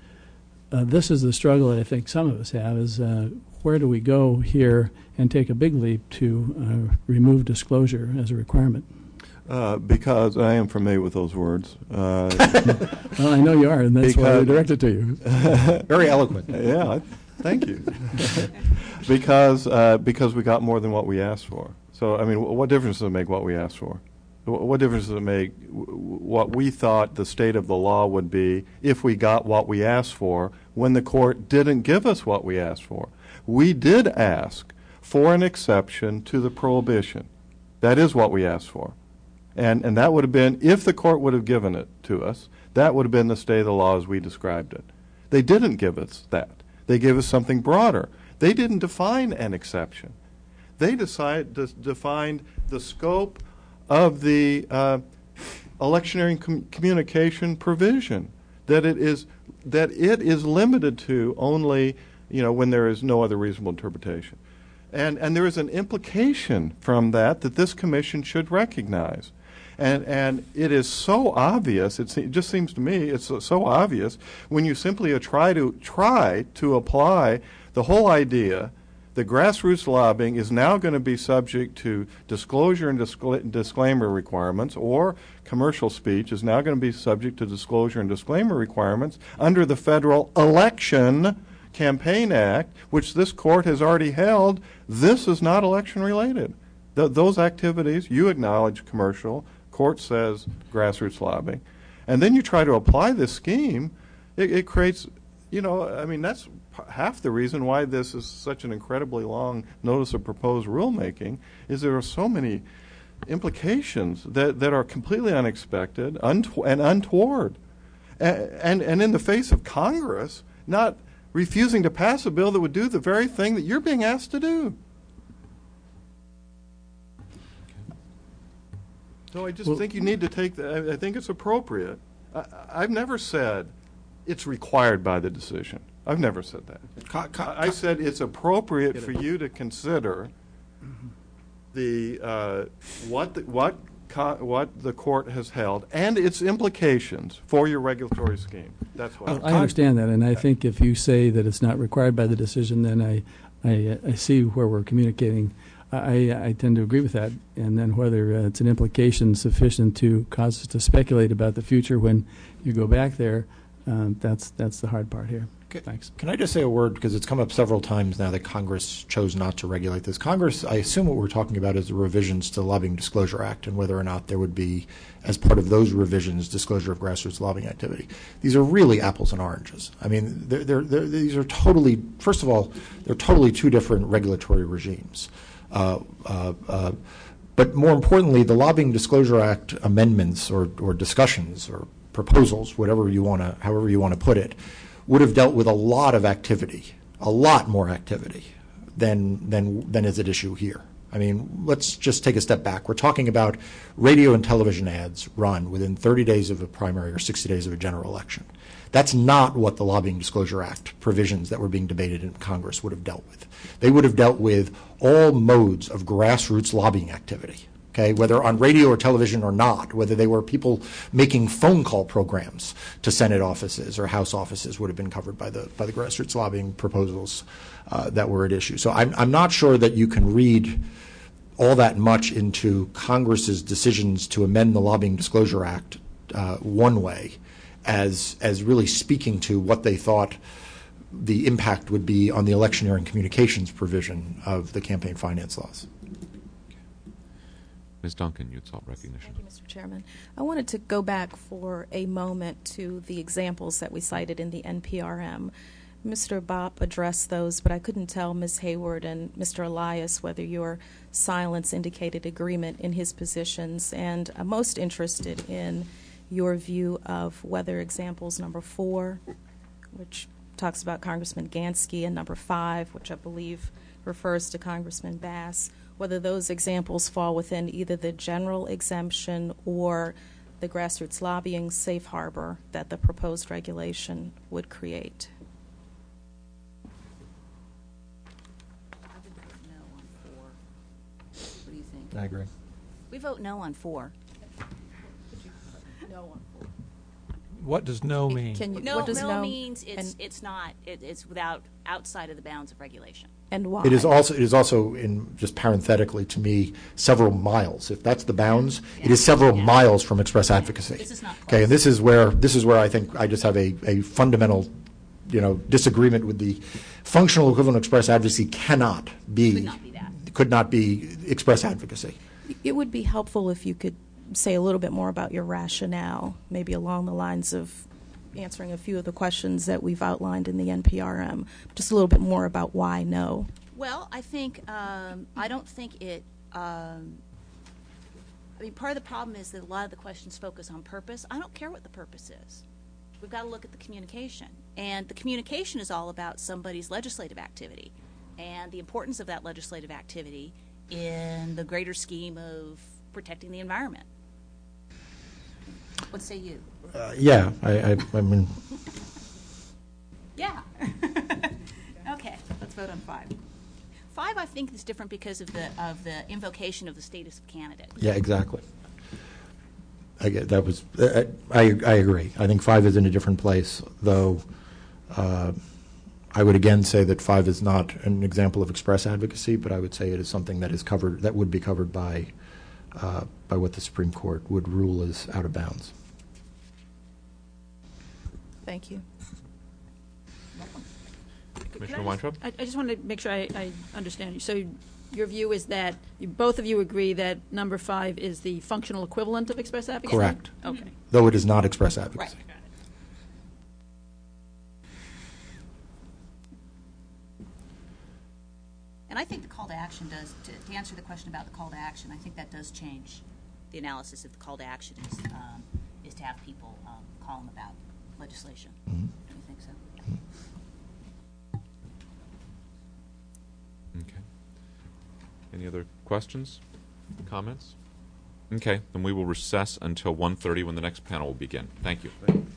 S9: This is the struggle that I think some of us have, is where do we go here and take a big leap to remove disclosure as a requirement?
S4: Because I am familiar with those words.
S9: Well, I know you are, and that's why I directed to you.
S5: Very eloquent.
S4: Yeah, thank you. because we got more than what we asked for. So, I mean, what difference does it make what we asked for? What difference does it make what we thought the state of the law would be if we got what we asked for when the court didn't give us what we asked for? We did ask for an exception to the prohibition. That is what we asked for. And that would have been, if the court would have given it to us, that would have been the state of the law as we described it. They didn't give us that. They gave us something broader. They didn't define an exception. They defined the scope of the electioneering communication provision, that it is limited to only, when there is no other reasonable interpretation. And there is an implication from that this commission should recognize. And it is so obvious, it just seems to me, it's so obvious when you simply try to apply the whole idea that grassroots lobbying is now going to be subject to disclosure and disclaimer requirements, or commercial speech is now going to be subject to disclosure and disclaimer requirements under the Federal Election Campaign Act, which this court has already held. This is not election related. Those activities, you acknowledge commercial, court says grassroots lobbying, and then you try to apply this scheme, it creates, that's half the reason why this is such an incredibly long notice of proposed rulemaking, is there are so many implications that are completely unexpected and untoward. And in the face of Congress not refusing to pass a bill that would do the very thing that you're being asked to do. So I just think you need to take that. I think it's appropriate. I've never said it's required by the decision. I've never said that. I said it's appropriate for you to consider the what the court has held and its implications for your regulatory scheme. That's what
S9: I understand that, and I think if you say that it's not required by the decision, then I see where we're communicating. I tend to agree with that, and then whether it's an implication sufficient to cause us to speculate about the future when you go back there, that's the hard part here. Thanks.
S5: Can I just say a word, because it's come up several times now that Congress chose not to regulate this. Congress, I assume what we're talking about is the revisions to the Lobbying Disclosure Act and whether or not there would be, as part of those revisions, disclosure of grassroots lobbying activity. These are really apples and oranges. I mean, these are totally, first of all, they're totally two different regulatory regimes. But more importantly, the Lobbying Disclosure Act amendments or discussions or proposals, however you want to put it, would have dealt with a lot of activity, a lot more activity than is at issue here. I mean, let's just take a step back. We're talking about radio and television ads run within 30 days of a primary or 60 days of a general election. That's not what the Lobbying Disclosure Act provisions that were being debated in Congress would have dealt with. They would have dealt with all modes of grassroots lobbying activity. Okay, whether on radio or television or not, whether they were people making phone call programs to Senate offices or House offices would have been covered by the grassroots lobbying proposals that were at issue. So I'm not sure that you can read all that much into Congress's decisions to amend the Lobbying Disclosure Act one way as really speaking to what they thought the impact would be on the electioneering communications provision of the campaign finance laws.
S2: Ms. Duncan, you'd sought recognition.
S10: Thank you, Mr. Chairman. I wanted to go back for a moment to the examples that we cited in the NPRM. Mr. Bopp addressed those, but I couldn't tell Ms. Hayward and Mr. Elias whether your silence indicated agreement in his positions. And I'm most interested in your view of whether examples number 4, which talks about Congressman Gansky, and number 5, which I believe refers to Congressman Bass, whether those examples fall within either the general exemption or the grassroots lobbying safe harbor that the proposed regulation would create.
S6: I would vote no on 4. What do you think?
S5: I agree.
S6: We vote no on 4.
S3: No on 4.
S7: What does no mean?
S10: Can you,
S6: No,
S10: what does
S6: no
S10: no
S6: means
S10: and,
S6: it's not. It's without outside of the bounds of regulation.
S10: and why?
S5: It is also in just parenthetically to me several miles. If that's the bounds, it is several miles from express advocacy.
S6: This is not close.
S5: Okay, and this is where I think I just have a fundamental, disagreement with the functional equivalent of express advocacy
S6: Could not be that.
S5: could not be express advocacy.
S10: It would be helpful if you could say a little bit more about your rationale, maybe along the lines of answering a few of the questions that we've outlined in the NPRM, just a little bit more about why no.
S6: Well, I think I don't think it. I mean, part of the problem is that a lot of the questions focus on purpose. I don't care what the purpose is. We've got to look at the communication, and the communication is all about somebody's legislative activity and the importance of that legislative activity in the greater scheme of protecting the environment. What say you?
S5: Yeah, I mean.
S6: Yeah. Okay, let's vote on 5. 5, I think, is different because of the invocation of the status of candidate.
S5: Yeah, exactly. I agree. I think 5 is in a different place, though. I would again say that 5 is not an example of express advocacy, but I would say it is something that is covered, that would be covered by what the Supreme Court would rule as out of bounds.
S10: Thank you.
S2: Commissioner Weintraub?
S3: I just wanted to make sure I understand you. So your view is that both of you agree that number 5 is the functional equivalent of express advocacy?
S5: Correct.
S3: Okay.
S5: Though it is not express advocacy.
S6: Right. And I think the call to action does, to answer the question about the call to action, I think that does change the analysis if the call to action is to have people call them about legislation.
S5: Mm-hmm.
S6: Do you think so?
S2: Okay. Any other questions, comments? Okay, then we will recess until 1:30 when the next panel will begin. Thank you.